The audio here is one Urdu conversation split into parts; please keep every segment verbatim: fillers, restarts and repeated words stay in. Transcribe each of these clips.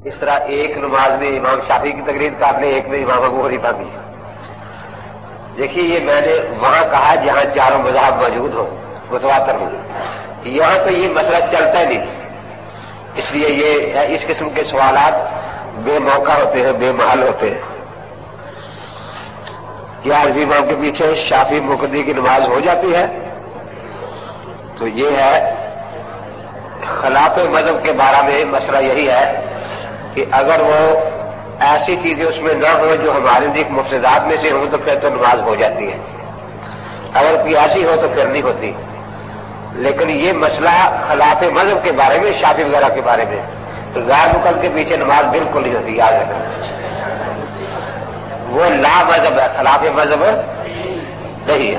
اس طرح ایک نماز میں امام شافعی کی تقریر کر لے، ایک میں امام ابو حنیفہ کی۔ دیکھیے یہ میں نے وہاں کہا جہاں چاروں مذاہب موجود ہوں، متواتر ہوں، یہاں تو یہ مسئلہ چلتا ہی نہیں، اس لیے یہ اس قسم کے سوالات بے موقع ہوتے ہیں، بے محل ہوتے ہیں۔ کیا عربی امام کے پیچھے شافعی مقتدی کی نماز ہو جاتی ہے؟ تو یہ ہے خلاف مذہب کے بارے میں مسئلہ یہی ہے کہ اگر وہ ایسی چیزیں اس میں نہ ہوں جو ہمارے نزدیک مفسدات میں سے ہوں تو پھر تو نماز ہو جاتی ہے، اگر کوئی ایسی ہو تو پھر نہیں ہوتی۔ لیکن یہ مسئلہ خلاف مذہب کے بارے میں، شافعی وغیرہ کے بارے میں، غیر مقلد کے پیچھے نماز بالکل نہیں ہوتی، یاد رکھنا۔ وہ لا مذہب ہے، خلاف مذہب نہیں ہے۔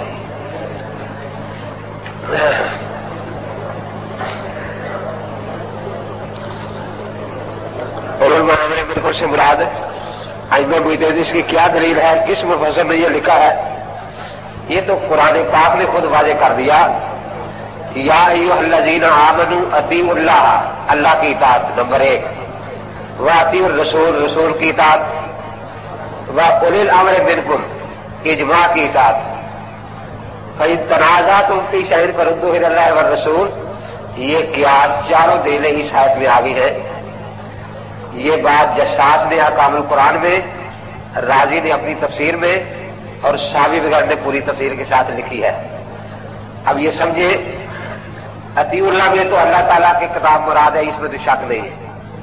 اور المعاملے بالکل سے مراد ائمہ مجتہدین، اس کی کیا دلیل ہے؟ کس مفسر نے یہ لکھا ہے؟ یہ تو قرآن پاک نے خود واضح کر دیا، یا ایھا الذین آمنوا اطیعوا اللہ، اللہ کی اطاعت نمبر ایک، واطیعوا الرسول، رسول کی اطاعت، واولی الامر منکم، اجماع کی اطاعت، فإن تنازعتم فی شیء فردوہ الی اللہ والرسول۔ یہ قیاس چاروں دلیلیں اس آیت میں آ گئی ہیں۔ یہ بات جساس نے احکام القرآن میں، رازی نے اپنی تفسیر میں، اور شاوی وغیرہ نے پوری تفسیر کے ساتھ لکھی ہے۔ اب یہ سمجھے اطیع اللہ میں تو اللہ تعالیٰ کی کتاب مراد ہے، اس میں تو شک نہیں ہے،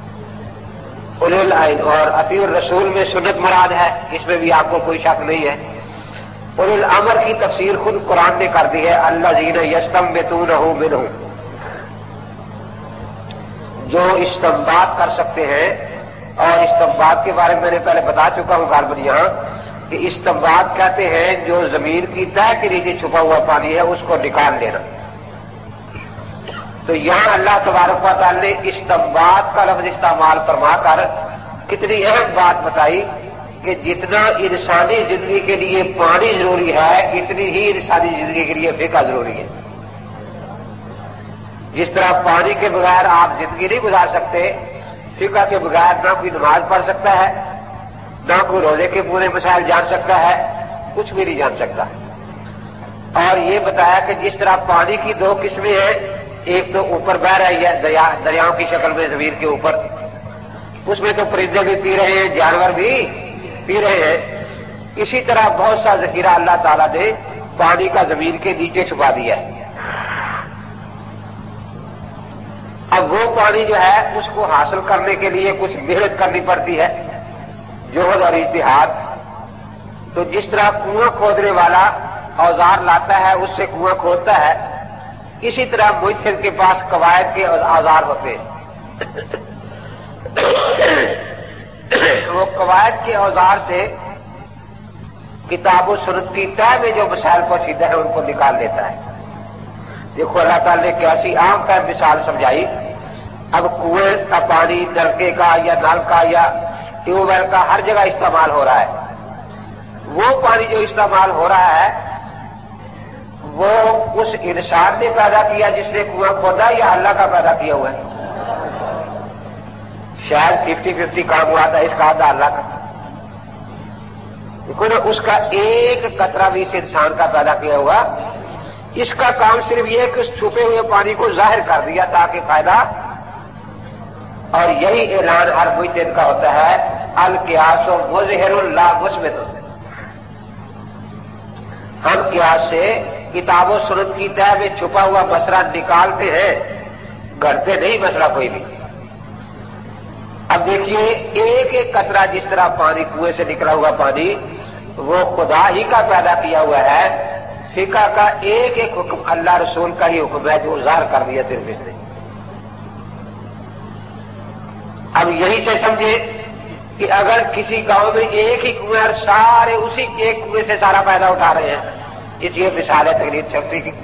اور اطیع الرسول میں سنت مراد ہے، اس میں بھی آپ کو کوئی شک نہیں ہے۔ اولی الامر کی تفسیر خود قرآن نے کر دی ہے، الذین یستنبطونہ منہ، جو استنباط کر سکتے ہیں۔ اور استنباط کے بارے میں میں نے پہلے بتا چکا ہوں غالباً یہاں کہ استنباط کہتے ہیں جو زمین کی تہ کے نیچے چھپا ہوا پانی ہے اس کو نکال لینا۔ تو یہاں اللہ تبارک و تعالی نے استنباط کا لفظ استعمال فرما کر کتنی اہم بات بتائی کہ جتنا انسانی زندگی کے لیے پانی ضروری ہے اتنی ہی انسانی زندگی کے لیے فقہ ضروری ہے۔ جس طرح پانی کے بغیر آپ زندگی نہیں گزار سکتے، فقہ کے بغیر نہ کوئی نماز پڑھ سکتا ہے، نہ کوئی روزے کے پورے مسائل جان سکتا ہے، کچھ بھی نہیں جان سکتا۔ اور یہ بتایا کہ جس طرح پانی کی دو قسمیں ہیں، ایک تو اوپر بہ رہی ہے دریا دریاؤں کی شکل میں زمین کے اوپر، اس میں تو پرندے بھی پی رہے ہیں، جانور بھی پی رہے ہیں۔ اسی طرح بہت سا ذخیرہ اللہ تعالیٰ نے پانی کا زمین کے نیچے چھپا دیا ہے۔ اب وہ پانی جو ہے اس کو حاصل کرنے کے لیے کچھ محنت کرنی پڑتی ہے، جہد اور اجتہاد۔ تو جس طرح کنواں کھودنے والا اوزار لاتا ہے اس سے کنواں کھودتا ہے، اسی طرح مجتہد کے پاس قواعد کے اوزار ہوتے ہیں۔ وہ قواعد کے اوزار سے کتاب و سنت کی تہ میں جو مسائل پوشیدہ ہیں ان کو نکال لیتا ہے۔ دیکھو اللہ تعالی نے کیسی عام کا مثال سمجھائی۔ اب کنویں کا پانی نلکے کا یا نل کا یا ٹیوب ویل کا ہر جگہ استعمال ہو رہا ہے۔ وہ پانی جو استعمال ہو رہا ہے وہ اس انسان نے پیدا کیا جس نے کنواں کھودا یا اللہ کا پیدا کیا ہوا ہے؟ شاید ففٹی ففٹی کام ہوا تھا، اس کا آدھا اللہ کا۔ دیکھو نا، اس کا ایک قطرہ بھی اس انسان کا پیدا کیا ہوا، اس کا کام صرف یہ کہ اس چھپے ہوئے پانی کو ظاہر کر دیا تاکہ فائدہ، اور یہی اعلان ہر مجتہد کا ہوتا ہے، القیاس مظہر لا مثبت۔ ہم قیاس سے کتاب و سنت کی تہ میں چھپا ہوا مسئلہ نکالتے ہیں، گھڑتے نہیں مسئلہ کوئی بھی۔ اب دیکھیے ایک ایک قطرہ جس طرح پانی کنویں سے نکلا ہوا پانی وہ خدا ہی کا پیدا کیا ہوا ہے، فقہ کا ایک ایک حکم اللہ رسول کا ہی حکم ہے جو ظاہر کر دیا صرف اس نے۔ اب یہی سے سمجھے کہ اگر کسی گاؤں میں ایک ہی کنویں اور سارے اسی ایک کنویں سے سارا فائدہ اٹھا رہے ہیں، اس یہ مثال ہے تقریر شخصی کی،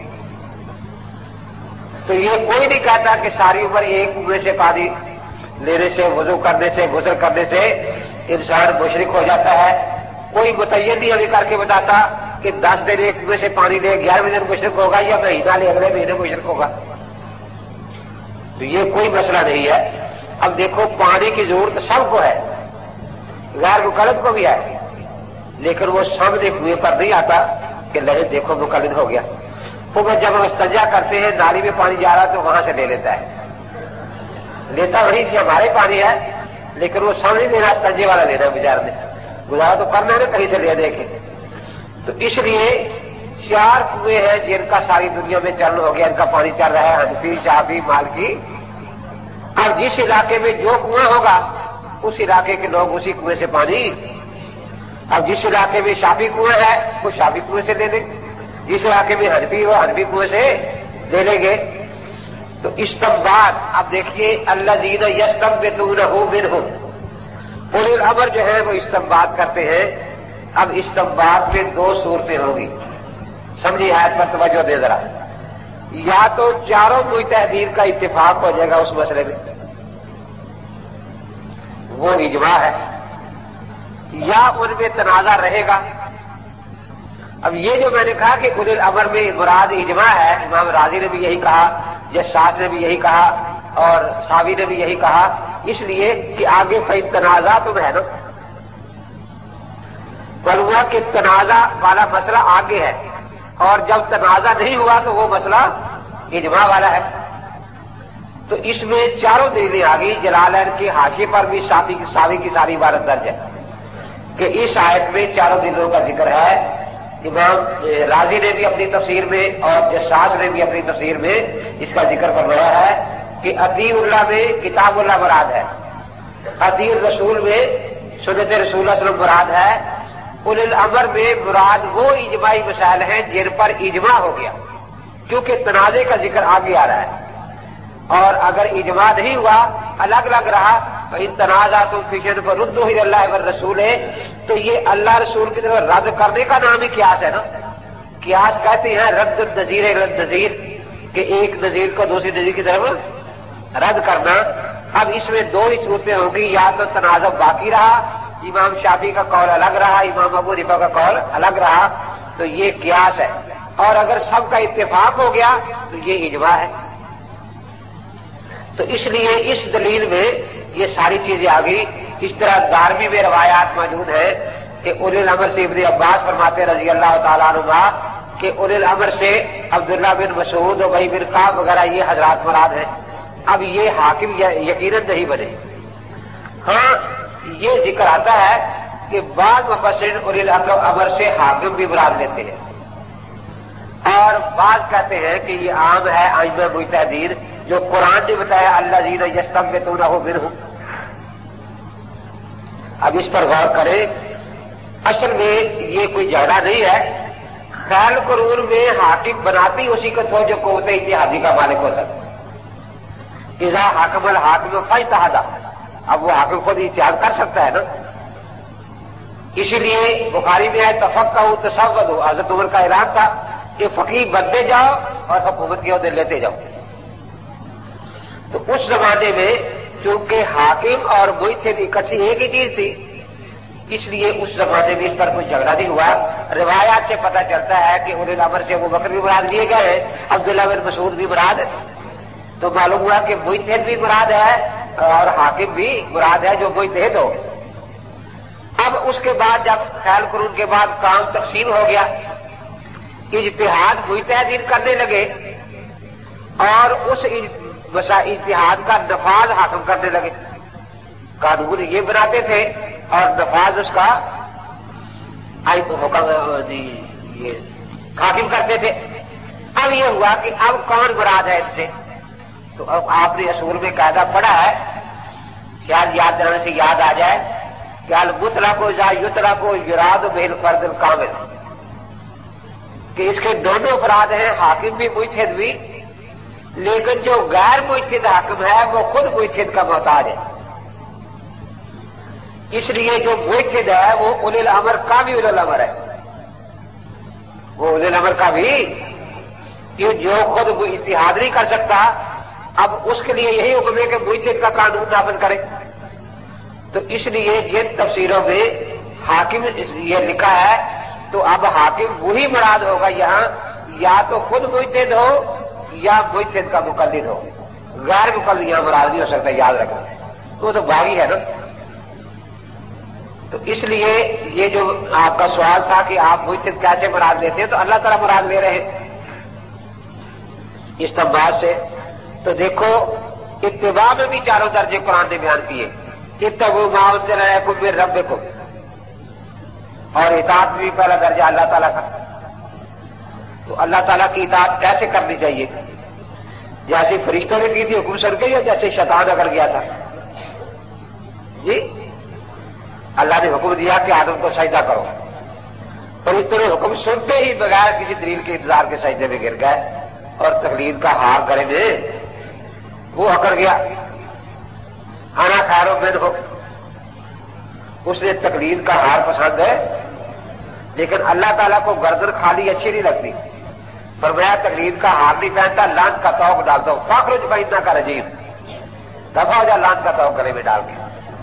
تو یہ کوئی نہیں کہتا کہ ساری عمر ایک کنویں سے پانی لینے سے، وضو کرنے سے، غسل کرنے سے انسان مشرک ہو جاتا ہے۔ کوئی متعین نہیں ابھی کر کے بتاتا کہ دس دن ایک کنویں سے پانی لے گیارہویں دن مشرک ہوگا یا مہینہ لے اگلے مہینے مشرک ہوگا، تو یہ کوئی مسئلہ نہیں ہے۔ اب دیکھو پانی کی ضرورت سب کو ہے، غیر مقلد کو بھی ہے، لیکن وہ سامنے کنویں پر نہیں آتا کہ لگے دیکھو مقلد ہو گیا۔ وہ جب ہم استنجا کرتے ہیں نالی میں پانی جا رہا تو وہاں سے لے لیتا ہے، لیتا وہیں سے ہمارے پانی ہے، لیکن وہ سامنے دینا استنجے والا لینا ہے، بازار میں گزارا تو کرنا ہے نا کہیں سے لے دے کے۔ تو اس لیے چار کنویں ہیں جن کا ساری دنیا میں چلن ہو گیا، ان کا پانی چل رہا ہے، حنفی، شافعی، مالکی۔ اب جس علاقے میں جو کنواں ہوگا اس علاقے کے لوگ اسی کنویں سے پانی، اب جس علاقے میں شافعی کنواں ہے وہ شافعی کنویں سے لے لیں گے، جس علاقے میں حنفی ہو حنفی کنویں سے لے لیں گے۔ تو استنباط، اب دیکھیے الذین یستنبطونہ منہم، اولی الامر جو ہے وہ استنباط کرتے ہیں۔ اب استنباط میں دو صورتیں ہوں گی، سمجھیے آیت پر توجہ دے ذرا۔ یا تو چاروں مجتہدین کا اتفاق ہو جائے گا اس مسئلے میں، وہ اجماع ہے، یا ان میں تنازع رہے گا۔ اب یہ جو میں نے کہا کہ اولی الامر میں مراد اجماع ہے، امام راضی نے بھی یہی کہا، جساس نے بھی یہی کہا، اور ساوی نے بھی یہی کہا، اس لیے کہ آگے فی تنازع تم ہے نا، معلوم کہ تنازع والا مسئلہ آگے ہے، اور جب تنازع نہیں ہوا تو وہ مسئلہ اجماع والا ہے۔ تو اس میں چاروں دلیلیں آ گئی، جلالین کے حاشیے پر بھی ساوی کی ساوی کی ساری عبارت درج ہے کہ اس آیت میں چاروں دلیلوں کا ذکر ہے۔ امام راضی نے بھی اپنی تفسیر میں اور جساس نے بھی اپنی تفسیر میں اس کا ذکر فرمایا ہے کہ اطیع اللہ میں کتاب اللہ مراد ہے، اطیع الرسول میں سنت رسول اللہ صلی اللہ علیہ وسلم مراد ہے، اولی الامر میں مراد وہ اجماعی مسائل ہیں جن پر اجماع ہو گیا، کیونکہ تنازع کا ذکر آگے آ رہا ہے، اور اگر اجماع نہیں ہوا الگ الگ رہا تو ان تنازعتم فی شیء فردوہ الی اللہ والرسول ہے، تو یہ اللہ رسول کی طرف رد کرنے کا نام ہی قیاس ہے نا۔ قیاس کہتے ہیں رد النظیر الی النظیر، کہ ایک نظیر کو دوسری نظیر کی طرف رد کرنا۔ اب اس میں دو ہی صورتیں ہوں گی، یا تو تنازع باقی رہا، امام شافعی کا قول الگ رہا، امام ابو حنیفہ کا قول الگ رہا، تو یہ قیاس ہے، اور اگر سب کا اتفاق ہو گیا تو یہ اجماع ہے۔ تو اس لیے اس دلیل میں یہ ساری چیزیں آ گئی۔ اس طرح دارمی میں روایات موجود ہیں کہ اولی الامر سے ابن عباس فرماتے رضی اللہ تعالیٰ عنہما کہ اولی الامر سے عبداللہ بن مسعود ابی بن کعب وغیرہ یہ حضرات مراد ہیں۔ اب یہ حاکم یقیناً نہیں بنے، ہاں یہ ذکر آتا ہے کہ بعض مفسرین اولی الامر سے حاکم بھی مراد لیتے ہیں، اور بعض کہتے ہیں کہ یہ عام ہے ائمہ مجتہدین جو قرآن نے بتایا الذین یستنبطونہ منہم۔ اب اس پر غور کریں، اصل میں یہ کوئی جھگڑا نہیں ہے، خیال قرون میں حاکم بناتی اسی کو تھو جو قوت اتحادی کا مالک ہوتا تھا، اذا حاکم الحاکم فاجتہد، اب وہ حاکم خود اتحاد کر سکتا ہے نا۔ اسی لیے بخاری میں ہے تفقہوا تصودوا، حضرت عمر کا اعلان تھا کہ فقیہ بنتے جاؤ اور حکومت کے عہدے لیتے جاؤ۔ تو اس زمانے میں چونکہ حاکم اور مجتہد اکٹھی ایک ہی چیز تھی، اس لیے اس زمانے میں اس پر کوئی جھگڑا نہیں ہوا۔ روایات سے پتہ چلتا ہے کہ اولی الامر سے ابو بکر بھی مراد لیے گئے ہیں، عبداللہ بن مسعود بھی مراد ہے، تو معلوم ہوا کہ مجتہد بھی مراد ہے اور حاکم بھی مراد ہے جو مجتہد ہو۔ اب اس کے بعد جب خیال قرون کے بعد کام تقسیم ہو گیا، اجتہاد مجتہدین کرنے لگے اور اس اجتہاد کا نفاذ حاکم کرنے لگے، قانون یہ بناتے تھے اور نفاذ اس کا حکم یہ حاکم کرتے تھے۔ اب یہ ہوا کہ اب کون مراد ہے ان سے، تو اب آپ نے اصول میں قاعدہ پڑھا ہے، شاید یاد دلانے سے یاد آ جائے کہ المطلق اذا یطلق یراد بہ الفرد الکامل، کہ اس کے دونوں افراد ہیں، حاکم بھی مجتہد بھی، لیکن جو غیر مجتہد حاکم ہے وہ خود مجتہد کا محتاج ہے، اس لیے جو مجتہد ہے وہ اولی الامر کا بھی اولی الامر ہے، وہ اولی الامر کا بھی، کہ جو خود اتحاد نہیں کر سکتا اب اس کے لیے یہی حکم ہے کہ مجتہد کا قانون نافذ کرے۔ تو اس لیے یہ تفسیروں میں حاکم یہ لکھا ہے، تو اب حاکم وہی مراد ہوگا یہاں، یا تو خود مجتہد ہو یا مجتہد کا مقلد ہو، غیر مقلد یہاں مراد نہیں ہو سکتا، یاد رکھنا۔ تو وہ تو باغی ہے نا. تو اس لیے یہ جو آپ کا سوال تھا کہ آپ مجتہد کیسے مراد لیتے ہیں، تو اللہ تعالیٰ مراد لے رہے ہیں استنباط سے. تو دیکھو اتباع میں بھی چاروں درجے قرآن نے بیان کیے. اتبعوا ما انزل الیکم من ربکم، اور اطاعت بھی پہلا درجہ اللہ تعالیٰ کا. تو اللہ تعالیٰ کی اطاعت کیسے کرنی چاہیے؟ جیسے فرشتوں نے کی تھی حکم سن کے، یا جیسے شیطان اگر گیا تھا؟ جی اللہ نے حکم دیا کہ آدم کو سجدہ کرو، فرشتوں نے حکم سنتے ہی بغیر کسی دلیل کے انتظار کے سجدے میں گر گئے، اور تقلید کا ہار گلے میں وہ اکڑ گیا. انا خیر منہ، اس نے تقلید کا ہار پسند ہے، لیکن اللہ تعالیٰ کو گردن خالی اچھی نہیں لگتی. فرمایا تقلید کا ہار نہیں پہنتا، لانت کا توق ڈال دو، فاخرج فإنک رجیم، دفع ہو جا لانت کا توق گلے میں ڈال کے.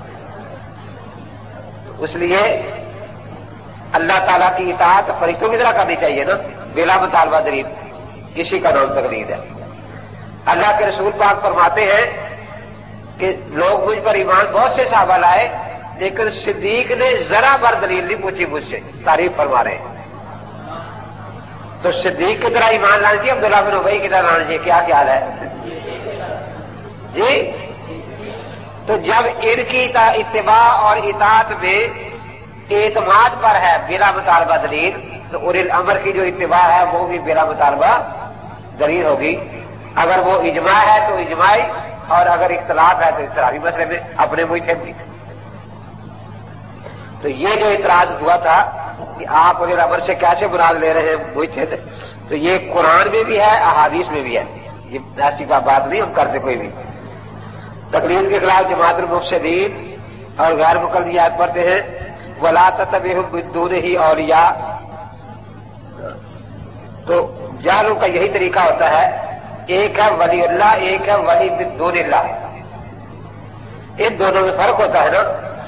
اس لیے اللہ تعالیٰ کی اطاعت فرشتوں کی طرح کرنی چاہیے نا، بلا مطالبہ دلیل. اسی کا نام تقلید ہے. اللہ کے رسول پاک فرماتے ہیں کہ لوگ مجھ پر ایمان بہت سے صحابہ لائے، لیکن صدیق نے ذرا بر دلیل نہیں پوچھی مجھ سے. تعریف فرما رہے ہیں. تو صدیق کی طرح ایمان لانا چاہیے، عبداللہ بن ابی کی طرح لانا چاہیے. کیا خیال ہے جی؟ تو جب ان کی اتباع اور اطاعت میں اعتماد پر ہے بلا مطالبہ دلیل، تو اولی الامر کی جو اتباع ہے وہ بھی بلا مطالبہ دلیل ہوگی. اگر وہ اجماع ہے تو اجماعی، اور اگر اختلاف ہے تو اختلافی مسئلے میں اپنے مجتہد بھی. تو یہ جو اعتراض ہوا تھا کہ آپ اولی الامر سے کیسے مراد لے رہے ہیں مجتہد، تو یہ قرآن میں بھی ہے، احادیث میں بھی ہے. یہ ایسی بات نہیں ہم کرتے کوئی بھی. تقلید کے خلاف جماعت المفسدین اور غیر مقلدی آیت پڑھتے ہیں، وَلَا تَتَّبِعُوا مِن دُونِهِ أَوْلِيَاءَ. تو جاہلوں کا یہی طریقہ ہوتا ہے، ایک ہے ولی اللہ، ایک ہے ولی من دون اللہ. ان دونوں میں فرق ہوتا ہے نا.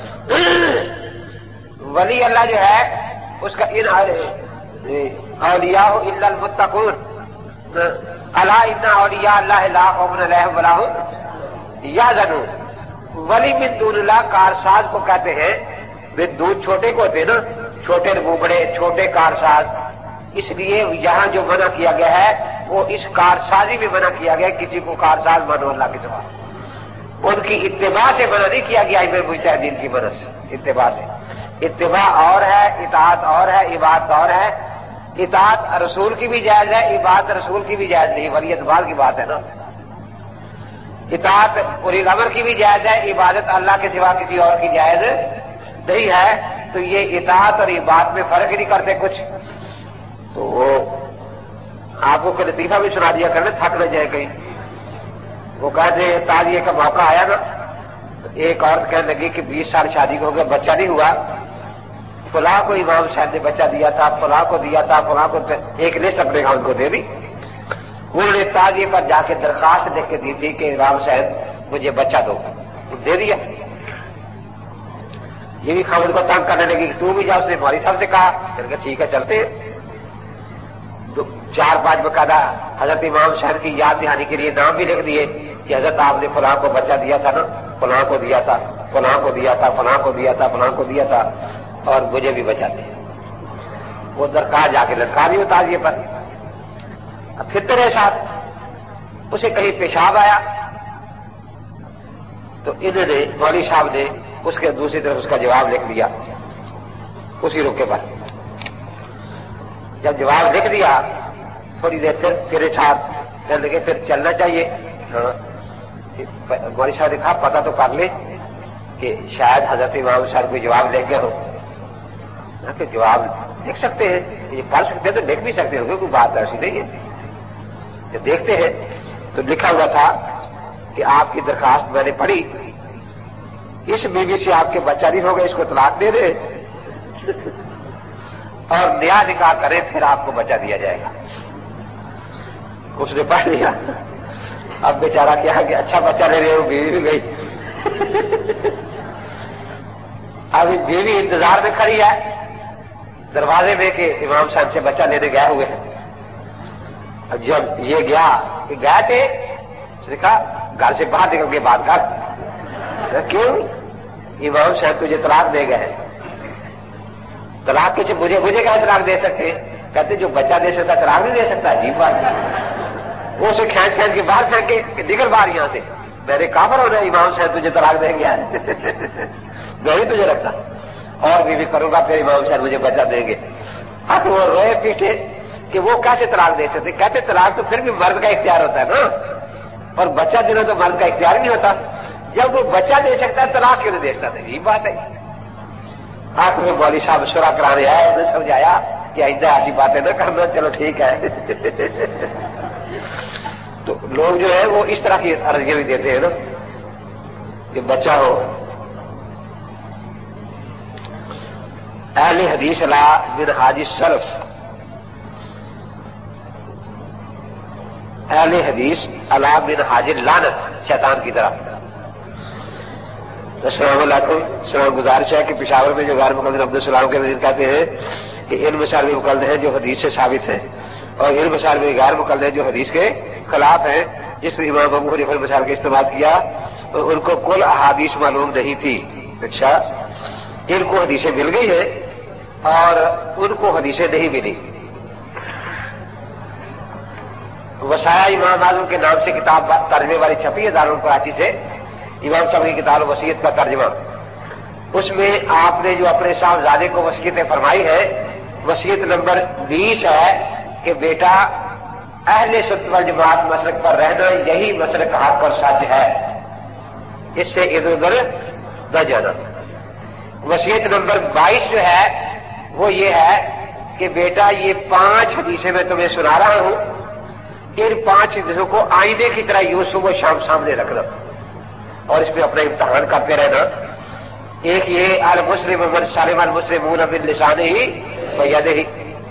ولی اللہ جو ہے اس کا ان اولیاء الا المتقون، الا ان اولیاء اللہ لا خوف علیہم ولا هم یحزنون. ولی من دون اللہ کارساز کو کہتے ہیں. من دون چھوٹے کو ہوتے ہیں نا، چھوٹے بوبڑے، چھوٹے کارساز. اس لیے یہاں جو منع کیا گیا ہے وہ اس کارسازی میں منع کیا گیا. کسی کو کارساز مانو اللہ کے سوا. ان کی اتباع سے منع نہیں کیا گیا ائمہ مجتہدین کی منع سے، اتباع سے. اتباع اور ہے، اطاعت اور ہے، عبادت اور ہے. اطاعت رسول کی بھی جائز ہے، عبادت رسول کی بھی جائز نہیں. ولی اعتبار کی بات ہے نا. اطاعت اولی الامر کی بھی جائز ہے، عبادت اللہ کے سوا کسی اور کی جائز نہیں ہے. تو یہ اطاعت اور عبادت میں فرق ہی نہیں کرتے کچھ. تو وہ آپ کو کوئی لطیفہ بھی سنا دیا کرنا، تھک نہ جائے کہیں. وہ کہتے ہیں تعزیے کا موقع آیا نا، ایک عورت کہنے لگی کہ بیس سال شادی کو ہو گیا، بچہ نہیں ہوا. فلاں کو امام صاحب نے بچہ دیا تھا، فلاں کو دیا تھا، فلاں کو. ایک لسٹ اپنے گاؤں کو دے دی. انہوں نے تعزیے پر جا کے درخواست لکھ کے دی تھی کہ امام صاحب مجھے بچہ دو. دے دیا. یہ بھی خامد کو تنگ کرنے لگی کہ تو بھی جا. اس نے مولوی صاحب سے کہا کہ ٹھیک ہے چلتے ہیں. چار پانچ باقاعدہ حضرت امام صاحب کی یاد دہانی کے لیے نام بھی لکھ دیے کہ حضرت آپ نے فلاں کو بچہ دیا تھا نا، فلاں کو دیا تھا، فلاں کو دیا تھا، فلاں کو دیا تھا، فلاں کو دیا تھا، اور مجھے بھی بچہ دیا. وہ درخواست جا کے لڑکا دی تعزیے پر. اب پھر تیرے ساتھ اسے کہیں پیشاب آیا تو انہوں نے مولوی صاحب نے اس کے دوسری طرف اس کا جواب لکھ دیا اسی روکے پر. جب جواب لکھ دیا تھوڑی دیر پھر تیرے ساتھ کہنے لگے پھر چلنا چاہیے. مولوی صاحب نے کہا پتا تو کر لے کہ شاید حضرت امام صاحب کوئی جواب لکھ گئے ہو. کہ جواب لکھ سکتے ہیں، یہ پڑھ سکتے ہیں تو لکھ بھی سکتے ہوں گے، کوئی بات ایسی نہیں ہے. جب دیکھتے ہیں تو لکھا ہوا تھا کہ آپ کی درخواست میں نے پڑھی، اس بیوی سے آپ کے بچہ نہیں ہوگا، اس کو طلاق دے دے اور نیا نکاح کرے، پھر آپ کو بچہ دیا جائے گا. اس نے پڑھ لیا. اب بیچارہ کیا کہ اچھا بچہ لے رہے ہو، بیوی بھی گئی. اب بیوی انتظار میں کھڑی ہے دروازے میں کہ امام صاحب سے بچہ لینے گئے ہوئے ہیں. اب جب یہ گیا کہ گئے تھے، اس نے کہا گھر سے باہر نکل کے بات کر. کیوں؟ امام صاحب تجھے طلاق دے گئے. طلاق کسی مجھے مجھے کیا طلاق دے سکتے؟ کہتے جو بچہ دے سکتا طلاق نہیں دے سکتا. عجیب بات ہے. وہ اسے کھینچ کھینچ کے باہر پھینک کے نکل باہر یہاں سے. میں نے کافر ہونا امام صاحب تجھے طلاق دیں گے. میں ہی تجھے رکھتا اور بھی, بھی کروں گا پھر امام صاحب مجھے بچہ دیں گے. اب وہ روئے پیٹے کہ وہ کیسے طلاق دے سکتے؟ کہتے طلاق تو پھر بھی مرد کا اختیار ہوتا ہے نا, اور بچہ دینا تو مرد کا اختیار نہیں ہوتا. جب وہ بچہ دے سکتا ہے طلاق کیوں نہیں دے سکتا؟ یہ بات ہے. آخر میں مولوی صاحب شورا کرانے آئے, انہوں نے سمجھایا کہ آئندہ ایسی باتیں نہ کرنا. چلو ٹھیک ہے. تو لوگ جو ہے وہ اس طرح کی عرضیاں بھی دیتے ہیں نا کہ بچہ ہو. اہل حدیث لا من حاج السلف, اہل حدیث علا من حاج اللعنت, شیطان کی طرف. السلام علیکم. سلام گزارش ہے کہ پشاور میں جو غیر مقلد عبدالسلام کے وزیر کہتے ہیں کہ ان مسائل میں مقلد ہیں جو حدیث سے ثابت ہیں, اور ان مسائل میں غیر مقلد ہیں جو حدیث کے خلاف ہیں. جس نے امام ابو حنیفہ مسائل کا استعمال کیا ان کو کل احادیث معلوم نہیں تھی. اچھا, ان کو حدیثیں مل گئی ہیں اور ان کو حدیثیں نہیں ملی. وصایا امام اعظم کے نام سے کتاب ترجمے والی چھپی ہے دارالعلوم کراچی سے, امام صاحب کی کتاب وصیت کا ترجمہ. اس میں آپ نے جو اپنے صاحبزادے کو وصیتیں فرمائی ہے, وصیت نمبر بیس ہے کہ بیٹا اہل سنت والجماعت مسلک پر رہنا یہی مسلک حق اور سچ ہے, اس سے ادھر ادھر نہ جانا. وصیت نمبر بائیس جو ہے وہ یہ ہے کہ بیٹا یہ پانچ حدیثیں میں تمہیں سنا رہا ہوں, ان پانچ حدیثوں کو آئینے کی طرح یوں صبح شام سامنے رکھنا اور اس میں اپنا امتحان کرتے رہنا. ایک یہ المسلم من سلم المسلمون من لسانہ و یدہ.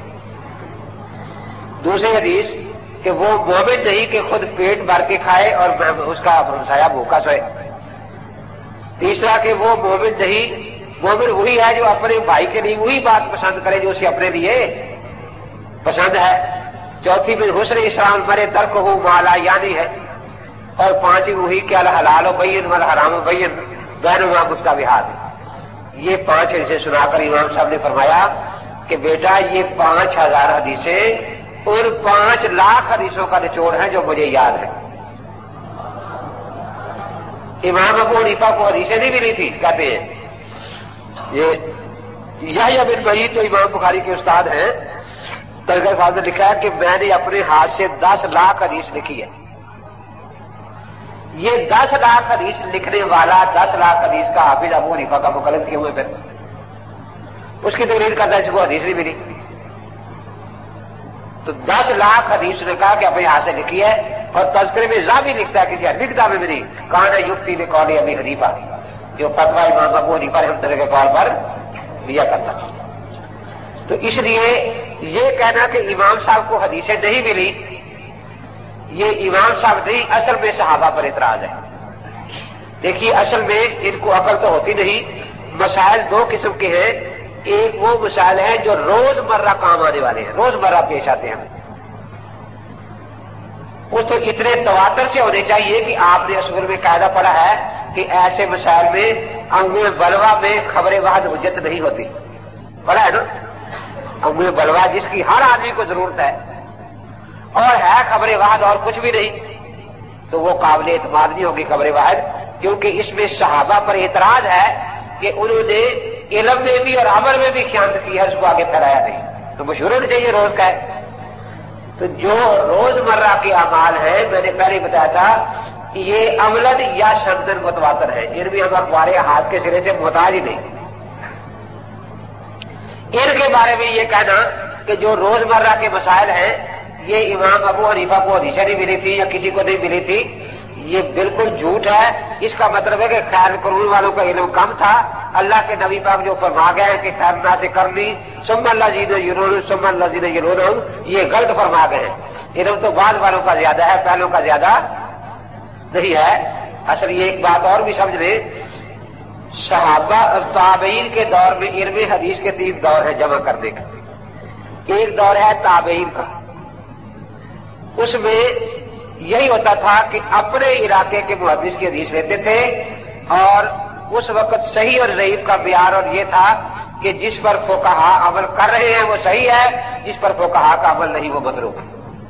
دوسری حدیث کہ وہ مومن نہیں کہ خود پیٹ بھر کے کھائے اور اس کا ہمسایہ بھوکا سوئے. تیسرا کہ وہ مومن نہیں, مومن وہی ہے جو اپنے بھائی کے لیے وہی بات پسند کرے جو اسے اپنے لیے پسند ہے. چوتھی میں حسن اسلام مرے ترک ہو مالا یعنی ہے. اور پانچویں وہی کہ الحلال و بین والحرام و بین بینہما مشتبہات. یہ پانچ حدیثیں سنا کر امام صاحب نے فرمایا کہ بیٹا یہ پانچ ہزار حدیثیں اور پانچ لاکھ حدیثوں کا نچوڑ ہے جو مجھے یاد ہے. امام ابو حنیفہ کو حدیثیں نہیں ملی تھی, کہتے ہیں یہ یحییٰ بن معین جو امام بخاری کے استاد ہیں, تذکرہ الفاظ نے لکھا ہے کہ میں نے اپنے ہاتھ سے دس لاکھ حدیث لکھی ہے. یہ دس لاکھ حدیث لکھنے والا دس لاکھ حدیث کا حافظ ابو حنیفہ کا مقلد کیے ہوئے, پھر اس کی تقریر کرتا ہے اس کو حدیث نہیں ملی. تو دس لاکھ حدیث نے کہا کہ اپنے ہاتھ سے لکھی ہے, اور تذکرے میں ذا بھی لکھتا ہے کسی عربی کتاب میں نہیں. کہاں ہے یفتی میں قول ابی حنیفہ, جو فتویٰ امام ابو حنیفہ رحمۃ اللہ کے قول پر دیا کرتا تھا. تو اس لیے یہ کہنا کہ امام صاحب کو حدیثیں نہیں ملی, یہ امام صاحب نہیں, اصل میں صحابہ پر اعتراض ہے. دیکھیے اصل میں ان کو عقل تو ہوتی نہیں. مسائل دو قسم کے ہیں, ایک وہ مسائل ہیں جو روز مرہ کام آنے والے ہیں, روز مرہ پیش آتے ہیں. وہ تو اتنے تواتر سے ہونے چاہیے کہ آپ نے اصول میں قاعدہ پڑھا ہے کہ ایسے مسائل میں امور بلوا میں خبر واحد حجت نہیں ہوتی. پڑھا ہے نا, امور بلوا جس کی ہر آدمی کو ضرورت ہے اور ہے خبر واحد اور کچھ بھی نہیں, تو وہ قابل اعتماد نہیں ہوگی خبر واحد, کیونکہ اس میں صحابہ پر اعتراض ہے کہ انہوں نے علم میں بھی اور عمل میں بھی خیانت کی ہے, اس کو آگے پھیلایا نہیں. تو مشہور ہونا چاہیے روز کا ہے. تو جو روز مرہ کے اعمال ہیں, میں نے پہلے بتایا تھا کہ یہ عملاً یا سندن متواتر ہے, ان بھی ہم اخبار ہاتھ کے سرے سے محتاج ہی نہیں. ان کے بارے میں یہ کہنا کہ جو روز مرہ کے مسائل ہیں یہ امام ابو حنیفہ کو حدیثیں نہیں ملی تھی یا کسی کو نہیں ملی تھی, یہ بالکل جھوٹ ہے. اس کا مطلب ہے کہ خیر قرون والوں کا علم کم تھا. اللہ کے نبی پاک جو فرما گئے ہیں کہ خیرنا سے کرنی ثم الذین یلونہم ثم الذین یلونہم, یہ غلط فرما گئے ہیں. علم تو بعد والوں کا زیادہ ہے, پہلوں کا زیادہ نہیں ہے. اصل یہ ایک بات اور بھی سمجھ لیں, صحابہ اور تابعین کے دور میں علم حدیث کے تین دور ہیں جمع کرنے کا. ایک دور ہے تابعین کا, اس میں یہی ہوتا تھا کہ اپنے علاقے کے محدث کی حدیث لیتے تھے, اور اس وقت صحیح اور ضعیف کا معیار اور یہ تھا کہ جس پر فقہا عمل کر رہے ہیں وہ صحیح ہے، جس پر فقہا کا عمل نہیں وہ متروک ہے۔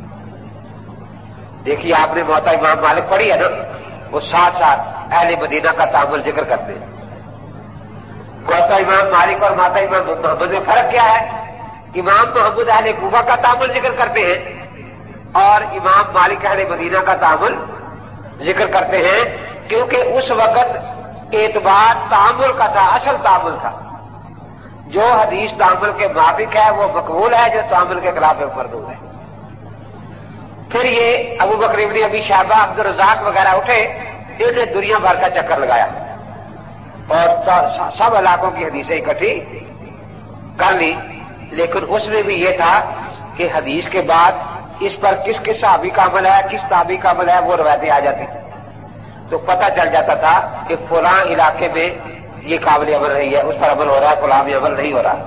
دیکھیے آپ نے موطا امام مالک پڑھی ہے نا، وہ ساتھ ساتھ اہل مدینہ کا تعامل ذکر کرتے ہیں۔ موطا امام مالک اور موطا امام محمد میں فرق کیا ہے؟ امام محمد اہل کوفہ کا تعامل ذکر کرتے ہیں اور امام مالک اہل مدینہ کا تعامل ذکر کرتے ہیں، کیونکہ اس وقت اعتبار تعامل کا تھا، اصل تعامل تھا۔ جو حدیث تعامل کے موافق ہے وہ مقبول ہے، جو تعامل کے خلاف ہے مردود ہے۔ پھر یہ ابو بکر ابن ابی شیبہ، عبد الرزاق وغیرہ اٹھے، انہوں نے دنیا بھر کا چکر لگایا اور سب علاقوں کی حدیثیں اکٹھی کر لی، لیکن اس میں بھی یہ تھا کہ حدیث کے بعد اس پر کس کس صحابی کا عمل ہے، کس تابعی کا عمل ہے، وہ روایتیں آ جاتی، تو پتہ چل جاتا تھا کہ فلاں علاقے میں یہ قابل عمل نہیں ہے، اس پر عمل ہو رہا ہے، فلاں میں عمل نہیں ہو رہا۔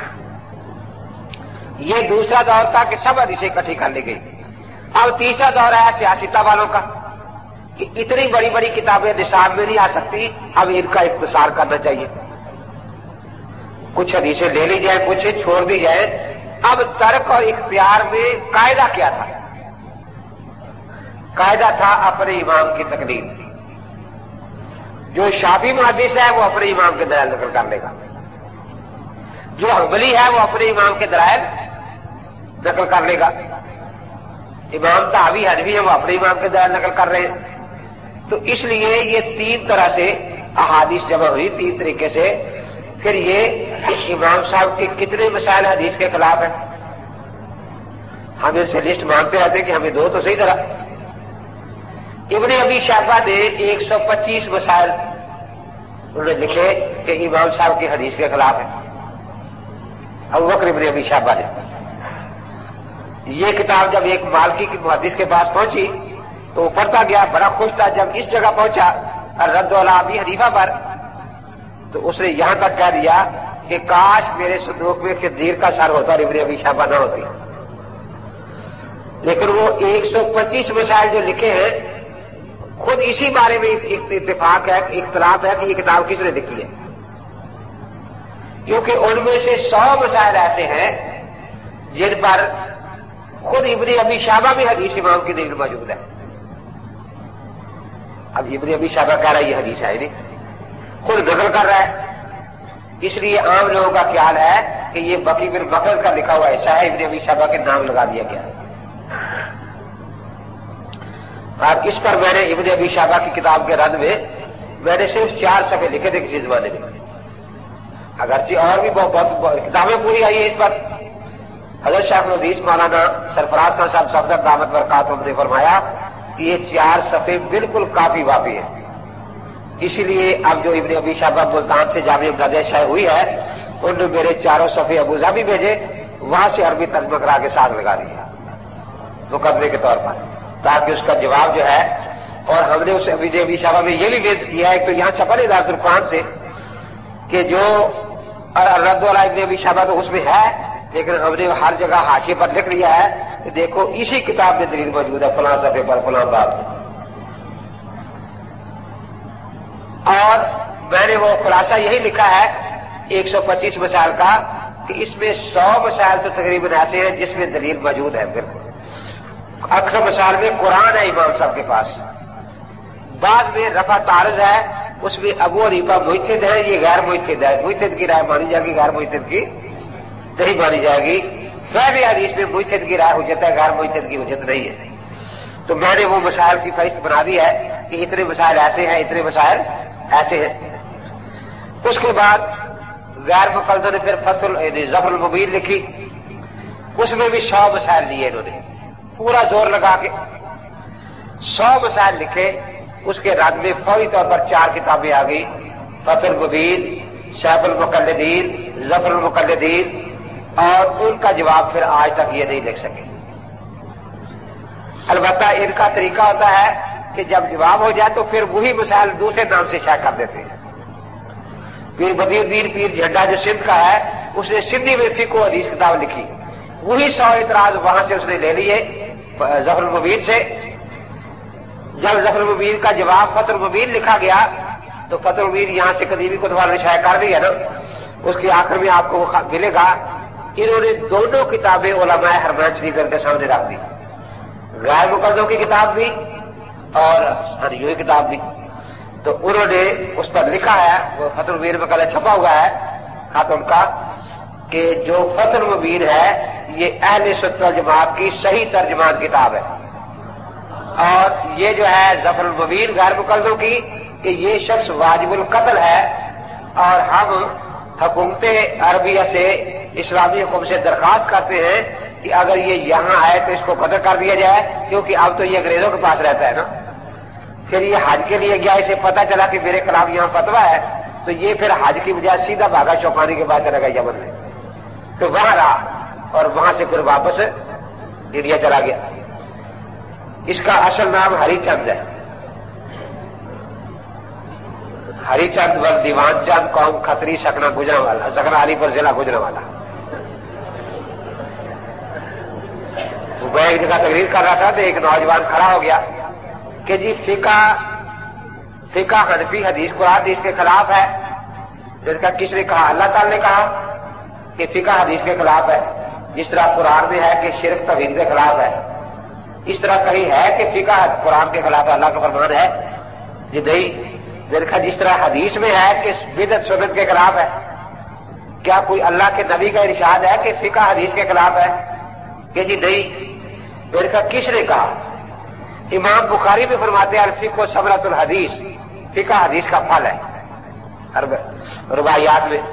یہ دوسرا دور تھا کہ سب حدیثیں اکٹھی کر لی گئی۔ اب تیسرا دور ہے سیاستہ والوں کا کہ اتنی بڑی بڑی کتابیں نصاب میں نہیں آ سکتی، اب ان کا اختصار کرنا چاہیے، کچھ حدیثیں لے لی جائیں، کچھ چھوڑ دی جائیں۔ اب ترک اور اختیار میں قاعدہ کیا تھا؟ قاعدہ تھا اپنے امام کی تقلید۔ جو شافعی محدث ہے وہ اپنے امام کے دلائل نقل کر لے گا، جو حنبلی ہے وہ اپنے امام کے دلائل نقل کر لے گا۔ امام طحاوی حنفی ہے، وہ اپنے امام کے دلائل نقل کر رہے ہیں۔ تو اس لیے یہ تین طرح سے احادیث جمع ہوئی، تین طریقے سے۔ پھر یہ کہ امام صاحب کے کتنے مسائل حدیث کے خلاف ہیں، ہم ان سے لسٹ مانگتے رہتے ہیں کہ ہمیں دو تو صحیح طرح۔ ابن ابی شیبہ نے ایک سو پچیس مسائل انہوں نے لکھے کہ امام صاحب کی حدیث کے خلاف ہے، ابو بکر ابن ابی شیبہ نے۔ یہ کتاب جب ایک مالکی کی محدث کے پاس پہنچی تو وہ پڑھتا گیا، بڑا خوش تھا۔ جب اس جگہ پہنچا الرد علی ابی حنیفہ پر، تو اس نے یہاں تک کہہ دیا کہ کاش میرے صندوق میں خنزیر کا سر ہوتا اور ابن ابی شیبہ نہ ہوتی۔ لیکن وہ ایک سو پچیس مسائل جو لکھے ہیں، خود اسی بارے میں اتفاق ہے، اختلاف ہے کہ یہ کتاب کس نے لکھی ہے، کیونکہ ان میں سے سو مسائل ایسے ہیں جن پر خود ابن ابی شیبہ میں حدیث امام کی دلیل موجود ہے۔ اب ابن ابی شیبہ کہہ رہا ہے یہ حدیث ہے نہیں، خود نقل کر رہا ہے۔ اس لیے عام لوگوں کا خیال ہے کہ یہ بقی بن مخلد کا لکھا ہوا ایسا ہے، ابن ابی شیبہ کے نام لگا دیا گیا ہے۔ اور اس پر میں نے ابن ابی شیبہ کی کتاب کے رد میں میں نے صرف چار صفحے لکھے تھے کسی زمانے میں، اگرچہ اور بھی بہت بہت کتابیں پوری آئی ہیں اس پر۔ حضرت شیخ الحدیث مولانا سرفراز خان صاحب صفدر دعوت برکاتہم نے فرمایا کہ یہ چار صفحے بالکل کافی وافی ہیں۔ اسی لیے اب جو ابن ابی شیبہ ملتان سے جامعہ امدادیہ شائع ہوئی ہے، انہوں نے میرے چاروں صفحے ابوظہبی بھیجے، وہاں سے عربی ترجمہ کرا کے ساتھ لگا دیا مقدمے کے طور پر، تاکہ اس کا جواب جو ہے۔ اور ہم نے اس ابن ابی شیبہ میں یہ بھی بیان کیا ہے کہ یہاں چھپا نہیں ذات القرآن سے کہ جو الرد علی ابن ابی شیبہ تو اس میں ہے، لیکن ہم نے ہر جگہ حاشیے پر لکھ لیا ہے کہ دیکھو اسی کتاب میں دلیل موجود ہے فلاں صفحے پر فلاں باب۔ اور میں نے وہ خلاصہ یہی لکھا ہے ایک سو پچیس مسائل کا کہ اس میں سو مسائل تو تقریباً ایسے ہیں جس میں دلیل موجود ہے۔ بالکل اکثر مسائل میں قرآن ہے امام صاحب کے پاس، بعد میں رفع تعارض ہے، اس میں ابو حنیفہ مجتہد ہے، یہ غیر مجتہد ہے، مجتہد کی رائے مانی جائے گی، غیر مجتہد کی نہیں مانی جائے گی۔ فہم حدیث میں مجتہد کی رائے حجت ہے، غیر مجتہد کی حجت نہیں ہے۔ تو میں نے وہ مسائل کی فہرست بنا دی ہے کہ اتنے مسائل ایسے ہیں، اتنے مسائل ایسے ہیں۔ اس کے بعد غیر مقلدوں نے پھر فتح ظفر المبین لکھی، اس میں بھی سو مسائل لیے انہوں نے، پورا زور لگا کے سو مسائل لکھے۔ اس کے رد میں فوری طور پر چار کتابیں آ گئی، فتح المبین، سیف المقلدین، ظفر المقلدین، اور ان کا جواب پھر آج تک یہ نہیں لکھ سکے۔ البتہ ان کا طریقہ ہوتا ہے کہ جب جواب ہو جائے تو پھر وہی مسائل دوسرے نام سے شائع کر دیتے ہیں۔ پیر بدی الدین پیر جھنڈا جو سندھ کا ہے، اس نے سندھی میں فقہ و حدیث کتاب لکھی، وہی سو اعتراض وہاں سے اس نے لے لیے ظفر المبین سے۔ جب ظفر المبین کا جواب فتح المبین لکھا گیا تو فتح المبین یہاں سے قدیمی کتب والوں نے شائع کر دی ہے نا، اس کے آخر میں آپ کو ملے گا انہوں نے دونوں کتابیں علماء حرمین شریف کے سامنے رکھ دی، غیر مقدموں کی کتاب بھی اور ہریوں کی کتاب بھی. تو انہوں نے اس پر لکھا ہے، وہ فتح المبین میں کل چھپا ہوا ہے خط ان کا، کہ جو فتح المبین ہے یہ اہل سنت والجماعت کی صحیح ترجمان کتاب ہے، اور یہ جو ہے ظفر المبین غیر مقلدوں کی کہ یہ شخص واجب القتل ہے، اور ہم حکومت عربیہ سے اسلامی حکم سے درخواست کرتے ہیں کہ اگر یہ یہاں آئے تو اس کو قتل کر دیا جائے، کیونکہ اب تو یہ انگریزوں کے پاس رہتا ہے نا. پھر یہ حج کے لیے گیا، اسے پتہ چلا کہ میرے خلاف یہاں فتویٰ ہے، تو یہ پھر حج کی بجائے سیدھا بھاگا چوپانی کے بعد چلا گیا یمن میں، تو وہاں رہا اور وہاں سے پھر واپس انڈیا چلا گیا. اس کا اصل نام ہری چند ہے، ہری چند ول دیوان چند، قوم کھتری، سکنا گجرا والا، سکنا علی پر ضلع گجرا والا. میں ایک جگہ تقریر کر رہا تھا تو ایک نوجوان کھڑا ہو گیا کہ جی فقہ فقہ حنفی حدیث قرآن حدیث کے خلاف ہے. جس کا کس نے کہا؟ اللہ تعالی نے کہا کہ فقہ حدیث کے خلاف ہے، جس طرح قرآن میں ہے کہ شرک توحید کے خلاف ہے، اس طرح کہیں ہے کہ فقہ قرآن کے خلاف ہے، اللہ کا فرمان ہے جی نہیں. دیکھا جس طرح حدیث میں ہے کہ بدعت سنت کے خلاف ہے، کیا کوئی اللہ کے نبی کا ارشاد ہے کہ فقہ حدیث کے خلاف ہے؟ کہ جی نہیں. دیکھا کس نے کہا؟ امام بخاری بھی فرماتے ہیں الفقہ ثمرۃ الحدیث، فقہ حدیث کا پھل ہے روایات میں.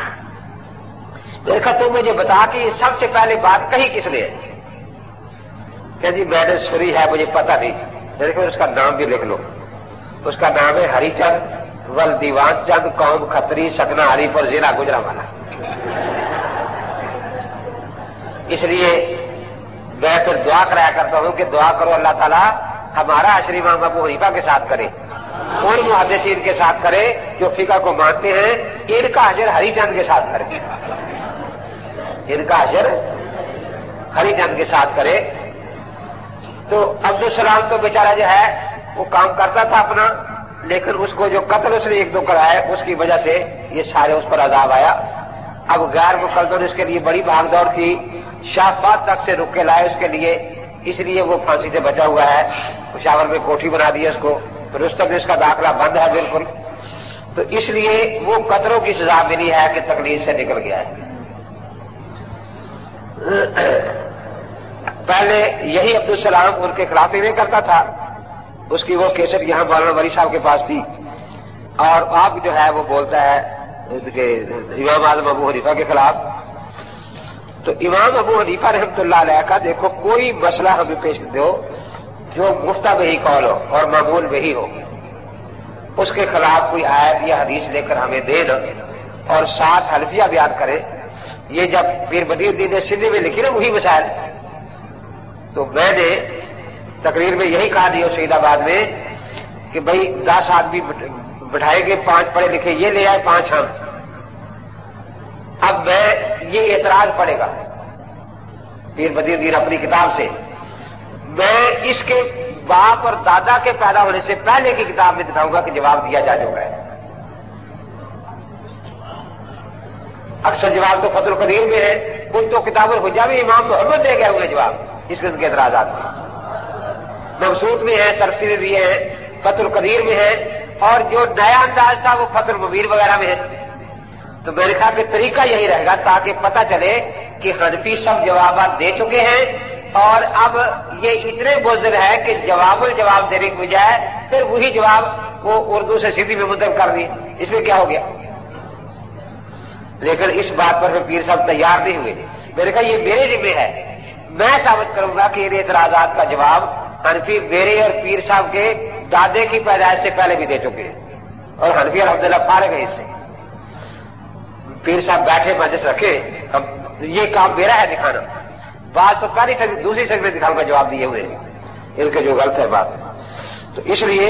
دیکھا تو مجھے بتا کہ سب سے پہلے بات کہی کس نے ہے؟ کہ جی میں نے سنی ہے، مجھے پتہ نہیں. دیکھو اس کا نام بھی لکھ لو، اس کا نام ہے ہری چند ول دیوان چند، قوم کھتری، سکنا ہری پر ضلع گجرا والا. اس لیے میں پھر دعا کرایا کرتا ہوں کہ دعا کرو اللہ تعالیٰ ہمارا عشر امام ابو حنیفہ کے ساتھ کرے، اور محدثین کے ساتھ کرے جو فقہ کو مانتے ہیں، ان کا اجر ہری چند کے ساتھ کرے، ان کا اجر ہری چند کے ساتھ کرے. تو عبدالسلام تو بیچارہ جو ہے وہ کام کرتا تھا اپنا، لیکن اس کو جو قتل اس نے ایک دو کرایا اس کی وجہ سے یہ سارے اس پر عذاب آیا. اب غیر مقلدوں نے اس کے لیے بڑی بھاگ دوڑ کی، شافات تک سے رک کے لائے اس کے لیے، اس لیے وہ پھانسی سے بچا ہوا ہے. پشاور میں کوٹھی بنا دی اس کو، رستم میں اس کا داخلہ بند ہے بالکل. تو اس لیے وہ قتلوں کی سزا ملی ہے کہ تقلید سے نکل گیا ہے. پہلے یہی عبدالسلام ان کے خلاف نہیں کرتا تھا، اس کی وہ کیسٹ یہاں مولانا ولی صاحب کے پاس تھی، اور آپ جو ہے وہ بولتا ہے کہ امام اعظم ابو حنیفہ کے خلاف. تو امام ابو حنیفہ رحمۃ اللہ علیہ کا دیکھو کوئی مسئلہ ہمیں پیش دو جو مفتہ میں ہی قول ہو اور معمول میں ہی ہو، اس کے خلاف کوئی آیت یا حدیث لے کر ہمیں دے دو اور ساتھ حلفیہ بیان کرے. یہ جب پیر بدی الدین نے سندھی میں لکھی نا وہی مسائل، تو میں نے تقریر میں یہی کہا دیا شہید آباد میں کہ بھائی دس آدمی بٹھائے گے، پانچ پڑھے لکھے یہ لے آئے، پانچ ہم. اب میں یہ اعتراض پڑے گا پیر بدی الدین اپنی کتاب سے، میں اس کے باپ اور دادا کے پیدا ہونے سے پہلے کی کتاب میں دکھاؤں گا کہ جواب دیا جا چکا ہے. اکثر جواب تو فتح القدیر میں ہے، کچھ تو کتاب الحجہ میں امام محمد دے گئے ہوئے جواب اس قسم کے اعتراضات میں. مبسوط میں ہے، سرفسی نے دیے ہیں، فتح القدیر میں ہے، اور جو نیا انداز تھا وہ فتح المبین وغیرہ میں ہے. تو میں نے کہا کہ طریقہ یہی رہے گا تاکہ پتہ چلے کہ حنفی سب جوابات دے چکے ہیں، اور اب یہ اتنے بزدل ہے کہ جواب الجواب دینے کی بجائے پھر وہی جواب وہ اردو سے سندھی میں منتقل کر دی. اس میں کیا ہو گیا؟ لیکن اس بات پر پیر صاحب تیار نہیں ہوئے. میں نے کہا یہ میرے ذمہ ہے، میں ثابت کروں گا کہ ان اعتراضات کا جواب حنفی میرے اور پیر صاحب کے دادے کی پیدائش سے پہلے بھی دے چکے ہیں، اور حنفی الحمدللہ فارغ ہے اس سے. پیر صاحب بیٹھے مجلس رکھے، اب یہ کام میرا ہے دکھانا، بات تو پہلی سے دوسری سے میں دکھاؤں گا جواب دیے ہوئے ان کے جو غلط ہے بات. تو اس لیے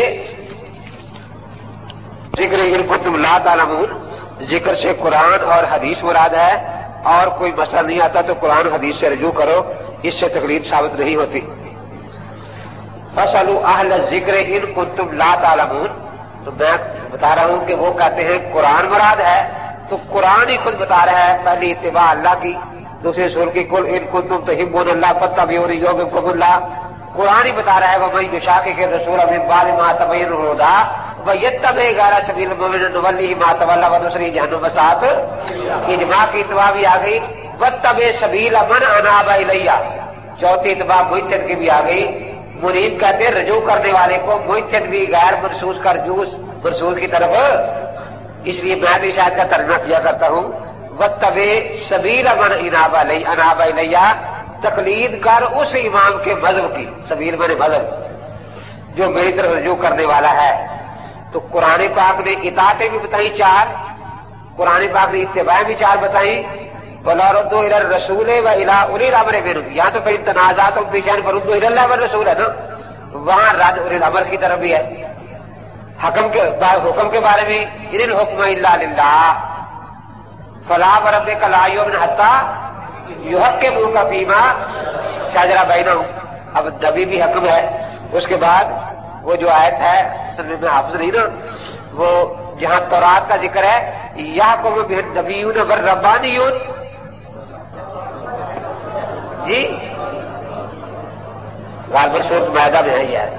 ذکر ان کنتم لا تعلمون، ذکر سے قرآن اور حدیث مراد ہے، اور کوئی مسئلہ نہیں آتا تو قرآن حدیث سے رجوع کرو، اس سے تقلید ثابت نہیں ہوتی. فاسألوا اہل الذکر ان کنتم لا تعلمون. تو میں بتا رہا ہوں کہ وہ کہتے ہیں قرآن مراد ہے، تو قرآن ہی خود بتا رہا ہے پہلی اتباع اللہ کی، دوسرے سور کی کل ان کنتم تحبون اللہ فاتبعونی یحببکم اللہ، قرآن ہی بتا رہا ہے ومن یشاقق الرسول من بعد ما تبین الہدی ویتبع غیر سبیل المؤمنین نولیہ ما تولی ونصلیہ جہنم وساءت، اجماع کی اتباع بھی آ گئی، واتبع سبیل من اناب الیہ، چوتھی اتباع محسن کی بھی آ گئی، منیب کہتے ہیں رجوع کرنے والے کو، محسن بھی غیر منسوس کا رجوع مرسول کی طرف، اس لیے میں تو شاید کا ترجمہ کیا کرتا ہوں واتبع سبیل من اناب الیہ، اناب الیہ تقلید کر اس امام کے مذہب کی، سبیل من مذہب جو میری طرف رجوع کرنے والا ہے۔ تو قرآن پاک نے اطاعتیں بھی بتائی چار، قرآن پاک نے اتباعیں بھی چار بتائیں، وَلَا رُدُّوا إِلَى الرَّسُولِ وَإِلَىٰ أُولِي الْأَمْرِ مِنْهُمْ، یہاں تو فَإِن تَنَازَعْتُمْ فِي شَيْءٍ فَرُدُّوهُ إِلَى اللَّهِ وَالرَّسُولِ ہے نا، وہاں رد اولی الامر کی طرف بھی ہے، حکم کے حکم کے بارے میں ان الحکم الا للہ فلا وربک لا یؤمنون حتی یحکموک فیما شجر بینہم، اب نبی بھی حکم ہے۔ اس کے بعد وہ جو آیت ہے اصل میں حافظ نہیں نا، وہ جہاں تورات کا ذکر ہے یحکم بہ النبیون والربانیون، جی غالباً سورۃ مائدہ میں ہے یہ آیت،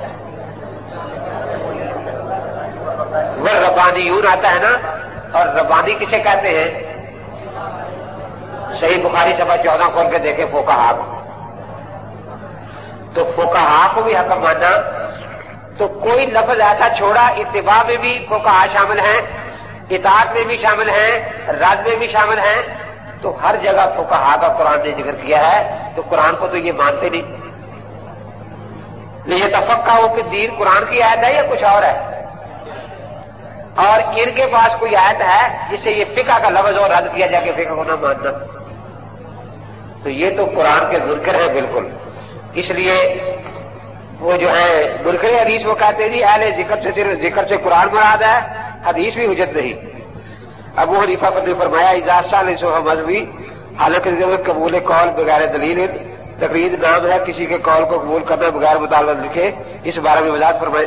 والربانیون آتا ہے نا، اور ربانی کسے کہتے ہیں؟ صحیح بخاری صفحہ چودہ کھول کے دیکھیں فقہا کو، تو فقہا کو بھی حکم ماننا، تو کوئی لفظ ایسا چھوڑا، اتباع میں بھی فقہا شامل ہیں، اطاعت میں بھی شامل ہیں، رد میں بھی شامل ہیں، تو ہر جگہ فقہا کا قرآن نے ذکر کیا ہے، تو قرآن کو تو یہ مانتے نہیں۔ لیتفقہوا فی الدین قرآن کی آیت ہے یا کچھ اور ہے؟ اور ان کے پاس کوئی آیت ہے جس سے یہ فقہ کا لفظ اور رد کیا جائے کہ فقہ کو نہ ماننا، تو یہ تو قرآن کے منکر ہیں بالکل۔ اس لیے وہ جو ہے منکر حدیث وہ کہتے ہیں جی اہل ذکر سے صرف ذکر سے قرآن مراد ہے، حدیث بھی حجت نہیں۔ ابو حنیفہ نے فرمایا اذا صالح مذہبی، حالانکہ قبول قول بغیر دلیل تقلید نام ہے، کسی کے قول کو قبول کرنا بغیر مطالبہ لکھے، اس بارے میں وضاحت فرمائے۔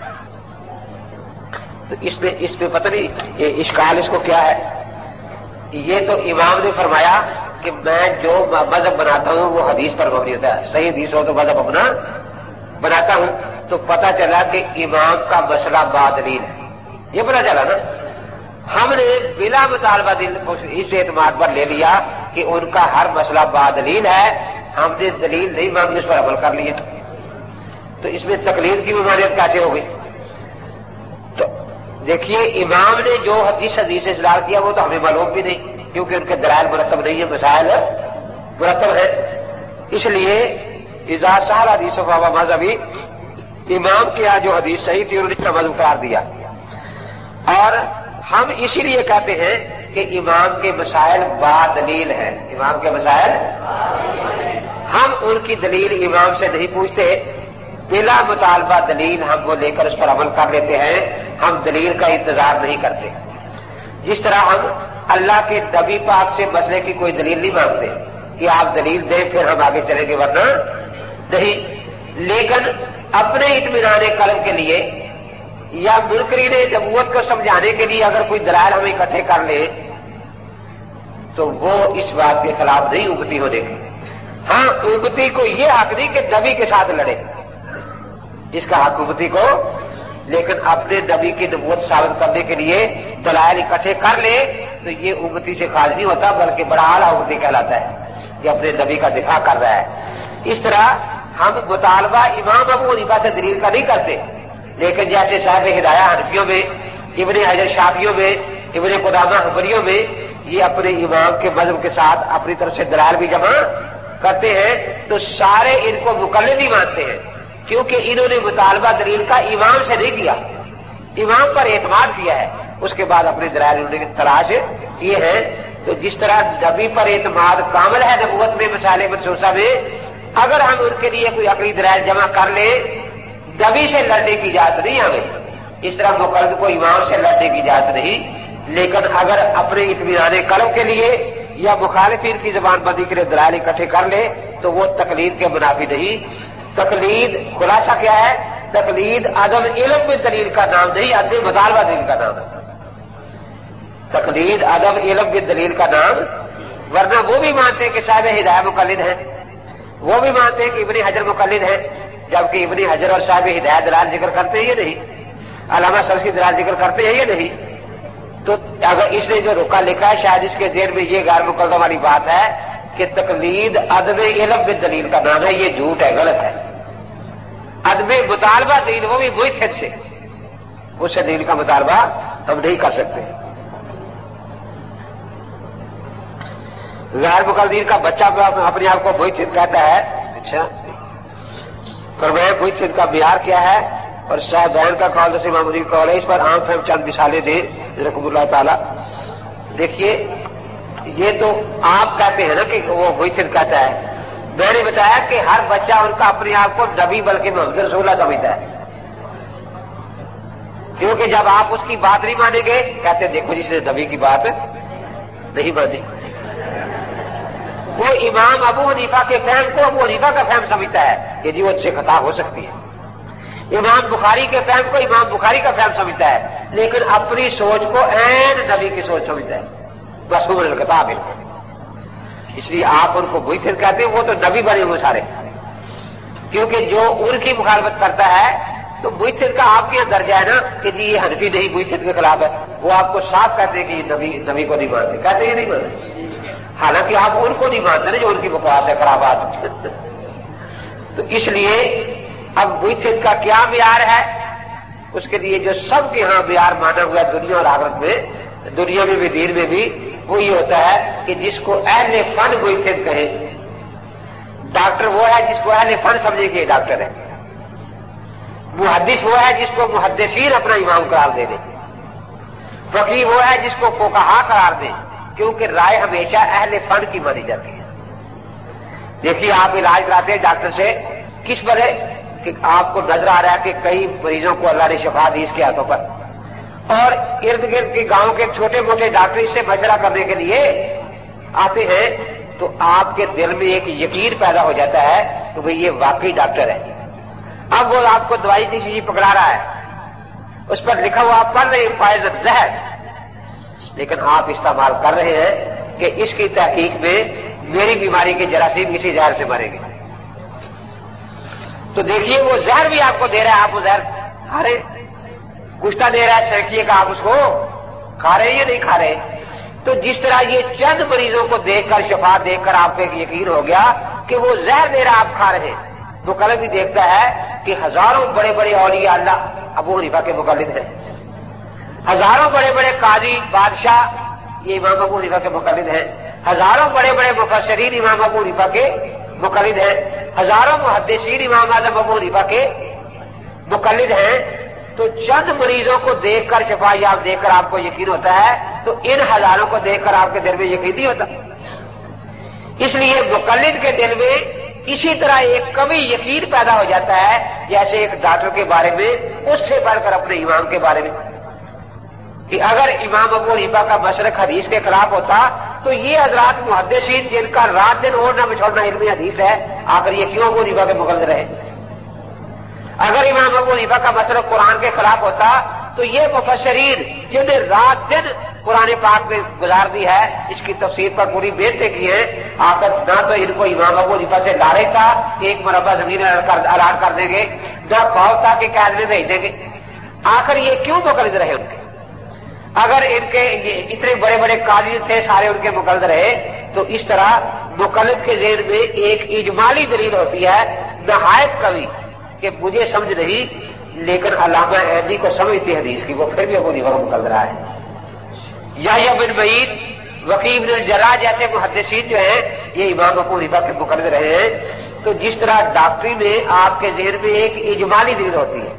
تو اس میں اس میں پتہ نہیں یہ اشکال اس کو کیا ہے؟ یہ تو امام نے فرمایا کہ میں جو مذہب بناتا ہوں وہ حدیث پر مبنی ہوتا ہے، صحیح حدیث ہو تو مذہب اپنا بناتا ہوں، تو پتہ چلا کہ امام کا مسئلہ بادلیل ہے، یہ پتہ چلا نا۔ ہم نے بلا مطالبہ دل اس اعتماد پر لے لیا کہ ان کا ہر مسئلہ بادلیل ہے، ہم نے دلیل نہیں مانگی، اس پر عمل کر لیا، تو اس میں تقلید کی ممانعت کیسے ہو گئی؟ تو دیکھیے امام نے جو حدیث حدیث سے استدلال کیا وہ تو ہمیں معلوم بھی نہیں، کیونکہ ان کے دلائل مرتب نہیں ہے، مسائل مرتب ہے، اس لیے اذا صح حدیث فهو مذہبی، امام کے یہاں جو حدیث صحیح تھی انہوں نے مذہب قرار دیا، اور ہم اسی لیے کہتے ہیں کہ امام کے مسائل با دلیل ہیں، امام کے مسائل ہم ان کی دلیل امام سے نہیں پوچھتے، بلا مطالبہ دلیل ہم وہ لے کر اس پر عمل کر لیتے ہیں، ہم دلیل کا انتظار نہیں کرتے۔ جس طرح ہم اللہ کے نبی پاک سے مسئلے کی کوئی دلیل نہیں مانگتے کہ آپ دلیل دیں پھر ہم آگے چلیں گے، ورنہ نہیں، لیکن اپنے اطمینان قلب کے لیے یا منکرین نبوت کو سمجھانے کے لیے اگر کوئی دلائل ہمیں اکٹھے کر لے تو وہ اس بات کے خلاف نہیں امتی ہونے کے۔ ہاں امتی کو یہ حق نہیں کہ نبی کے ساتھ لڑے، اس کا حق امتی کو، لیکن اپنے نبی کی نبوت ثابت کرنے کے لیے دلائل اکٹھے کر لے تو یہ امتی سے خارج نہیں ہوتا، بلکہ بڑا اعلیٰ امتی کہلاتا ہے، یہ اپنے نبی کا دفاع کر رہا ہے۔ اس طرح ہم مطالبہ امام ابو حنیفہ سے دلیل کا نہیں کرتے، لیکن جیسے صاحب ہدایہ حنفیوں میں، ابن حجر شافعیوں میں، ابن قدامہ حنبلیوں میں، یہ اپنے امام کے مذہب کے ساتھ اپنی طرف سے دلائل بھی جمع کرتے ہیں، تو سارے ان کو مقلد ہی مانتے ہیں، کیونکہ انہوں نے مطالبہ دلیل کا امام سے نہیں کیا، امام پر اعتماد کیا ہے، اس کے بعد اپنی دلائل انہوں نے تلاش کیے ہیں۔ تو جس طرح نبی پر اعتماد کامل ہے نبوت میں، مسائل منسوسہ میں، اگر ہم ان کے لیے کوئی عقلی دلائل جمع کر لیں، نبی سے لڑنے کی اجازت نہیں ہمیں، اس طرح مقلد کو امام سے لڑنے کی اجازت نہیں، لیکن اگر اپنے اطمینان قلب کے لیے یا مخالفین کی زبان بندی کے لیے دلائل اکٹھے کر لے تو وہ تقلید کے منافی نہیں۔ تقلید خلاصہ کیا ہے؟ تقلید عدم علم میں دلیل کا نام نہیں، عدم مطالبہ دلیل کا نام ہے۔ تقلید عدم علم میں دلیل کا نام، ورنہ وہ بھی مانتے ہیں کہ صاحب ہدایہ مقلد ہیں، وہ بھی مانتے ہیں کہ ابن حجر مقلد ہیں، جبکہ ابن حجر اور صاحب ہدایہ دلال ذکر کرتے ہیں یا نہیں، علامہ سرسی دلال ذکر کرتے ہیں یا نہیں؟ تو اگر اس نے جو رکا لکھا ہے شاید اس کے ذہن میں یہ غیر مقدمہ والی بات ہے کہ تقلید عدم علم میں دلیل کا نام ہے، یہ جھوٹ ہے، غلط ہے۔ عدم مطالبہ دلیل وہ بھی مجتہد سے، اس سے دلیل کا مطالبہ ہم نہیں کر سکتے۔ غیر مقلدین کا بچہ اپنے آپ کو مجتہد کہتا ہے، اچھا فرمایا مجتہد کا معیار کیا ہے؟ اور صاحبین کا قول سے امام ابو قول ہے، اس پر عام فہم چند مثالیں دیں رحمہ اللہ تعالی۔ دیکھیے یہ تو آپ کہتے ہیں نا کہ وہ مجتہد کہتا ہے، میں نے بتایا کہ ہر بچہ ان کا اپنے آپ کو نبی بلکہ محمد رسول اللہ سمجھتا ہے، کیونکہ جب آپ اس کی بات نہیں مانیں گے کہتے ہیں دیکھو جس نے نبی کی بات نہیں مانی۔ وہ امام ابو حنیفہ کے فہم کو ابو حنیفہ کا فہم سمجھتا ہے کہ جی وہ اس سے خطا ہو سکتی ہے، امام بخاری کے فہم کو امام بخاری کا فہم سمجھتا ہے، لیکن اپنی سوچ کو عین نبی کی سوچ سمجھتا ہے، معصوم الکتاب بالکل۔ اس لیے آپ ان کو مجتہد کہتے ہیں، وہ تو نبی بنے ہوئے سارے، کیونکہ جو ان کی مخالفت کرتا ہے تو مجتہد کا آپ کے یہاں درجہ ہے نا کہ جی یہ حنفی نہیں مجتہد کے خلاف ہے، وہ آپ کو صاف کہتے ہیں کہ یہ نبی نبی کو نہیں مانتے، کہتے ہیں نہیں مانتے، حالانکہ آپ ان کو نہیں مانتے نا جو ان کی بکواس ہے خرابات۔ تو اس لیے اب مجتہد کا کیا معیار ہے؟ اس کے لیے جو سب کے ہاں معیار مانا ہوا ہے دنیا اور آخرت میں، دنیا میں بھی دین میں بھی، وہ یہ ہوتا ہے کہ جس کو اہل فن مجتہد کہیں۔ ڈاکٹر وہ ہے جس کو اہل فن سمجھے کہ یہ ڈاکٹر ہے، محدث وہ ہے جس کو محدثین اپنا امام قرار دے دیں، فقیہ وہ ہے جس کو فقہا قرار دیں، کیونکہ رائے ہمیشہ اہل فن کی مانی جاتی ہے۔ دیکھیے آپ علاج کراتے ہیں ڈاکٹر سے، کس پر ہے کہ آپ کو نظر آ رہا ہے کہ کئی مریضوں کو اللہ نے شفا دی اس کے ہاتھوں پر، اور ارد گرد کے گاؤں کے چھوٹے موٹے ڈاکٹر اس سے مشورہ کرنے کے لیے آتے ہیں، تو آپ کے دل میں ایک یقین پیدا ہو جاتا ہے کہ بھئی یہ واقعی ڈاکٹر ہے۔ اب وہ آپ کو دوائی کی شیشی پکڑا رہا ہے، اس پر لکھا ہوا آپ پڑھ رہے ہیں پائزن زہر، لیکن آپ استعمال کر رہے ہیں کہ اس کی تحقیق میں میری بیماری کے جراثیم اسی زہر سے مریں گے۔ تو دیکھیے وہ زہر بھی آپ کو دے رہا ہے، آپ وہ زہر کھا رہے، گشتہ دے رہا ہے سینکیے کا، آپ اس کو کھا رہے یا نہیں کھا رہے؟ تو جس طرح یہ چند مریضوں کو دیکھ کر شفا دیکھ کر آپ کو ایک یقین ہو گیا کہ وہ زہر دے رہا آپ کھا رہے ہیں، مقلد بھی دیکھتا ہے کہ ہزاروں بڑے بڑے اولیاء اللہ ابو حنیفہ کے مقلد ہیں، ہزاروں بڑے بڑے قاضی بادشاہ یہ امام ابو حنیفہ کے مقلد ہیں، ہزاروں بڑے بڑے مفسرین امام ابو حنیفہ کے مقلد ہیں، ہزاروں محدثین امام اعظم ابو حنیفہ کے مقلد ہیں۔ تو چند مریضوں کو دیکھ کر شفا یاب دیکھ کر آپ کو یقین ہوتا ہے، تو ان ہزاروں کو دیکھ کر آپ کے دل میں یقین نہیں ہوتا۔ اس لیے مقلد کے دل میں اسی طرح ایک کمی یقین پیدا ہو جاتا ہے جیسے ایک ڈاکٹر کے بارے میں اس سے بڑھ کر اپنے امام کے بارے میں، کہ اگر امام ابو حنیفہ کا مسلک حدیث کے خلاف ہوتا تو یہ حضرات محدثین جن کا رات دن اوڑھنا بچھوڑنا علم حدیث ہے، آخر یہ کیوں ابو حنیفہ کے مقلد رہے؟ اگر امام ابو حنیفہ کا مسلک قرآن کے خلاف ہوتا تو یہ مفسرین جنہیں رات دن قرآن پاک میں گزار دی ہے، اس کی تفسیر پر پوری محنتیں کی ہیں، آخر نہ تو ان کو امام ابو حنیفہ سے لارے تھا کہ ایک مربع زمین اعلان کر دیں گے، نہ خوف تھا کہ قید میں بھیج دیں گے، آخر یہ کیوں مقلد رہے ان کے؟ اگر ان کے اتنے بڑے بڑے قاضی تھے سارے ان کے مقلد رہے، تو اس طرح مقلد کے ذہن میں ایک اجمالی دلیل ہوتی ہے نہایت قوی کہ مجھے سمجھ نہیں لیکن علامہ عینی کو سمجھ تھی حدیث کی، وہ پھر بھی ابو حنیفہ کو مقلد رہا ہے۔ یحییٰ بن معین، وکیع بن الجراح جیسے محدثین جو ہیں یہ امام ابو حنیفہ کے مقلد رہے ہیں۔ تو جس طرح ڈاکٹری میں آپ کے ذہن میں ایک اجمالی دلیل ہوتی ہے،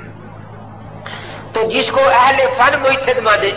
تو جس کو اہل فن مجتہد مانے،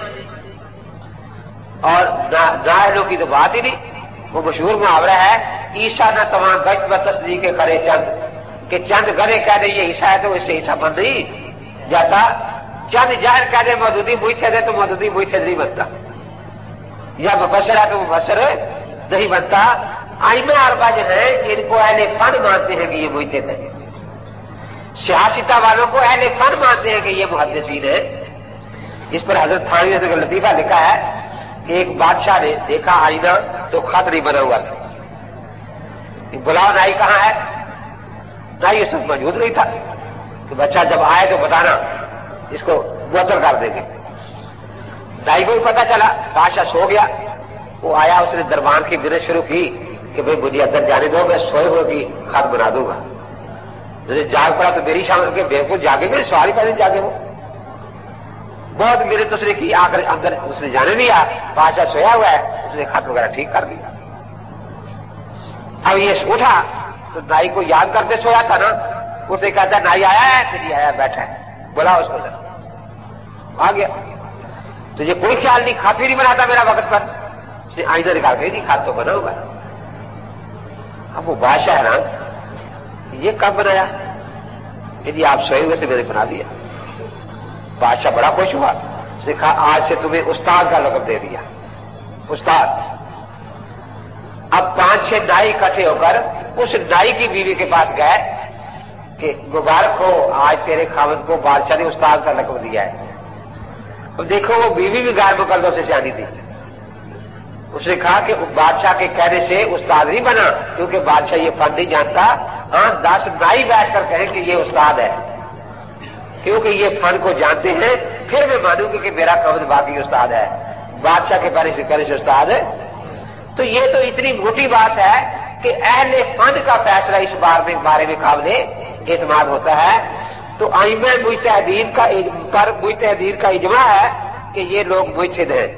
اور نااہلوں کی تو بات ہی نہیں، وہ مشہور محاورہ ہے عیسیٰ نہ تمام گشت و تصدیق کرے چند، کہ چند گدھے کہہ دیں یہ عیسیٰ ہے تو اس سے عیسیٰ بن نہیں جاتا، چند جاہل کہہ دیں مودودی مجتہد ہے تو مودودی مجتہد نہیں بنتا، یا مفسر ہے تو مفسر نہیں بنتا۔ ائمہ اربعہ جو ہیں ان کو اہل فن مانتے ہیں کہ یہ مجتہد ہے، سیاستہ والوں کو اہل فن مانتے ہیں کہ یہ محدثین ہیں. اس پر حضرت تھانوی سے لطیفہ لکھا ہے کہ ایک بادشاہ نے دیکھا آئینہ تو خط نہیں بنا ہوا تھا. بلاؤ نائی کہاں ہے؟ نائی اس وقت موجود نہیں تھا کہ بچہ جب آئے تو بتانا اس کو معطل کر دیں گے. نائی کو بھی پتا چلا. بادشاہ سو گیا. وہ آیا, اس نے دربان کی منت شروع کی کہ بھئی مجھے اندر جانے دو, میں سوئے ہوئے کی خط بنا دوں گا. مجھے جاگ پڑا تو میری شام کے بالکل جاگیں گے, سوال ہی پہلے جاگے. وہ بہت منت اس نے کی, آ کر اندر اس نے جانے دیا. بادشاہ سویا ہوا ہے, اس نے خط وغیرہ ٹھیک کر دیا. اب یہ اٹھا تو نائی کو یاد کرتے سویا تھا نا, اسے کہتا نائی آیا ہے کہ نہیں آیا, بیٹھا ہے, بلا اس کو. آ گیا. تجھے کوئی خیال نہیں, کھا پی نہیں بناتا میرا وقت پر. اس نے آئینہ نکال کے نہیں, کھاد تو بنا ہوگا. اب وہ بادشاہ ہے نا, یہ کب بنایا کہ جی آپ سوئے ہوئے تھے, میں نے بنا دیا. بادشاہ بڑا خوش ہوا. اس نے کہا آج سے تمہیں استاد کا لقب دے دیا, استاد. اب پانچ چھ نائی اکٹھے ہو کر اس نائی کی بیوی کے پاس گئے کہ مبارک ہو, آج تیرے خاوند کو بادشاہ نے استاد کا لقب دیا ہے. اب دیکھو وہ بیوی بھی غیر مقلدوں سے سیانی تھی. اس نے کہا کہ بادشاہ کے کہنے سے استاد نہیں بنا, کیونکہ بادشاہ یہ فن نہیں جانتا. ہاں دس نائی بیٹھ کر کہیں کہ یہ استاد ہے, کیونکہ یہ فن کو جانتے ہیں, پھر میں مانوں گی کہ میرا خاوند باقی استاد ہے. بادشاہ کے پہلے سے کہنے سے استاد ہے. تو یہ تو اتنی موٹی بات ہے کہ اہل فن کا فیصلہ اس بارے میں قابل اعتماد ہوتا ہے. تو ائمہ مجتہدین کا پر مجتہدین کا اجماع ہے کہ یہ لوگ مجتہد ہیں.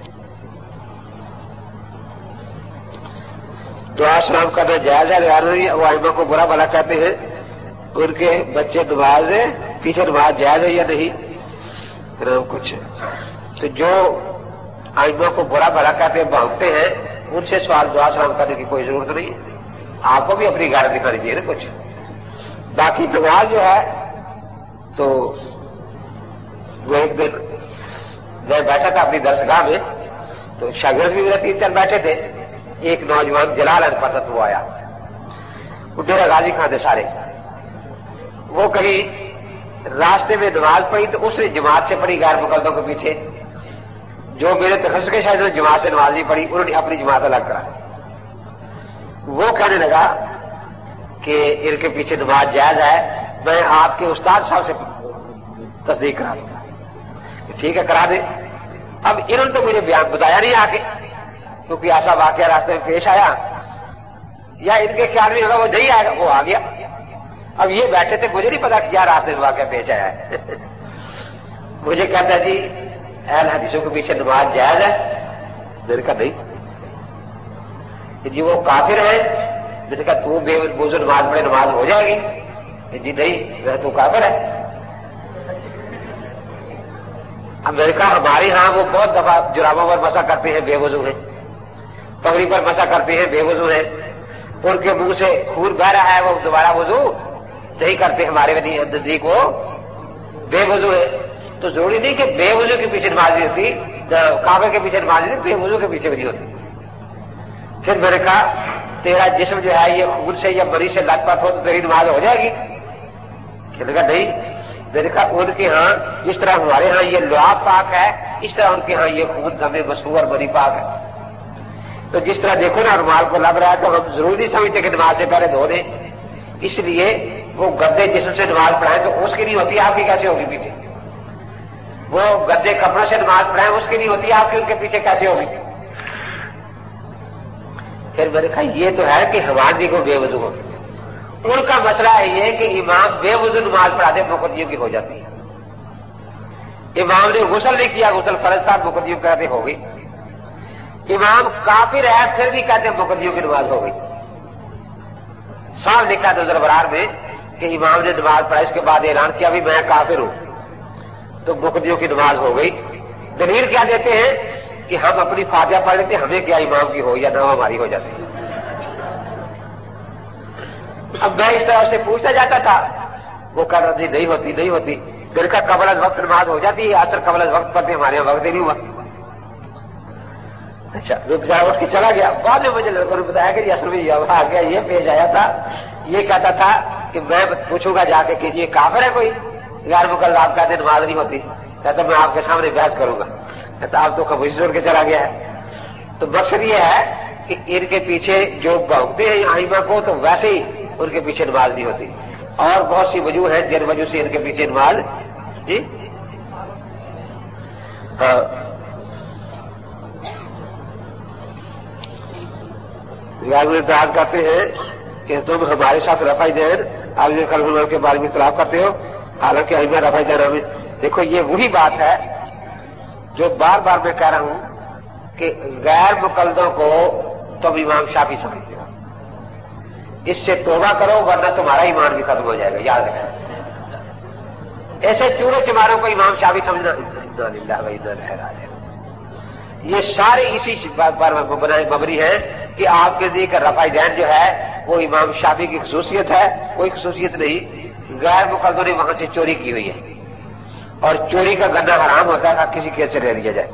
دعا سلام کرنا جائز ہے. وہ ائمہ کو برا بھلا کہتے ہیں, ان کے بچے نماز پیچھے نماز جائز ہے یا نہیں, کچھ. تو جو ائمہ کو برا بھلا کہتے ہیں, بھونکتے ہیں, ان سے سوال دعا سلام کرنے کی کوئی ضرورت نہیں. آپ کو بھی اپنی غیرت دکھانی چاہیے نا کچھ. باقی نماز جو ہے تو وہ ایک دن میں بیٹھا تھا اپنی درسگاہ میں, تو شاگرد بھی میرے تین چار بیٹھے تھے. ایک نوجوان جلال پتہ وہ آیا, وہ ڈیرا غازی خان تھے سارے. وہ کہیں راستے میں نماز پڑھی تو اس نے جماعت سے پڑھی غیر مقلدوں کے پیچھے. جو میرے تخصص کے شاید جماعت سے نماز نہیں پڑھی, انہوں نے اپنی جماعت الگ کرا. وہ کہنے لگا کہ ان کے پیچھے نماز جائز ہے, میں آپ کے استاد صاحب سے تصدیق کرا دوں گا. ٹھیک ہے کرا دیں. اب انہوں نے تو مجھے بیان بتایا نہیں آ کے, کیونکہ ایسا واقعہ راستے میں پیش آیا, یا ان کے خیال میں ہوگا وہ نہیں آئے گا, وہ آ گیا. اب یہ بیٹھے تھے, مجھے نہیں پتا کیا راستے میں واقعہ پیش آیا ہے. مجھے کہتا ہے جی اہل حدیثوں کے پیچھے نماز جائز ہے. میں نے کہا نہیں. جی وہ کافر ہیں. میں نے کہا تو بے وضو نماز پڑھے نماز ہو جائے گی. جی نہیں, میں تو کافر ہے. اب میں نے کہا ہمارے ہاں وہ بہت دفعہ جرابوں پر مسا کرتے ہیں, بے وضو ہیں. پگڑی پر مسا کرتے ہیں, بے وضو ہیں. ان کے منہ سے خون بہ رہا ہے, وہ دوبارہ وضو نہیں کرتے. ہمارے نزدیک وہ بے وضو ہے. تو ضروری نہیں کہ بے وضو کے پیچھے نماز نہیں ہوتی, کعبے کے پیچھے نماز نہیں, بے وضو کے پیچھے بھی نہیں ہوتی. پھر میں نے کہا تیرا جسم جو ہے یہ خون سے یا مری سے لت پت ہو تو تیری نماز ہو جائے گی. کہنے لگا نہیں. میں نے کہا ان کے ہاں جس طرح ہمارے ہاں یہ لعاب پاک ہے, اس طرح ان کے ہاں یہ خون دم مسفوح اور مری پاک ہے. تو جس طرح دیکھو نا رومال کو لگ رہا ہے, تو ہم ضروری نہیں سمجھتے کہ نماز سے پہلے دھو دیں. اس لیے وہ گدے جسم سے نماز پڑھائیں تو اس کی نہیں ہوتی, آپ کی کیسے ہوگی پیچھے. وہ گدے کپڑوں سے نماز پڑھائیں, اس کی نہیں ہوتی, آپ کی ان کے پیچھے کیسے ہوگی. پھر میں نے کہا یہ تو ہے کہ ہماری کو بے وضو ہو. ان کا مسئلہ ہے یہ کہ امام بے وضو نماز پڑھا دے, مقتدیوں کی ہو جاتی ہے. امام نے غسل نہیں کیا, غسل فرض تھا, مقتدیوں کہتے ہو گئی. امام کافر ہے, پھر بھی کہتے ہیں مقتدیوں کی نماز ہو گئی. صاحب لکھا نظر برار میں کہ امام نے نماز پڑھا, اس کے بعد اعلان کیا بھی میں کافر ہوں, تو مقتدیوں کی نماز ہو گئی. دلیل کیا دیتے ہیں کہ ہم اپنی فاتحہ پڑھ لیتے, ہمیں کیا امام کی ہو یا نہ ہماری ہو جاتی ہے. اب میں اس طرح سے پوچھتا جاتا تھا, وہ کہہ رہا تھی نہیں ہوتی نہیں ہوتی. پھر کا قبل از وقت نماز ہو جاتی ہے, اثر قبل از وقت پڑھتے, ہمارے یہاں وقت ہی نہیں ہوا. اچھا رک جا, اٹھ کے چلا گیا. بعد میں مجھے لڑکوں نے بتایا کہ اصل میں یہ آ گیا, یہ پیش آیا تھا. یہ کہتا تھا کہ میں پوچھوں گا جا کے کہ یہ کافر ہے کوئی غیر مقلد آپ کہتے نماز نہیں ہوتی، کہتا میں آپ کے سامنے بحث کروں گا، کہتا آپ تو خاموشی چھوڑ کے چلا گیا ہے۔ تو مقصد یہ ہے کہ ان کے پیچھے جو بھونکتے ہیں آئمہ کو تو ویسے ہی ان کے پیچھے نماز نہیں ہوتی، اور بہت سی وجوہ ہیں جن وجہ سے ان کے پیچھے نماز جی ہاں اعتراض کرتے ہیں کہ تم ہمارے ساتھ رفع دین آپ نے خلف کے بارے میں اختلاف کرتے ہو، حالانکہ ائمہ رفع دین ہمیں دیکھو یہ وہی بات ہے جو بار بار میں کہہ رہا ہوں کہ غیر مقلدوں کو تم امام شافعی سمجھتے ہو، اس سے توبہ کرو ورنہ تمہارا ایمان بھی ختم ہو جائے گا، یاد رکھیں۔ ایسے چورے چماروں کو امام شافعی سمجھنا انا للہ و انا الیہ راجعون، یہ سارے اسی پر مبنی ہیں کہ آپ کے ذکر رفع دین جو ہے وہ امام شافعی کی خصوصیت ہے، کوئی خصوصیت نہیں۔ غیر مقلدوں نے وہاں سے چوری کی ہوئی ہے، اور چوری کا گنا حرام ہوتا ہے کسی کیس سے لے لیا جائے۔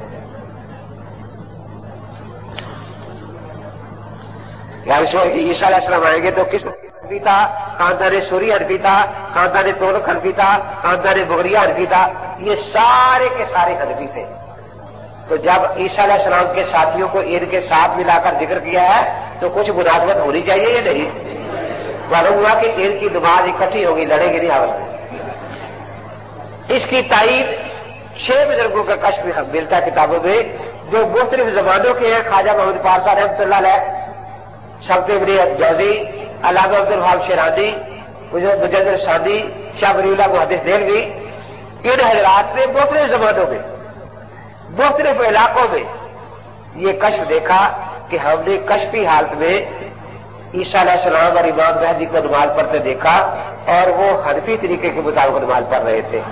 عیسیٰ علیہ السلام آئیں گے تو کس حنفی تھا؟ خاندان سوری حنفی تھا، خاندان تولک حنفی تھا، خاندان بغریہ حنفی تھا، یہ سارے کے سارے حنفی تھے۔ تو جب عیسیٰ علیہ السلام کے ساتھیوں کو ان کے ساتھ ملا کر ذکر کیا ہے تو کچھ مناسبت ہونی چاہیے یا نہیں؟ معلوم ہوا کہ ان کی نماز اکٹھی ہوگی، لڑے گی نہیں آپس میں۔ اس کی تائید چھ بزرگوں کا کشف ملتا ہے کتابوں میں جو مختلف زبانوں کے ہیں، خواجہ محمد پارسا رحمۃ اللہ علیہ، شمس ابن جوزی، علامہ عبد الوہاب شیرازی، مجدد ثانی، شاہ ولی اللہ محدث دہلوی، ان حضرات نے مختلف زبانوں میں مختلف علاقوں میں یہ کشف دیکھا کہ ہم نے کشفی حالت میں عیسیٰ علیہ السلام اور امام مہدی کو نماز پڑھتے دیکھا، اور وہ حنفی طریقے کے مطابق نماز پڑھ رہے تھے۔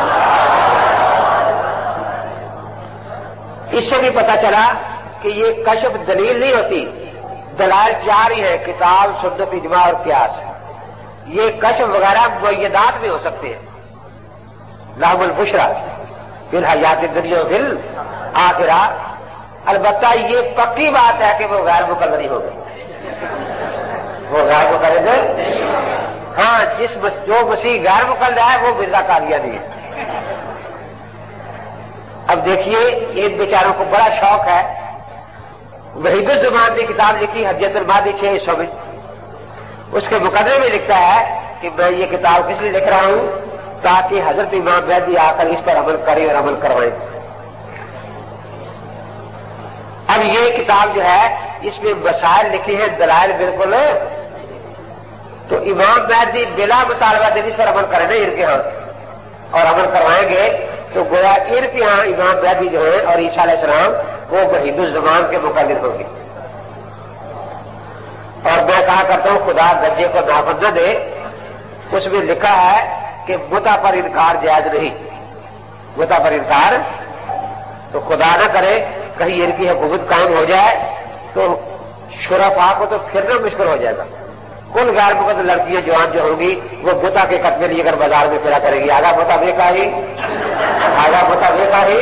اس سے بھی پتہ چلا کہ یہ کشف دلیل نہیں ہوتی، دلائل چار ہی ہے، کتاب، سنت، اجماع اور قیاس۔ یہ کشف وغیرہ معیدات میں ہو سکتے ہیں، لہم البشریٰ فی الحیات الدنیا فی الآخرہ، البتہ یہ پکی بات ہے کہ وہ غیر مقلد نہیں ہوگی، وہ غیر مقلد ہاں جس جو مسیح غیر مقلد ہے وہ مرزا قادیانی ہے۔ اب دیکھیے ان بیچاروں کو بڑا شوق ہے، وحید الزمان نے کتاب لکھی حجت المادی چھ حصوں میں، اس کے مقدمے میں لکھتا ہے کہ میں یہ کتاب کس لیے لکھ رہا ہوں تاکہ حضرت امام مہدی آ کر اس پر عمل کریں اور عمل کروائیں۔ اب یہ کتاب جو ہے اس میں مسائل لکھے ہیں، دلائل بالکل، تو امام مہدی بلا مطالبہ دین اس پر عمل کریں ان کے ہاں اور عمل کروائیں گے تو گویا ان کے ہاں امام مہدی جو ہے اور عیسیٰ علیہ السلام وہ وحید الزمان کے مقلد ہوں گے۔ اور میں کہا کرتا ہوں خدا گجے کو نافذ نہ دے، اس میں لکھا ہے کہ متع پر انکار جائز نہیں، متع پر انکار، تو خدا نہ کرے کہیں ان کی حکومت قائم ہو جائے تو شرفاء کو تو پھرنا مشکل ہو جائے گا۔ کل غیر مقلد لڑکیاں جوان جو ہوں گی وہ متع کے قتل لیے کر بازار میں پھرا کریں گی، آگا متع دیکھا ہی آگا متع دیکھا ہی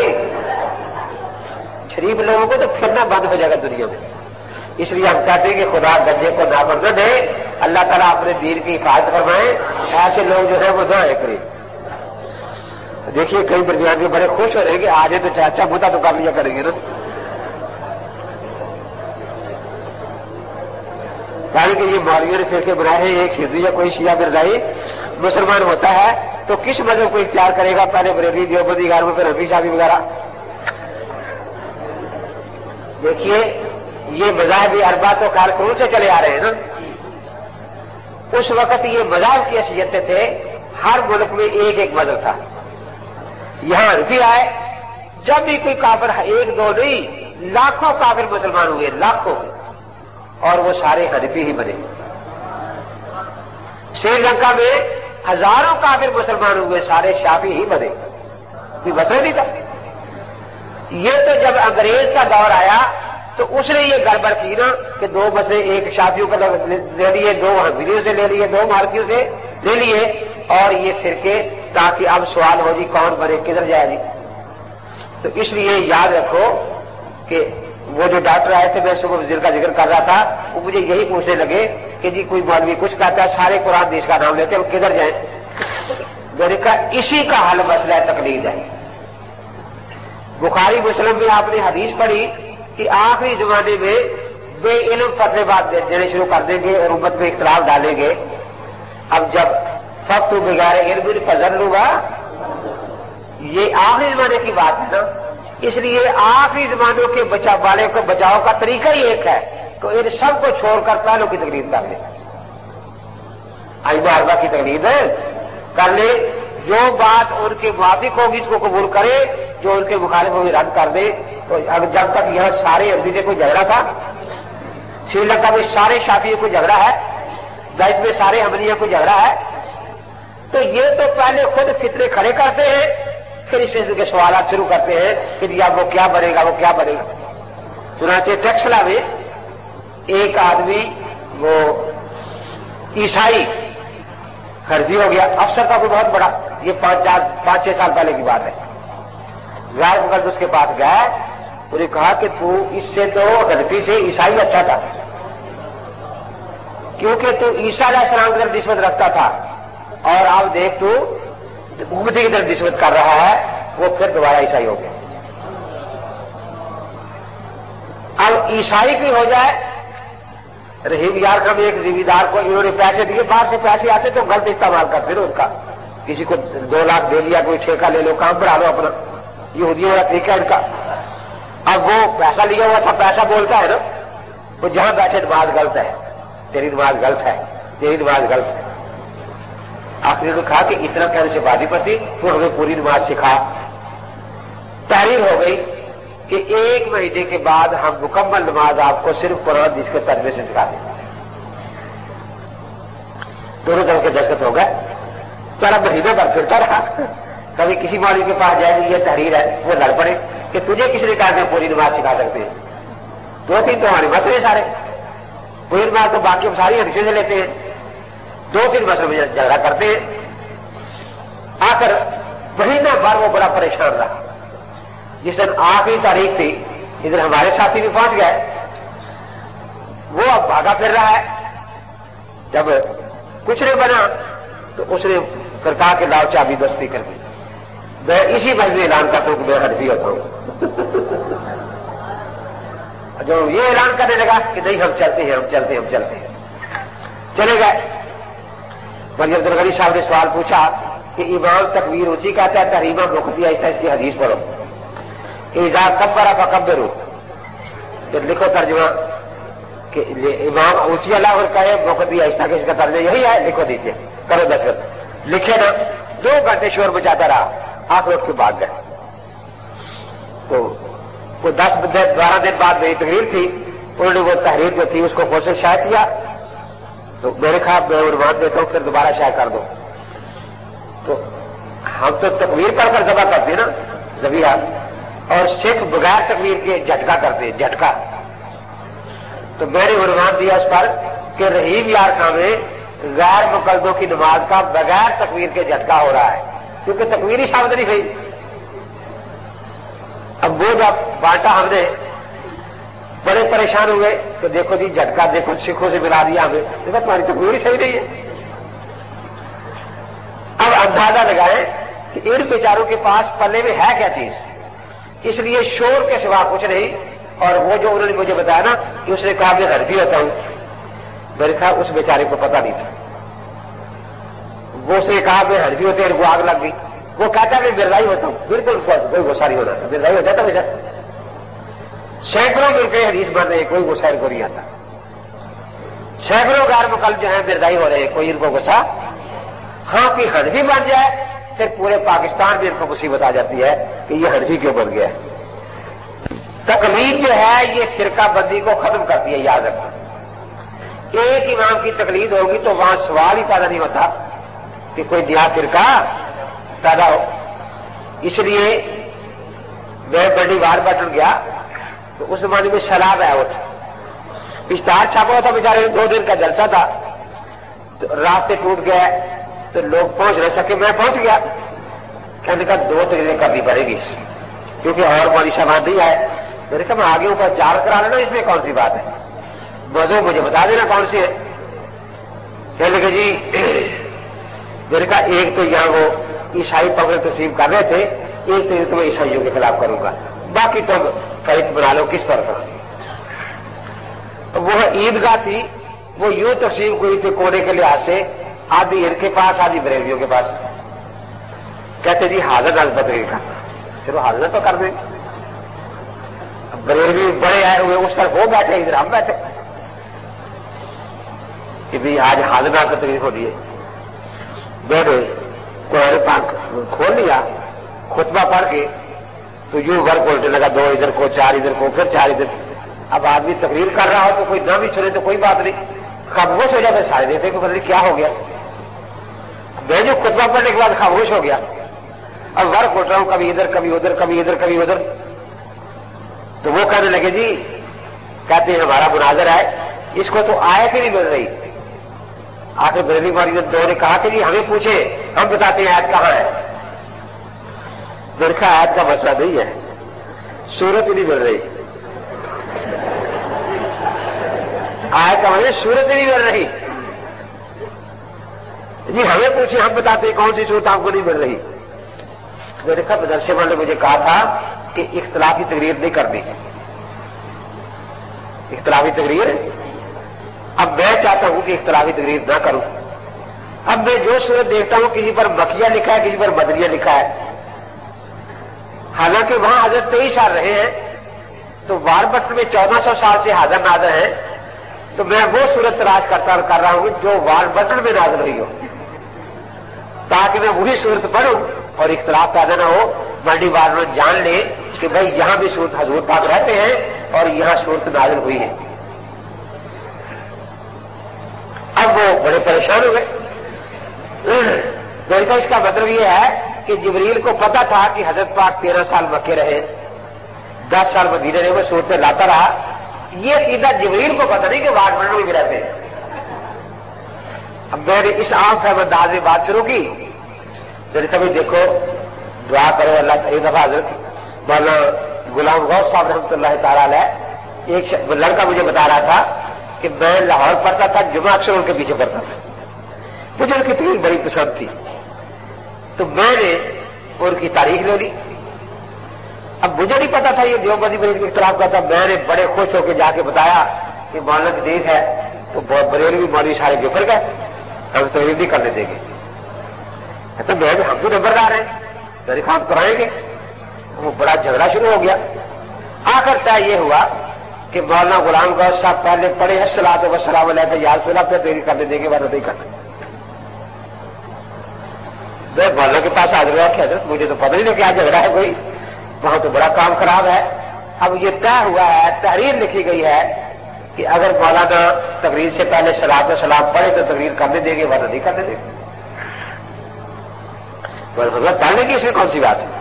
شریف لوگوں کو تو پھرنا بند ہو جائے گا دنیا میں۔ اس لیے ہم کہتے ہیں کہ خدا گجے کو نافذ نہ دے، اللہ تعالیٰ اپنے دین کی حفاظت فرمائے، ایسے لوگ جو ہیں وہ نہ آئے کریں۔ دیکھیے کئی درمیان میں بڑے خوش ہو رہے ہیں کہ آج تو چاچا مدعا تو کر لیا کریں گے نا، یعنی کہ یہ مولویوں نے فرقے بنائے ہیں، ایک ہندو یا کوئی شیعہ مرزائی مسلمان ہوتا ہے تو کس مذہب کو اختیار کرے گا؟ پہلے بریلوی، دیوبندی، گھر میں پھر حنفی شافعی وغیرہ۔ دیکھیے یہ مذاہب اربعہ تو کال قرون سے چلے آ رہے ہیں نا، اس وقت یہ مذاہب کی حیثیتیں تھے، ہر ملک میں ایک ایک مذہب تھا۔ یہاں حنفی آئے، جب بھی کوئی کافر ایک دو نہیں لاکھوں کافر مسلمان ہوئے، لاکھوں، اور وہ سارے حنفی ہی بنے۔ سری لنکا میں ہزاروں کافر مسلمان ہوئے، سارے شافعی ہی بنے، کوئی مسئلہ نہیں تھا۔ یہ تو جب انگریز کا دور آیا تو اس نے یہ گڑبڑ کی نا کہ دو مسئلے ایک شافعیوں کا لے لیے، دو حنفیوں سے لے لیے، دو مالکیوں سے لے لیے، اور یہ فرقے، تاکہ اب سوال ہو جی کون بنے، کدھر جائے جی۔ تو اس لیے یاد رکھو کہ وہ جو ڈاکٹر آئے تھے میں صبح وزیر کا ذکر کر رہا تھا وہ مجھے یہی پوچھنے لگے کہ جی کوئی مولوی کچھ کہتا ہے سارے قرآن حدیث کا نام لیتے ہیں وہ کدھر جائیں؟ میں نے کہا اسی کا حل مسئلہ تقلید ہے. بخاری مسلم میں آپ نے حدیث پڑھی کہ آخری زمانے میں بے علم فتوے بات دینے شروع کر دیں گے اور امت میں اختلاف ڈالیں گے. اب جب فقط بغیر علم فضل ہوا یہ آخری زمانے کی بات ہے نا, اس لیے آخری زمانوں کے بچا والے کو بچاؤ کا طریقہ ہی ایک ہے کہ ان سب کو چھوڑ کر پہلوں کی تقلید کر لیں. ائمہ اربعہ کی تقلید ہے کر لے, جو بات ان کے موافق ہوگی اس کو قبول کرے, جو ان کے مخالف ہوگی رد کر دے. تو جب تک یہاں سارے عربی سے کوئی جھگڑا تھا, سری لنکا میں سارے شافی کو جھگڑا ہے, دائب میں سارے حملیہ کو جھگڑا ہے, تو یہ تو پہلے خود فطرے کھڑے کرتے ہیں پھر اس کے سوالات شروع کرتے ہیں کہ جی اب وہ کیا بنے گا وہ کیا بنے گا. چنانچہ ٹیکسلا میں ایک آدمی وہ عیسائی حرفی ہو گیا, افسر کا کوئی بہت بڑا, یہ پانچ چار پانچ چھ سال پہلے کی بات ہے. غیر مقدس اس کے پاس گیا, انہوں نے کہا کہ تو اس سے تو حنفی سے عیسائی اچھا تھا کیونکہ تو عیسیٰ علیہ السلام کی طرف نسبت رکھتا تھا اور اب دیکھ تو امتی کی طرف نسبت کر رہا ہے, وہ پھر دوبارہ عیسائی ہو گیا. اب عیسائی کی ہو جائے, رحیم یار کا بھی ایک زمیندار کو انہوں نے پیسے دیے, باہر سے پیسے آتے تو غلط استعمال کرتے نا ان کا, کسی کو دو لاکھ دے دیا, کوئی ٹھیکہ لے لو, کام بڑھا لو اپنا, یہودیوں والا طریقہ ان کا. اب وہ پیسہ لیا ہوا تھا, پیسہ بولتا ہے نا, وہ جہاں بیٹھے نماز غلط ہے, تیری نماز غلط ہے, تیری نماز غلط ہے. آخری نے کہا کہ اتنا کہنے سے بات ہی پڑتی, تو ہمیں پوری نماز سکھا. تحریر ہو گئی کہ ایک مہینے کے بعد ہم مکمل نماز آپ کو صرف قرآن جس کے ترجمے سے سکھا دیں. دونوں طرف کے دستخط ہو گئے. چلا مہینوں پر پھرتا رہا, کبھی کسی مولوی کے پاس جائے گی یہ تحریر ہے, وہ لڑ پڑے کہ تجھے کس نے کہا کہ پوری نماز سکھا سکتے ہیں, دو تین تو ہمارے مسئلے سارے, پوری نماز تو باقی ہم ساری حدیثوں سے لیتے ہیں, دو تین مسئلے میں جھگڑا کرتے ہیں. آخر مہینہ بھر وہ بڑا پریشان رہا. جس دن آخری تاریخ تھی ادھر ہمارے ساتھی بھی پہنچ گئے, وہ اب بھاگا پھر رہا ہے. جب کچھ نہیں بنا تو اس نے پھر کہا کہ لاؤ چابی دستی کر دی, میں اسی بس میں اعلان کرتا ہوں کہ میں حنفی ہوتا ہوں. جو یہ اعلان کرنے لگا کہ نہیں ہم چلتے ہیں ہم چلتے ہیں ہم چلتے ہیں, چلے گئے. مولوی عبدالغنی صاحب نے سوال پوچھا کہ امام تکبیر اونچی کہتا ہے, تحریمہ مختیا اس طرح اس کی حدیث پڑھو کہ اذا کبر فکبروا, پھر لکھو ترجمہ کہ امام اونچی اللہ اور کہے مختیا اس طرح اس کا ترجمہ یہی ہے, لکھو نیچے کرو دستخط. لکھے نا, دو گھنٹے شور بچاتا رہا, آخر اٹھ کے بھاگ گئے. تو وہ دس بارہ دن بعد میری تقریر تھی, انہوں نے وہ تحریر جو تھی اس کو خود سے شائع کیا, تو میرے خیال میں عنوان دیتا ہوں پھر دوبارہ شائع کر دو. تو ہم تو تکبیر پڑھ کر ذبح کرتے ہیں نا ذبیحہ, اور سکھ بغیر تکبیر کے جھٹکا کرتے ہیں, جھٹکا. تو میں نے عنوان دیا اس پر کہ رحیم یار خاں میں غیر مقلدوں کی نماز کا بغیر تکبیر کے جھٹکا ہو رہا ہے, کیونکہ تکبیر ہی ثابت نہیں ہوئی. اب وہ جب بانٹا ہم نے بڑے پریشان ہوئے کہ دیکھو جی جھٹکا دیکھو سکھوں سے ملا دیا ہمیں, دیکھو تمہاری تکبیر ہی صحیح نہیں ہے. اب اندازہ لگائیں کہ ان بیچاروں کے پاس پلے میں ہے کیا چیز, اس لیے شور کے سوا کچھ نہیں. اور وہ جو انہوں نے مجھے بتایا نا کہ اس نے کہا میں حنفی ہوتا ہوں, میرے خیال اس بیچارے کو پتہ نہیں تھا. وہ اس نے کہا میں حنفی ہوتے ہیں, وہ آگ لگ گئی. وہ کہتا ہے میں مرزائی ہوتا ہوں, بالکل کوئی غصہ نہیں ہوتا تھا, مرزائی ہوتا تھا ویسا. سینکڑوں مل کے حدیث بن رہے ہیں, کوئی غصہ ان کو نہیں آتا. سینکڑوں غیر مقلد جو ہیں مرزائی ہو رہے ہیں, کوئی ان کو غصہ. ہاں کوئی حنفی بن جائے پھر پورے پاکستان میں ان کو مصیبت آ جاتی ہے کہ یہ حنفی کیوں بن گیا. تقلید جو ہے یہ فرقہ بندی کو ختم کرتی ہے, یاد رکھنا. ایک امام کی تقلید ہوگی تو وہاں سوال ہی پیدا نہیں ہوتا کہ کوئی نیا فرقہ پیدا ہو. اس لیے میں بڑی بار بٹن گیا تو اس زمانے میں شراب ہے, وہ تھا اشتہار چھاپا ہوا تھا, بیچارے دو دن کا جلسہ تھا, تو راستے ٹوٹ گئے تو لوگ پہنچ نہ سکے. میں پہنچ گیا, کہنے کا دو تقریریں کرنی پڑے گی کیونکہ اور ہماری سامان نہیں آئے. میرے کہا میں آگے اوپر چار کرا لینا، اس میں کون سی بات ہے، موضوع مجھے بتا دینا کون سی ہے. کہنے لگے جی میرے کہا ایک تو یہاں وہ عیسائی پکڑ تسلیم کر رہے تھے، ایک تو میں عیسائیوں کے خلاف کروں گا، باقی تم فہرست بنا لو کس پر کرو. وہ عیدگاہ تھی، وہ یوں تقسیم ہوئی تھی کونے کے لحاظ سے، آدھی ان کے پاس آدھی بریلویوں کے پاس. کہتے جی حاضر ناز تقریر کرنا، چلو حاضر تو کر دیں. بریلوی بڑے آئے ہوئے اس طرف وہ بیٹھے، ادھر ہم بیٹھے کہ بھی آج حاضر ناز تقریر ہو رہی ہے. میں نے قرآن پاک کھول لیا، خطبہ پڑھ کے تو یوں ورک الٹنے لگا، دو ادھر کو، چار ادھر کو، پھر چار ادھر. اب آدمی تقریر کر رہا ہو تو کوئی نہ بھی چھوڑے تو کوئی بات نہیں، خاموش ہو جائے سارے دیکھتے کہ بدلی کیا ہو گیا. میں جو خطبہ پڑھنے کے بعد خاموش ہو گیا، اب ورک اٹھ رہا ہوں، کبھی ادھر کبھی ادھر کبھی ادھر کبھی ادھر. تو وہ کہنے لگے جی کہتے ہیں ہمارا مناظر ہے، اس کو تو آیت ہی نہیں مل رہی. آخر بریلی والی دو نے کہا کہ جی ہمیں پوچھے، ہم بتاتے ہیں آیت کہاں ہے. میں نے کہا آیت کا مسئلہ نہیں ہے، صورت ہی نہیں مل رہی. آیت کا مطلب صورت ہی نہیں مل رہی. جی ہمیں پوچھے، ہم بتاتے ہیں کون سی صورت آپ کو نہیں مل رہی. میں نے کہا مدرسے والے نے مجھے کہا تھا کہ اختلافی تقریر نہیں کرنی، اختلافی تقریر. اب میں چاہتا ہوں کہ اختلافی تقریر نہ کروں. اب میں جو صورت دیکھتا ہوں کسی پر مکیہ لکھا ہے، کسی پر مدنیہ لکھا ہے، حالانکہ وہاں حضرت تیئیس سال رہے ہیں تو وار بٹن میں چودہ سو سال سے حاضر نازر ہیں، تو میں وہ صورت تلاش کرتا کر رہا ہوں جو وار بٹن میں نازل ہوئی ہو، تاکہ میں وہی صورت پڑھوں اور اختلاف پیدا نہ ہو. ملٹی بار میں جان لے کہ بھائی یہاں بھی صورت حضور پاک رہتے ہیں اور یہاں صورت نازل ہوئی ہے. اب وہ بڑے پریشان ہو گئے. میں نے کہا اس کا مطلب یہ ہے کہ جبریل کو پتا تھا کہ حضرت پاک تیرہ سال مکے رہے، دس سال مدینے رہے، وہ صورتیں لاتا رہا. یہ عقیدہ جبریل کو پتا نہیں کہ واٹ بننے میں رہتے ہیں. اب میں نے اس عام فہم انداز میں بات شروع کی. میں نے کبھی دیکھو دعا کرو اللہ تعالی. ایک دفعہ حضرت مولانا غلام غوث صاحب رحمۃ اللہ تعالی علیہ، ایک لڑکا مجھے بتا رہا تھا کہ میں لاہور پڑھتا تھا، جمعہ اکثر ان کے پیچھے پڑھتا تھا، مجھے ان کی تقریر بڑی پسند تھی، تو میں نے ان کی تاریخ لے لی. اب مجھے نہیں پتا تھا یہ دیوبندی بریلوی کے اختلاف کا تھا. میں نے بڑے خوش ہو کے جا کے بتایا کہ مولانا کی تقریر ہے، تو بریلوی مولوی سارے بکھر گئے، ہم تقریر نہیں کرنے دیں گے. تو میں بھی ہم بھی نمبردار ہیں، میرے کام کرائیں گے. وہ بڑا جھگڑا شروع ہو گیا. آخر طے یہ ہوا کہ مولانا غلام غوث صاحب پہلے پڑھے الصلاۃ والسلام علیہ یا رسول اللہ، پھر تقریر کرنے دیں گے ورنہ نہیں کرتے. میں مولانا کے پاس حاضر ہوا کہ حضرت مجھے تو پتہ نہیں کیا جھگڑا ہے کوئی، وہاں تو بڑا کام خراب ہے. اب یہ طے ہوا ہے، تحریر لکھی گئی ہے کہ اگر مولانا تقریر سے پہلے صلاۃ و سلام پڑھے تو تقریر کرنے دیں گے ورنہ نہیں کرنے دیں گے. پڑھنے کی اس میں کون سی بات ہے؟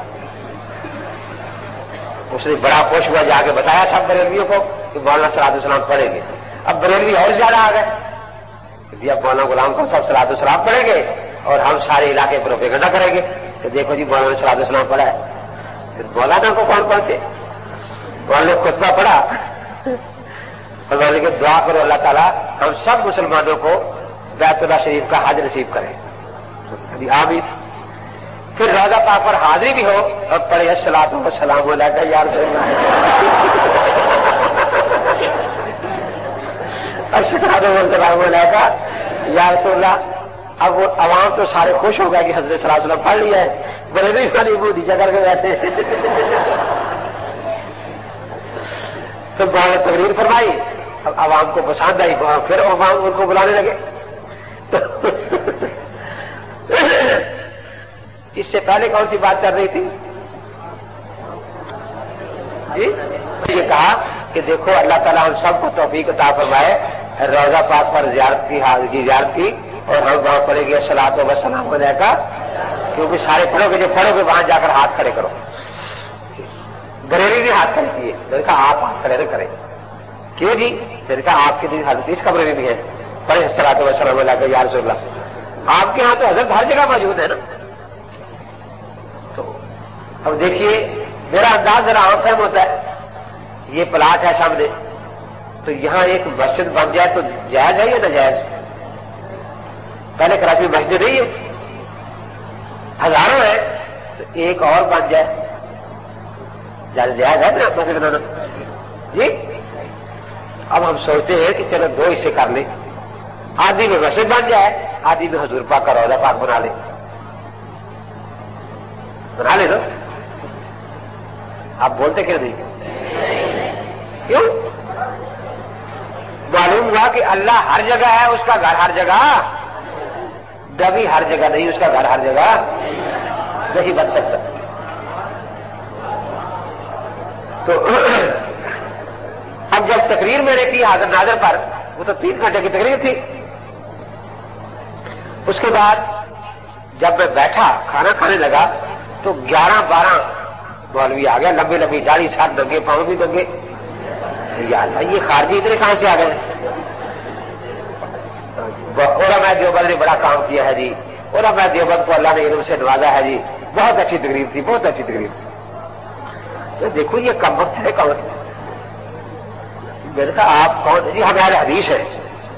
اس نے بڑا خوش ہوا، جا کے بتایا سب بریلویوں کو کہ مولانا صلاۃ و سلام پڑھیں گے. اب بریلوی اور زیادہ آ گئے کہ اب مولانا غلام کو سب صلاۃ و سلام پڑھیں گے اور ہم سارے علاقے پر پروپیگنڈا کریں گے کہ دیکھو جی مولانا نے صلاۃ و سلام پڑھا ہے. پھر مولانا کو کون پڑھتے؟ مولانا نے خطبہ پڑھا اور مولانا کہ دعا کرو اللہ تعالیٰ ہم سب مسلمانوں کو بیت اللہ شریف کا حج نصیب کرے. آمین. پھر روضہ پاک پر حاضری بھی ہو اور پڑھے الصلاۃ والسلام علیک یا رسول اللہ، الصلاۃ والسلام علیک یا رسول اللہ. اب وہ عوام تو سارے خوش ہو گئے کہ حضرت صلی اللہ علیہ وسلم پڑھ لیا ہے، بریلوی والی وہ نیچے کر کے بیٹھے. پھر وہاں نے تقریر فرمائی، اب عوام کو پسند آئی، پھر عوام ان کو بلانے لگے. اس سے پہلے کون سی بات چل رہی تھی جی؟ یہ کہا کہ دیکھو اللہ تعالیٰ ہم سب کو توفیق عطا فرمائے، روضہ پاک پر زیارت کی حاضری زیارت کی اور ہم وہاں پڑھیں گے الصلاۃ والسلام علیک، کیونکہ سارے پڑھو گے، جو پڑھو گے وہاں جا کر ہاتھ کھڑے کرو. بریلی نے ہاتھ کھڑے کیے. میں نے کہا آپ ہاتھ کھڑے نہ کریں. کیوں جی؟ میں نے کہا آپ کے دن حضرت اس کمرے میں بھی ہے، پڑھے الصلاۃ والسلام علیک یا رسول اللہ. آپ کے ہاں تو حضرت ہر جگہ موجود ہے نا. تو اب دیکھیے میرا انداز ذرا عام فہم ہوتا ہے. یہ پلاٹ ہے سامنے، تو یہاں ایک مسجد بن جائے تو جائز ہے یا ناجائز؟ پہلے کراچی میں مسجد نہیں ہے، ہزاروں ہیں، تو ایک اور بن جائے جائز ہے نا مسجد بنانا؟ جی اب ہم سوچتے ہیں کہ چلو دو حصے کر لیں، آدھی میں مسجد بن جائے، آدھی میں حضور پاک کا روضہ پاک بنا لے بنا لے نا؟ آپ بولتے کیوں نہیں؟ کیوں؟ معلوم ہوا کہ اللہ ہر جگہ ہے، اس کا گھر ہر جگہ ڈبی ہر جگہ نہیں، اس کا گھر ہر جگہ نہیں بن سکتا۔ تو اب جب تقریر میں نے کی حاضر ناظر پر، وہ تو تین گھنٹے کی تقریر تھی، اس کے بعد جب میں بیٹھا کھانا کھانے لگا تو گیارہ بارہ مولوی آ گیا، لمبی لمبی داڑھی، ساتھ ننگے پاؤں بھی ننگے۔ یار یہ خارجی اتنے کہاں سے آ گئے؟ علماء دیوبند نے بڑا کام کیا ہے جی، علماء دیوبند کو اللہ نے علم سے نوازا ہے جی، بہت اچھی تقریر تھی، بہت اچھی تقریر تھی۔ تو دیکھو یہ کم وقت ہے کون؟ میں نے کہا آپ کون؟ جی ہمارے حدیث ہے۔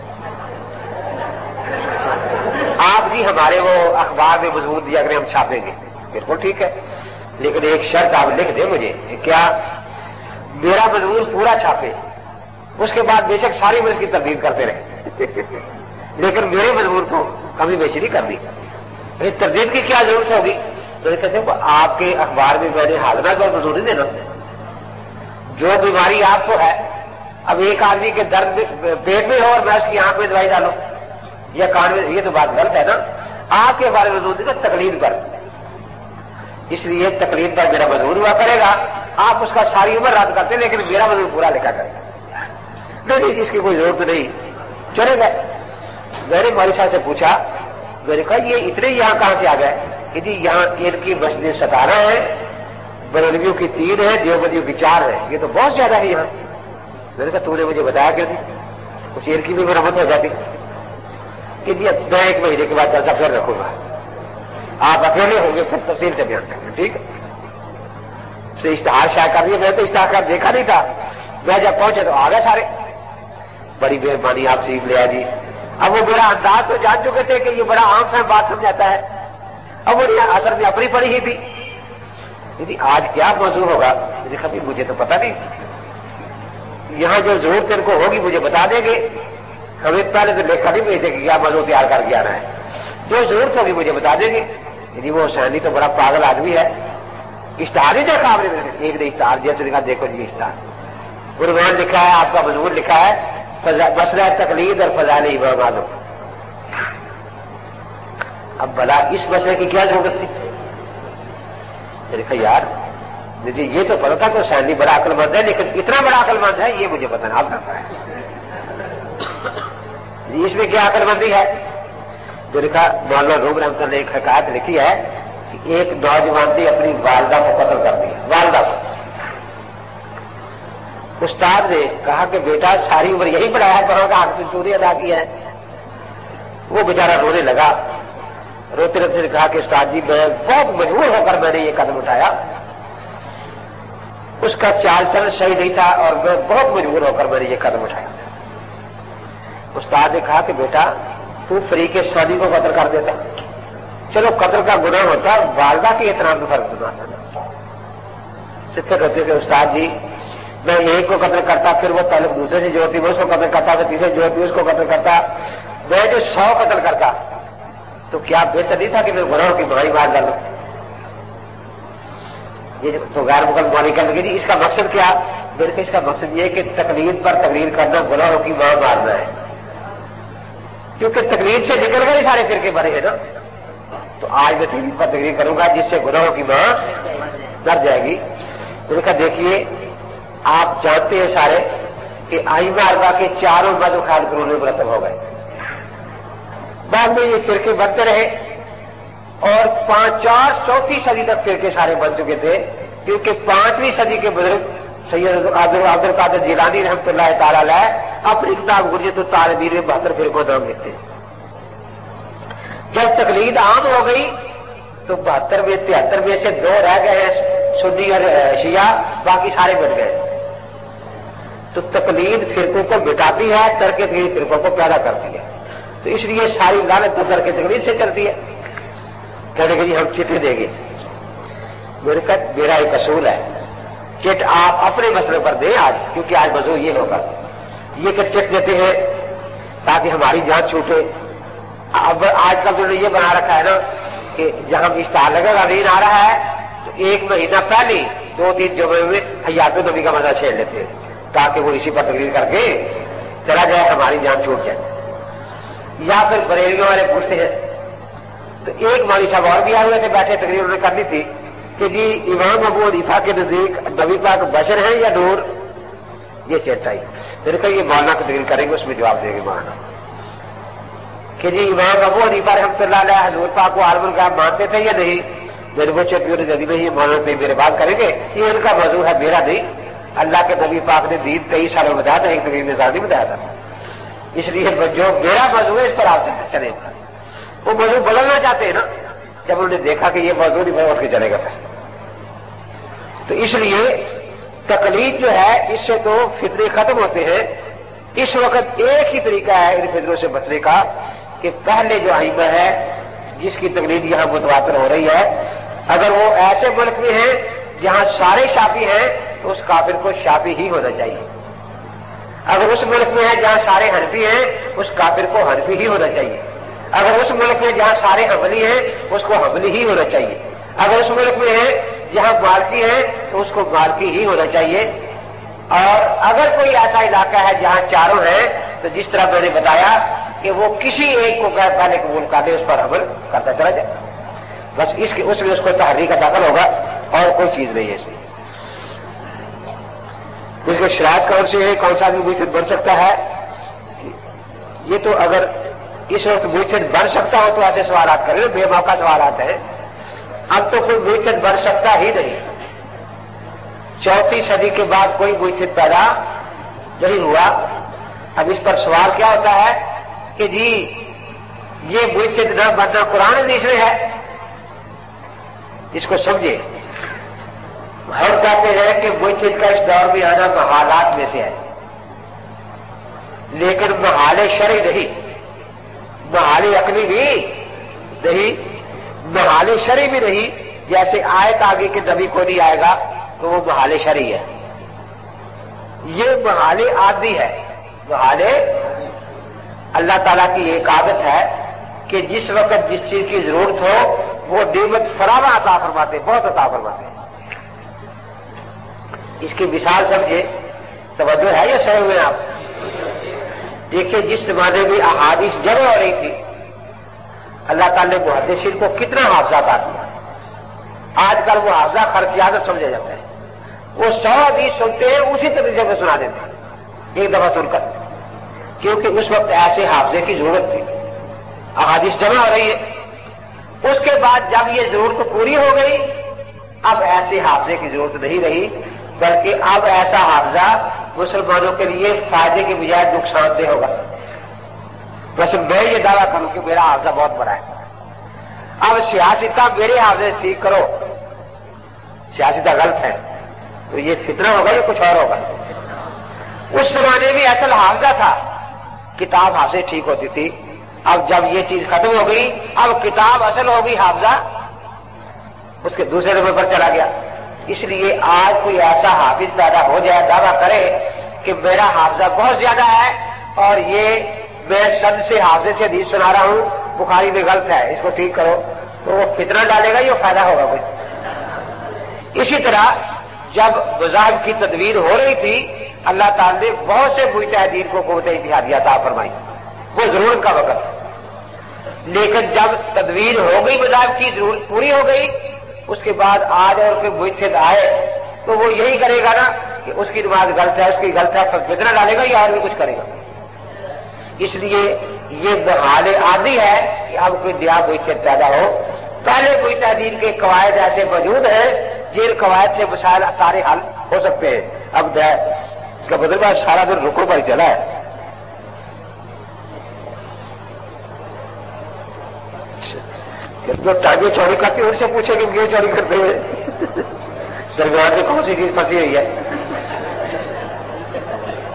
آپ جی ہمارے وہ اخبار میں مضمون دیا کریں، ہم چھاپیں گے۔ بالکل ٹھیک ہے، لیکن ایک شرط آپ لکھ دیں مجھے، کیا؟ میرا مضمون پورا چھاپے، اس کے بعد بے شک ساری میں اس کی تردید کرتے رہے لیکن میرے مضمون کو کمی بیشی نہیں کرنی۔ تردید کی کیا ضرورت ہوگی؟ تو کہتے ہیں آپ کے اخبار میں میں نے حاضرہ کا مضمون نہیں دینا، جو بیماری آپ کو ہے، اب ایک آدمی کے درد پیٹ میں ہو اور میں اس کی آنکھ میں دوائی ڈالوں یا کان میں، یہ تو بات غلط ہے نا۔ آپ کے بارے میں مضمون دینا تقلید پر، اس لیے تقلید پر میرا مضمون ہوا کرے گا، آپ اس کا ساری عمر رد کرتے ہیں لیکن میرا مضمون پورا لکھا کرے گا۔ نہیں اس کی کوئی ضرورت نہیں، چلے گئے۔ میں نے مولوی صاحب سے پوچھا، میں نے کہا یہ اتنے یہاں کہاں سے آ گئے؟ کہ جی یہاں ان کی مسجدیں ستارہ ہیں، بریلویوں کی تین ہے، دیوبندیوں کی چار ہے، یہ تو بہت زیادہ ہے یہاں۔ میں نے کہا تو نے مجھے بتایا کیوں نہیں؟ کچھ ان کی بھی مرمت ہو جاتی کہ جی میں ایک مہینے کے بعد جلسہ پھر رکھوں گا، آپ اکیلے ہوں گے پھر تفصیل سے بیان کریں گے، ٹھیک ہے؟ سے اشتہار شائع کر دیا، میں تو اشتہار کا دیکھا نہیں تھا، میں جب پہنچے تو آ گئے سارے، بڑی مہربانی آپ سے لے آ جی۔ اب وہ میرا انداز تو جان چکے تھے کہ یہ بڑا عام فہم بات سمجھاتا ہے، اب وہ اثر میں اپنی پڑی ہی تھی۔ جی آج کیا موضوع ہوگا؟ مجھے کبھی مجھے تو پتا نہیں، یہاں جو ضرورت ان کو ہوگی مجھے بتا دیں گے، ہمیں پہلے تو لکھا نہیں بھیجتے کہ کیا موضوع تیار کر کے آنا ہے، جو ضرورت ہوگی مجھے بتا دیں گے۔ جی وہ حسینی تو بڑا پاگل آدمی ہے، اشتہار نہیں دیکھا آپ نے؟ ایک نے اشتہار دیا تو دیکھا، دیکھو جی اشتہار، عنوان لکھا ہے، آپ کا مضمون لکھا ہے، مسئلہ تقلید اور فضائل امام اعظم۔ اب بلا اس مسئلے کی کیا ضرورت تھی؟ میں نے کہا یار مجھے یہ تو پتا تھا کہ حسینی بڑا عقل مند ہے، لیکن اتنا بڑا عقل مند ہے یہ مجھے پتا نہیں، آپ کا جی اس میں کیا عقل مندی ہے؟ جو لکھا مولانا روم رحمۃ اللہ نے ایک حکایت لکھی ہے کہ ایک نوجوان نے اپنی والدہ کو قتل کر دیا، والدہ کو۔ استاد نے کہا کہ بیٹا ساری عمر یہی پڑھایا ہے، بڑوں کا حق چوری ادا کیا ہے۔ وہ بیچارہ رونے لگا، روتے روتے نے کہا کہ استاد جی میں بہت مجبور ہو کر میں نے یہ قدم اٹھایا، اس کا چال چلن صحیح نہیں تھا اور میں بہت مجبور ہو کر میں نے یہ قدم اٹھایا۔ استاد نے کہا کہ بیٹا تو فریق ثانی کو قتل کر دیتا، چلو قتل کا گناہ ہوتا، والدہ کے احترام میں فرق گناہ تھا۔ سکھر ہوتے کہ استاد جی میں ایک کو قتل کرتا، پھر وہ تعلق دوسرے سے جوڑتی، میں اس کو قتل کرتا، پھر تیسرے جوڑتی اس کو قتل کرتا، میں جو سو قتل کرتا تو کیا بہتر نہیں تھا کہ میں گناہوں کی بڑائی مار ڈالوں؟ یہ تو غیر مقدم مانی کرنے کی جی اس کا مقصد کیا؟ میرے کہ اس کا مقصد یہ ہے کہ تقلید پر تقریر کرنا گناہوں کی ماں مارنا ہے، کیونکہ تقلید سے نکل گئے سارے فرقے بنے ہیں نا۔ تو آج میں تقلید پر تقریر کروں گا جس سے گناہوں کی ماں ڈر جائے گی۔ تو نے کہا دیکھیے آپ جانتے ہیں سارے کہ ائمہ اربعہ کے چاروں مذہب خیال قرون میں مرتب ہو گئے، بعد میں یہ فرقے بنتے رہے اور پانچ چار چوتھی صدی تک فرقے سارے بن چکے تھے، کیونکہ پانچویں صدی کے بزرگ سید عبد القادر جیلانی رحمۃ اللہ تعالی علیہ اپنی کتاب غنیۃ الطالبین میں بہتر فرقوں نام لکھتے ہیں۔ جب تقلید عام ہو گئی تو بہتر میں تہتر میں سے دو رہ گئے ہیں، سنی اور شیعہ، باقی سارے بن گئے۔ تو تقلید فرقوں کو مٹاتی ہے، ترک تقلید فرقوں کو پیدا کرتی ہے. تو اس لیے ساری لعنت تو ترک تقلید سے چلتی ہے. کہنے کہ جی ہم چٹھی دیں گے. میں نے کہا میرا ایک اصول ہے، چٹ آپ اپنے مسئلے پر دیں آج، کیونکہ آج موضوع یہ ہوگا. یہ کٹ چٹ دیتے ہیں تاکہ ہماری جان چھوٹے. اب آج کل تو نے یہ بنا رکھا ہے نا کہ جہاں بھی اشتہار لگے گا دین آ رہا ہے تو ایک مہینہ پہلے دو تین جمعے میں حیات نبی کا مزہ چھیڑ لیتے ہیں تاکہ وہ اسی پر تقریر کر کے چلا جائے، ہماری جان چھوٹ جائے. یا پھر بریلیوں والے پوچھتے ہیں. تو ایک مولوی صاحب اور بھی آئے ہوئے تھے، بیٹھے تقریر انہوں نے کرنی تھی کہ جی امام ابو حنیفہ کے نزدیک نبی پاک بشر ہیں یا نور. یہ چیٹ آئی. میں نے کہا یہ مولانا کی تقریر کریں گے، اس میں جواب دیں گے مولانا کہ جی امام ابو حنیفہ رحمۃ اللہ علیہ حضور پاک کو عالم الغیب مانتے تھے یا نہیں. میرے وہ چیٹ جدی میں یہ مولانا سے میرے بات کریں گے، یہ ان کا موضوع ہے، میرا نہیں. اللہ کے نبی پاک نے دین کئی سالوں میں بتایا تھا، ایک تقریر میں نہیں بتایا تھا. اس لیے جو میرا موضوع ہے اس پر آپ چلے گا. وہ موضوع بدلنا چاہتے ہیں نا، جب انہوں نے دیکھا کہ یہ موضوع نہیں بڑھ کے چلے گا پھر. تو اس لیے تقلید جو ہے اس سے تو فطرے ختم ہوتے ہیں. اس وقت ایک ہی طریقہ ہے ان فطروں سے بچنے کا کہ پہلے جو ائمہ ہے جس کی تقلید یہاں متواتر ہو رہی ہے، اگر وہ ایسے ملک میں ہیں جہاں سارے شافی ہیں تو اس کافر کو شافی ہی ہونا چاہیے. اگر اس ملک میں ہے جہاں سارے حنفی ہیں اس کافر کو حنفی ہی ہونا چاہیے. اگر اس ملک میں جہاں سارے حنبلی ہیں اس کو حنبلی ہی ہونا چاہیے. اگر اس ملک میں ہے جہاں مالکی ہے تو اس کو مالکی ہی ہونا چاہیے. اور اگر کوئی ایسا علاقہ ہے جہاں چاروں ہیں تو جس طرح میں نے بتایا کہ وہ کسی ایک کو پہلے قبول کر دے، اس پر عمل کرتا چلا جائے. بس اس کے اس میں اس کو تحریک کا داخل ہوگا اور کوئی چیز نہیں ہے اس میں. اس کے شرائط کون سے ہے، کون سا آدمی مرشد بن سکتا ہے؟ یہ تو اگر اس وقت مرشد بن سکتا ہو تو ایسے سوالات کریں، بے موقع سوالات ہیں. اب تو کوئی مرشد بن سکتا ہی نہیں. چوتھی صدی کے بعد کوئی مرشد پیدا نہیں ہوا. اب اس پر سوال کیا ہوتا ہے کہ جی یہ مرشد نہ بننا قرآن حدیث میں ہے، اس کو سمجھے. ہم کہتے ہیں کہ مرشد کا اس دور میں آنا محالات میں سے ہے، لیکن محال شرعی نہیں، محال عقلی بھی نہیں، محال شرعی بھی نہیں. جیسے آیت آگے کہ نبی کو نہیں آئے گا تو وہ محال شرعی ہے. یہ محال عادی ہے. محال اللہ تعالیٰ کی ایک عادت ہے کہ جس وقت جس چیز کی ضرورت ہو وہ نعمت فراوان عطا فرماتے، بہت عطا فرماتے. اس کی مثال سمجھے، توجہ ہے یا سہے ہوئے آپ؟ دیکھیں جس زمانے میں احادیث جمع ہو رہی تھی اللہ تعالیٰ نے محدثین کو کتنا حافظہ عطا دیا. آج کل وہ حافظہ خرقیادت سمجھا جاتا ہے. وہ سو حدیث سنتے ہیں اسی طریقے میں سنا دیتے ہیں ایک دفعہ سن کر، کیونکہ اس وقت ایسے حافظے کی ضرورت تھی. احادیث جمع ہو رہی ہے. اس کے بعد جب یہ ضرورت پوری ہو گئی اب ایسے حافظے کی ضرورت نہیں رہی، بلکہ اب ایسا حافظہ مسلمانوں کے لیے فائدے کے بجائے نقصان دہ ہوگا. بس میں یہ دعویٰ کروں کہ میرا حافظہ بہت بڑا ہے. اب سیاستہ میرے حافظے ٹھیک کرو، سیاستہ غلط ہے تو یہ فتنہ ہوگا یا کچھ اور ہوگا؟ اس زمانے میں اصل حافظہ تھا، کتاب حافظے ٹھیک ہوتی تھی. اب جب یہ چیز ختم ہو گئی اب کتاب اصل ہو گئی، حافظہ اس کے دوسرے نمبر پر چلا گیا. اس لیے آج کوئی ایسا حافظ پیدا ہو جائے دعویٰ کرے کہ میرا حافظہ بہت زیادہ ہے اور یہ میں سب سے حافظے سے حدیث سنا رہا ہوں، بخاری میں غلط ہے اس کو ٹھیک کرو، تو وہ فتنہ ڈالے گا یا فائدہ ہوگا کچھ؟ اسی طرح جب مذاہب کی تدویر ہو رہی تھی اللہ تعالی نے بہت سے مجتہدین کو قوت اتحادیہ عطا فرمائی، وہ ضرورت کا وقت. لیکن جب تدویر ہو گئی مذاہب کی ضرورت پوری ہو گئی اس کے بعد آج اور کوئی مجتہد آئے تو وہ یہی کرے گا نا کہ اس کی نماز غلط ہے، اس کی غلط ہے، پھر فتنہ ڈالے گا یا اور بھی کچھ کرے گا. اس لیے یہ محال عادی ہے کہ اب کوئی نیا مجتہد پیدا ہو. پہلے مجتہدین کے قواعد ایسے موجود ہیں جن قواعد سے مسائل سارے حل ہو سکتے ہیں. اب اس کا مطلب ہے سارا دن رکو پر چلا ہے. جو ٹانگیں چوڑی کرتی ہیں ان سے پوچھے کہ کیوں چوڑی کرتے ہیں، درمیان میں کون سی چیز پھنسی ہوئی ہے.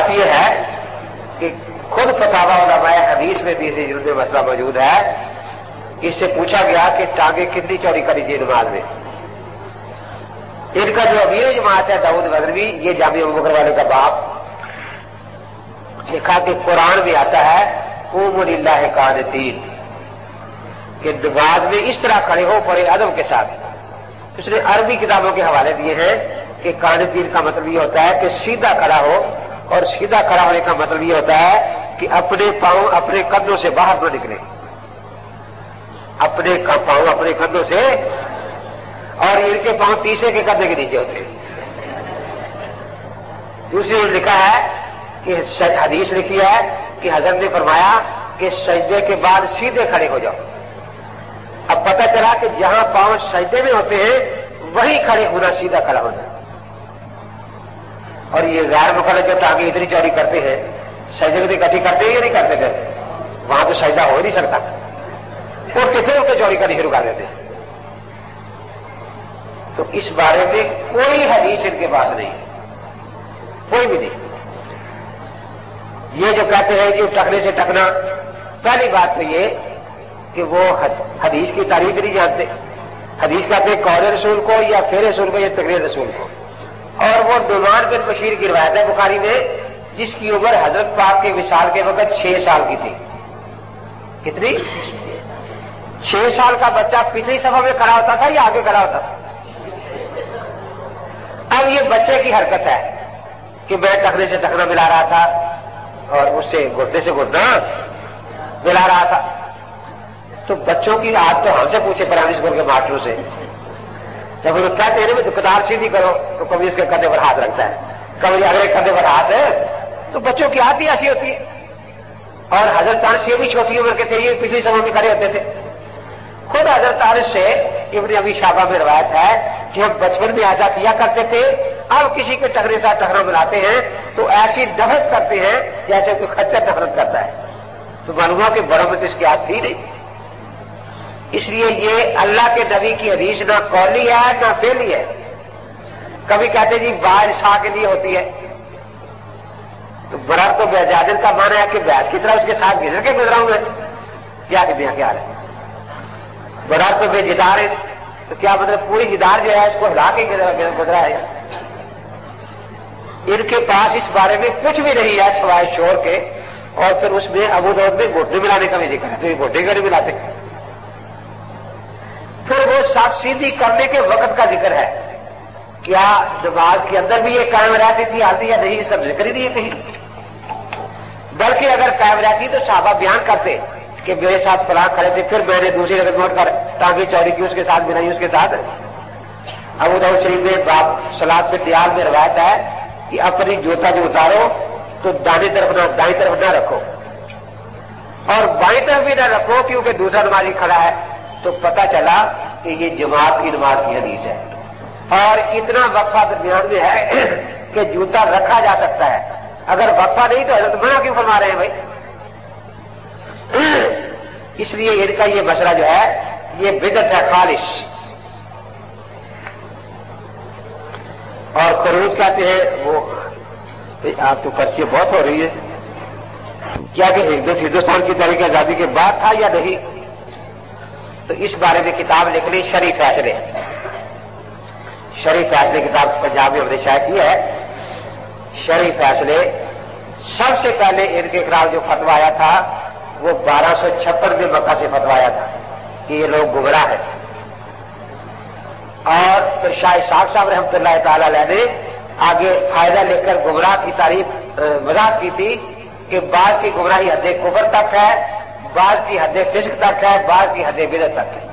بات یہ ہے کہ خود فتاوا علماء حدیث میں تیسری جلد میں مسئلہ موجود ہے. اس سے پوچھا گیا کہ ٹانگیں کتنی چوڑی کر دیجیے نماز میں. ان کا جو امیر جماعت ہے داؤد غزنوی، یہ جامع ابوبکر والے کا باپ لکھا کہ قرآن میں آتا ہے قوموا للہ قانتین، کہ نماز میں اس طرح کھڑے ہو بڑے ادب کے ساتھ. اس نے عربی کتابوں کے حوالے دیے ہیں کہ قانتین کا مطلب یہ ہوتا ہے کہ سیدھا کھڑا ہو، اور سیدھا کھڑا ہونے کا مطلب یہ ہوتا ہے کہ اپنے پاؤں اپنے کندھوں سے باہر نہ نکلے، اپنے پاؤں اپنے کندھوں سے، اور ان کے پاؤں تیسرے کے کندھے کے نیچے ہوتے ہیں. دوسری نے لکھا ہے کہ حدیث لکھی ہے کہ حضرت نے فرمایا کہ سجدے کے بعد سیدھے کھڑے ہو جاؤ. اب پتہ چلا کہ جہاں پاؤں سجدے میں ہوتے ہیں وہیں کھڑے ہونا سیدھا کھڑا ہونا. اور یہ غیر مقلد جو ٹانگیں اتنی چوڑی کرتے ہیں، سجدے کی اکٹھی کرتے ہیں یا نہیں کرتے تھے؟ وہاں تو سجدہ ہو ہی نہیں سکتا، اور پھر ان کو چوڑی کرنی شروع کر دیتے ہیں. تو اس بارے میں کوئی حدیث ان کے پاس نہیں ہے، کوئی بھی نہیں. یہ جو کہتے ہیں کہ ٹکنے سے ٹکنا، پہلی بات تو یہ کہ وہ حدیث کی تعریف نہیں جانتے. حدیث کہتے ہیں قول رسول کو یا فعل رسول کو یا تقریر رسول کو. اور وہ نعمان بن بشیر کی روایت ہے بخاری میں، جس کی عمر حضرت پاک کے وصال کے وقت چھ سال کی تھی. کتنی؟ چھ سال کا بچہ پچھلی صفحہ میں کھڑا ہوتا تھا یا آگے کھڑا ہوتا تھا؟ اب یہ بچے کی حرکت ہے کہ میں ٹکنے سے ٹکنا ملا رہا تھا اور اس سے گھٹنے سے گھٹنا ملا رہا تھا. تو بچوں کی عادت تو ہم سے پوچھے پرائمری اسکول کے ماسٹروں سے، جب وہ کہتے ہیں کہ قطار سیدھی کرو تو کبھی اس کے کندھے پر ہاتھ رکھتا ہے، کبھی اگلے کندھے پر ہاتھ ہے. تو بچوں کی عادت ہی ایسی ہوتی ہے. اور حضرت انس یہ بھی چھوٹی عمر کے تھے، یہ پچھلی سمے میں کھڑے ہوتے تھے. خود حضرت انس سے ابن ابی شعبہ میں روایت ہے کہ ہم بچپن میں ایسا کیا کرتے تھے، اب کسی کے ٹکنے ساتھ ٹکنا ملاتے ہیں تو ایسی نفرت کرتے ہیں جیسے کوئی خچر نفرت کرتا ہے. تو معلوم ہوا کہ بڑوں میں تو اس کی عادت تھی نہیں. اس لیے یہ اللہ کے نبی کی حدیث نہ قولی ہے نہ فعلی ہے. کبھی کہتے جی باہر شاہ کے لیے ہوتی ہے، تو برر تو بیجادر کا معنی ہے کہ بحث کی طرح اس کے ساتھ گزر کے گزرا ہوں میں، کیا کتنا خیال ہے. برار تو بے جدار ہے، تو کیا مطلب پوری جدار جو ہے اس کو ہلا کے گزرا ہے. ان کے پاس اس بارے میں کچھ بھی نہیں ہے سوائے شور کے. اور پھر اس میں ابو داؤد میں گھٹنے ملانے کا بھی ذکر ہے، تو یہ گھٹنے کا نہیں ملاتے. پھر وہ سب سیدھی کرنے کے وقت کا ذکر ہے. کیا نماز کے اندر بھی یہ قائم رہتی تھی آتی یا نہیں، اس کا ذکر ہی نہیں ہے کہیں. بلکہ اگر قائم رہتی تو صحابہ بیان کرتے کہ میرے ساتھ فلاں کھڑے تھے، پھر میں نے دوسری رقم نوٹ کر ٹانگیں چوڑی کی اس کے ساتھ ملائی اس کے ساتھ. ابو داؤد شریف میں باب صلاۃ پہ تیار میں روایت ہے کہ اپنی جوتا جو اتارو تو دائیں طرف نہ دائیں طرف نہ رکھو اور بائیں طرف بھی نہ رکھو، کیونکہ دوسرا نمازی کھڑا ہے. تو پتہ چلا کہ یہ جماعت کی نماز کی حدیث ہے. اور اتنا وقفہ درمیان میں ہے کہ جوتا رکھا جا سکتا ہے. اگر وقفہ نہیں تو حضرت منع کیوں فرما رہے ہیں بھائی؟ اس لیے ان کا یہ مسئلہ جو ہے یہ بدعت ہے خالص. اور خروج کہتے ہیں وہ آپ تو پرچی بہت ہو رہی ہے، کیا کہ ہندوستان کی تحریک آزادی کے بعد تھا یا نہیں؟ تو اس بارے میں کتاب لکھ لی شرعی فیصلے. شرعی فیصلے کتاب پنجاب میں ہم نے شائع کی ہے. شرعی فیصلے سب سے پہلے ان کے خلاف جو فتویٰ آیا تھا وہ بارہ سو چھپن میں مکہ سے فتویٰ آیا تھا کہ یہ لوگ گمراہ ہیں. اور پھر شاہ اسحاق صاحب رحمۃ اللہ تعالی علیہ نے آگے فائدہ لے کر گمراہ کی تعریف وضاحت کی تھی کہ بعض کی گمراہی حد کفر تک ہے، بعض کی حد فسق تک ہے، بعض کی حد بدعت تک ہے.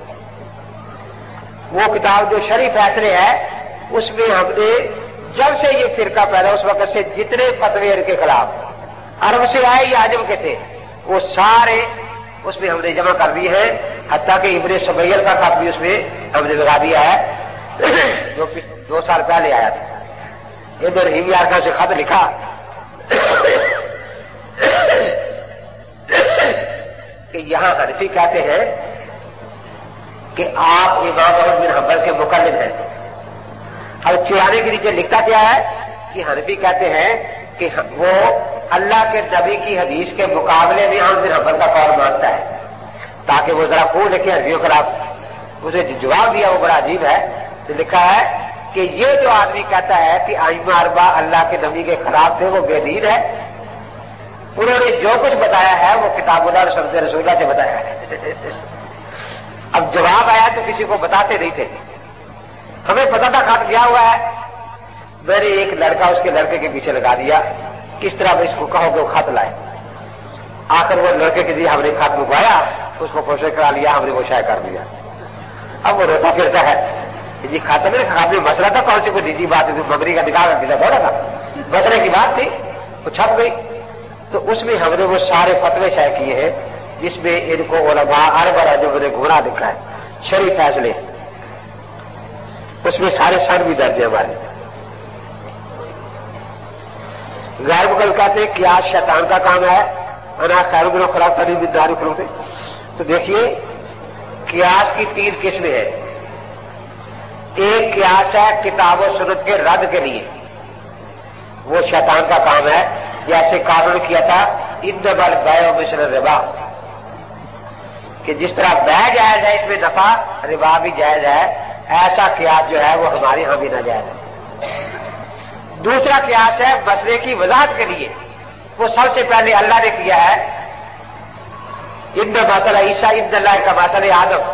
وہ کتاب جو شرعی فیصلے ہے اس میں ہم نے جب سے یہ فرقہ پیدا اس وقت سے جتنے فتوے ان کے خلاف عرب سے آئے یا عجم کے تھے وہ سارے اس میں ہم نے جمع کر دیے ہیں. حتیٰ کہ ابن سبیر کا خط بھی اس میں ہم نے لگا دیا ہے جو دو سال پہلے آیا تھا. ابن رحیم یارکا سے خط لکھا کہ یہاں حنفی کہتے ہیں کہ آپ امام احمد بن حنبل کے مقلد ہیں. اور چرانے کے نیچے لکھتا کیا ہے کہ حنفی کہتے ہیں کہ کہ وہ اللہ کے نبی کی حدیث کے مقابلے میں ہم بن حنبل کا قول مانتا ہے، تاکہ وہ ذرا خوب لکھے حربیوں خلاف. اسے جو جواب دیا وہ بڑا عجیب ہے. تو لکھا ہے کہ یہ جو آدمی کہتا ہے کہ ائمہ اربعہ اللہ کے نبی کے خلاف تھے وہ بے دین ہے. انہوں نے جو کچھ بتایا ہے وہ کتاب اللہ اور سنت رسول اللہ سے بتایا ہے. اب جواب آیا تو کسی کو بتاتے نہیں تھے، ہمیں پتا تھا خط گیا ہوا ہے. میں نے ایک لڑکا اس کے لڑکے کے پیچھے لگا دیا، کس طرح میں اس کو کہوں کہ وہ خط لائے. آخر وہ لڑکے کے لیے ہم نے خط منگوایا، اس کو پروسیس کرا لیا، ہم نے وہ شائع کر دیا. اب وہ روتا پھرتا ہے کہ جی خط میں خط میں مسئلہ تھا، کون سی کوئی نجی بات مبنی کا نکاح کا کسی تھوڑا تھا، مسئلے کی بات تھی، وہ چھپ گئی. تو اس میں ہم نے وہ سارے فتوے شائع کیے ہیں جس میں ان کو علماء اربع رجب نے گمراہ دکھا ہے. شرعی فیصلے اس میں سارے سن بھی درج ہے ہمارے. غیر مقل کہتے ہیں قیاس شیطان کا کام ہے، انا خیر من خلقتنی من نار خلقتے. تو دیکھیے قیاس کی تین قسمیں ہیں. ایک قیاس ہے کتاب و سنت کے رد کے لیے، وہ شیطان کا کام ہے. جیسے قانون کیا تھا انما البیع مثل الربا، کہ جس طرح بیع جائز ہے اس میں نفع، ربا بھی جائز ہے. ایسا قیاس جو ہے وہ ہمارے یہاں بھی ناجائز ہے. دوسرا قیاس ہے مسئلے کی وضاحت کے لیے، وہ سب سے پہلے اللہ نے کیا ہے. ان مسئلہ عیسیٰ ابن اللہ کا مسئلہ آدم.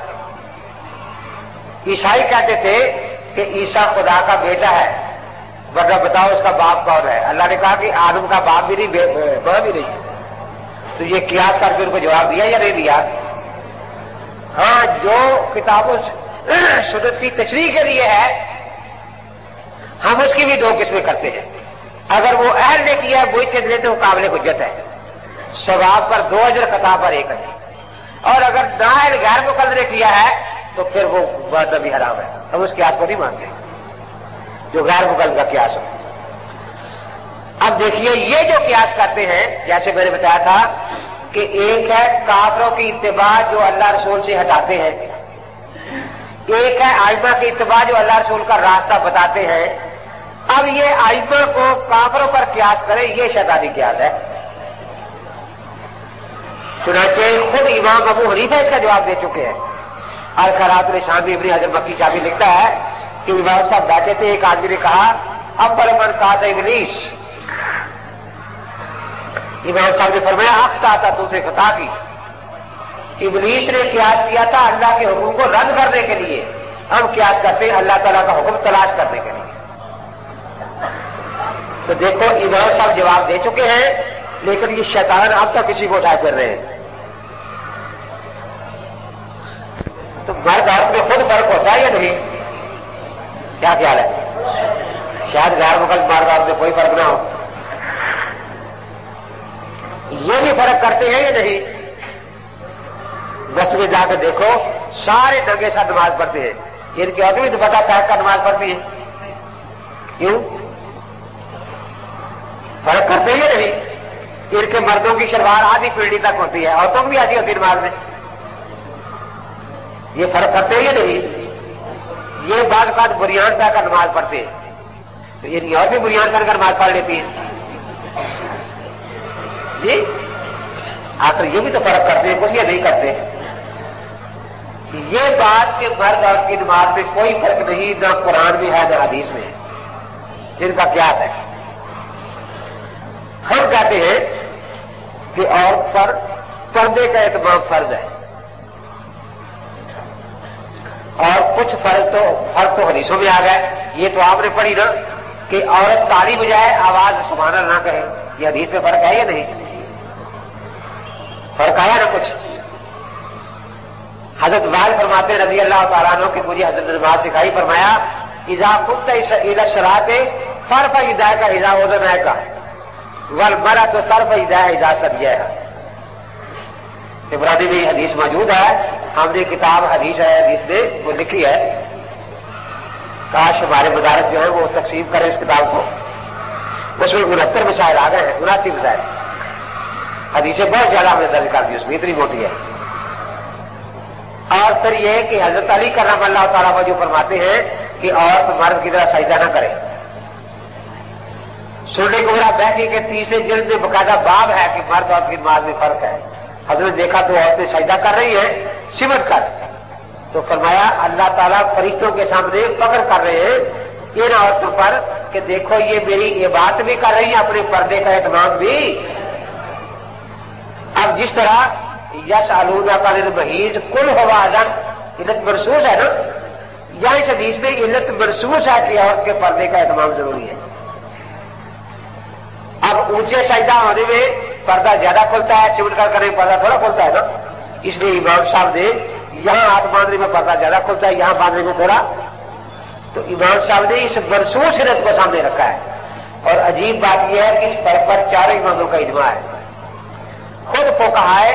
عیسائی کہتے تھے کہ عیسیٰ خدا کا بیٹا ہے، ورنہ بتاؤ اس کا باپ کون ہے. اللہ نے کہا کہ آدم کا باپ بھی نہیں، ماں بھی نہیں. تو یہ قیاس کر کے ان کو جواب دیا یا نہیں دیا؟ ہاں، جو کتابوں سنت کی تشریح کے لیے ہے ہم اس کی بھی دو قسمیں کرتے ہیں. اگر وہ اہل نے کیا ہے وہی سے دے تو قابل حجت ہے، ثواب پر دو اجر، خطا پر ایک اجر. اور اگر نااہل غیر مقلد نے کیا ہے تو پھر وہ بات بھی حرام ہے. ہم اس قیاس کو نہیں مانتے جو غیر مقلد کا قیاس ہو. اب دیکھیے یہ جو قیاس کرتے ہیں، جیسے میں نے بتایا تھا کہ ایک ہے کافروں کی اتباع جو اللہ رسول سے ہٹاتے ہیں، ایک ہے ائمہ کی اتباع جو اللہ رسول کا راستہ بتاتے ہیں. اب یہ ائمہ کو کافروں پر قیاس کرے، یہ شیطانی قیاس ہے. چنانچہ خود امام ابو حنیفہ اس کا جواب دے چکے ہیں. القرات الشامی ابن حجر مکی چابی لکھتا ہے کہ امام صاحب بیٹھے تھے، ایک آدمی نے کہا اب من قاس ابلیس. امام صاحب نے فرمایا اخطا تھا، تو سے خطا کی. ابلیس نے قیاس کیا تھا اللہ کے حکم کو رد کرنے کے لیے، ہم قیاس کرتے ہیں اللہ تعالیٰ کا حکم تلاش کرنے کے لیے. تو دیکھو امام صاحب جواب دے چکے ہیں، لیکن یہ شیطان اب تک کسی کو اٹھائے پھر رہے ہیں. تو مرد عورت میں خود فرق ہوتا ہے یا نہیں؟ کیا خیال ہے؟ شاید غیر مقلد مرد عورت میں کوئی فرق نہ ہو. یہ بھی فرق کرتے ہیں یا نہیں؟ بس میں جا کے دیکھو سارے ننگے ساتھ نماز پڑھتے ہیں. ان کی عورتیں بھی تو پتا پہن کر نماز پڑھتی ہیں. کیوں فرق کرتے ہیں یا نہیں؟ ان کے مردوں کی شلوار آدھی پیڑھی تک ہوتی ہے، عورتوں کی بھی آدھی ہوتی ہے نماز میں. یہ فرق کرتے ہیں یا نہیں؟ یہ بعض اوقات بنیان پہ کر نماز پڑھتے ہیں، تو یہ اور بھی بنیان کر کر نماز پڑھ لیتی ہیں. جی آخر یہ بھی تو فرق کرتے ہیں، کچھ یہ نہیں کرتے. یہ بات کہ مرد عورت کی نماز میں کوئی فرق نہیں، نہ قرآن میں ہے نہ حدیث میں ہے. ان کا قیاس ہے. ہم کہتے ہیں کہ عورت پر پردے کا اہتمام فرض ہے، اور کچھ فرق تو فرق تو حدیثوں میں آ گئے. یہ تو آپ نے پڑھی نا کہ عورت تالی بجائے آواز سبحان اللہ نہ کہے. یہ حدیث میں فرق ہے یا نہیں؟ فرق آیا نا کچھ. حضرت وائل فرماتے ہیں رضی اللہ تعالیٰ عنہ کہ مجھے حضرت نے نماز سکھائی، فرمایا اذا قمت الى الصلاۃ فارفع یدیک اذا اذنیک والمرأۃ ترفع یدیہا اذا ثدیہا. عبرانی میں حدیث موجود ہے، ہم نے کتاب حدیث ہے حدیث میں وہ لکھی ہے. کاش ہمارے مدارس جو ہیں وہ تقسیم کریں اس کتاب کو. اس میں انہتر مسائل آ گئے ہیں، اناسی مسائل. حدیثیں بہت زیادہ ہم نے درج کر دی، اس میں اتنی موٹی ہے. اور پھر یہ کہ حضرت علی کرم اللہ تعالیٰ وجہ فرماتے ہیں کہ عورت مرد کی طرح سجدہ نہ کرے. سننے کو میرا بحقی کے تیسرے جلد میں باقاعدہ باب ہے کہ مرد اور نماز میں فرق ہے. حضرت دیکھا تو عورتیں سجدہ کر رہی ہیں سمٹ کر، تو فرمایا اللہ تعالیٰ فرشتوں کے سامنے فخر کر رہے ہیں ان عورتوں پر کہ دیکھو یہ میری عبادت بھی کر رہی ہیں، اپنے پردے کا اہتمام بھی. اب جس طرح یس آلودہ کا محیض کل ہوا ازن علت مرسوس ہے نا، یہاں اس حدیث میں علت مرسوس ہے کہ عورت کے پردے کا اہتمام ضروری ہے. اب اونچے سجدہ ہونے میں پردہ زیادہ کھلتا ہے، سمٹ کر کرنے میں پردہ تھوڑا کھلتا ہے نا، اس لیے امام صاحب نے یہاں ہاتھ باندھنے میں پردہ زیادہ کھلتا ہے، یہاں باندھنے میں تھوڑا. تو امام صاحب نے اس مرسوس علت کو سامنے رکھا ہے. اور عجیب بات یہ ہے کہ اس فرق پر چاروں اماموں کا اجماع ہے. خود فقہائے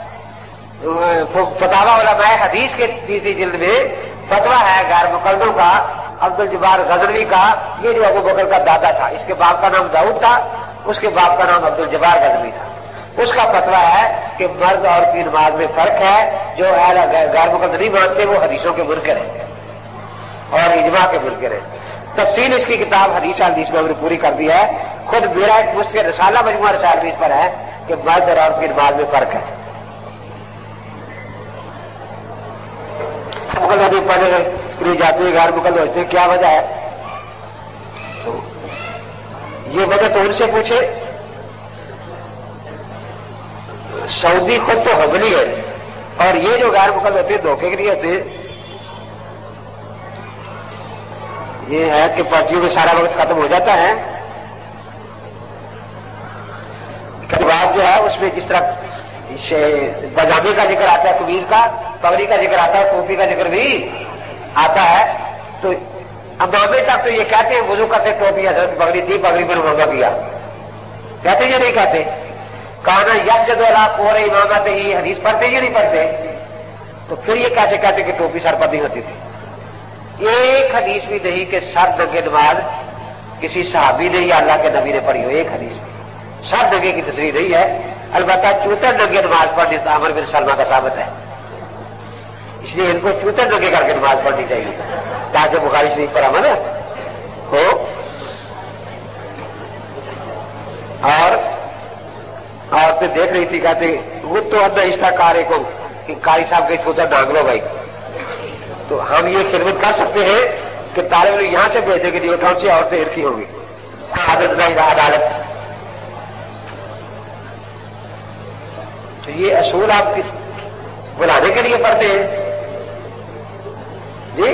فتاوی علماء حدیث کے تیسری جلد میں فتویٰ ہے غیر مقلدوں کا عبد الجبار غزنوی کا، یہ جو ابو بکر کا دادا تھا، اس کے باپ کا نام داؤد تھا، اس کے باپ کا نام عبد الجبار غزنوی تھا. اس کا فتویٰ ہے کہ مرد اور کی نماز میں فرق ہے. جو غیر مقلد نہیں مانتے وہ حدیثوں کے منکر ہیں اور اجماع کے منکر ہیں. تفصیل اس کی کتاب حدیث حدیث میں ہم نے پوری کر دی ہے. خود میرا ایک مستقل رسالہ مجموعہ رسائل اس پر ہے کہ مرد اور عورت کی نماز میں فرق ہے. مقلد پڑھنے کے لیے جاتے ہیں، غیر مقلد ہوتے ہیں، کیا وجہ ہے؟ تو یہ وجہ تو ان سے پوچھے. سعودی خود تو حملی ہے، اور یہ جو غیر مقلد ہوتے ہیں دھوکے کے لیے ہوتے ہیں. یہ ہے کہ پرچیوں میں سارا وقت ختم ہو جاتا ہے. جواب جو ہے اس میں جس طرح پاجامے کا ذکر آتا ہے، قمیض کا، پگڑی کا ذکر آتا ہے، ٹوپی کا ذکر بھی آتا ہے. تو امامے تک تو یہ کہتے ہیں وضو کرتے ٹوپی حضرت پگڑی تھی، پگڑی پر امامہ کیا کہتے یا نہیں کہتے؟ کہنا یک جدو اللہ پورے امامت ہی حدیث پڑھتے یا نہیں پڑھتے؟ تو پھر یہ کیسے کہتے کہ ٹوپی سر پر نہیں ہوتی تھی؟ ایک حدیث بھی نہیں کہ سر ننگے نماز کسی صحابی نے یا اللہ کے نبی نے پڑھی ہو. ایک حدیث بھی سر ننگے کی تصریح نہیں ہے. البتہ چوتر ننگے نماز پڑھنے تو عمر بن سلمہ کا ثابت ہے، اس لیے ان کو چوتر ننگے کر کے نماز پڑھنی چاہیے تاکہ بخاری شریف پر عمل ہو. اور عورتیں دیکھ رہی تھی، کہتے وہ تو ادھا اشتہ کارے کو کہ قاری صاحب کے چوتر ڈانگ لو بھائی. تو ہم یہ خدمت کر سکتے ہیں کہ طالب علم یہاں سے بھیجے کہ یہ کون سی عورتیں ارکی ہوں گی. عدالت تو یہ اصول آپ بلانے کے لیے پڑھتے ہیں جی.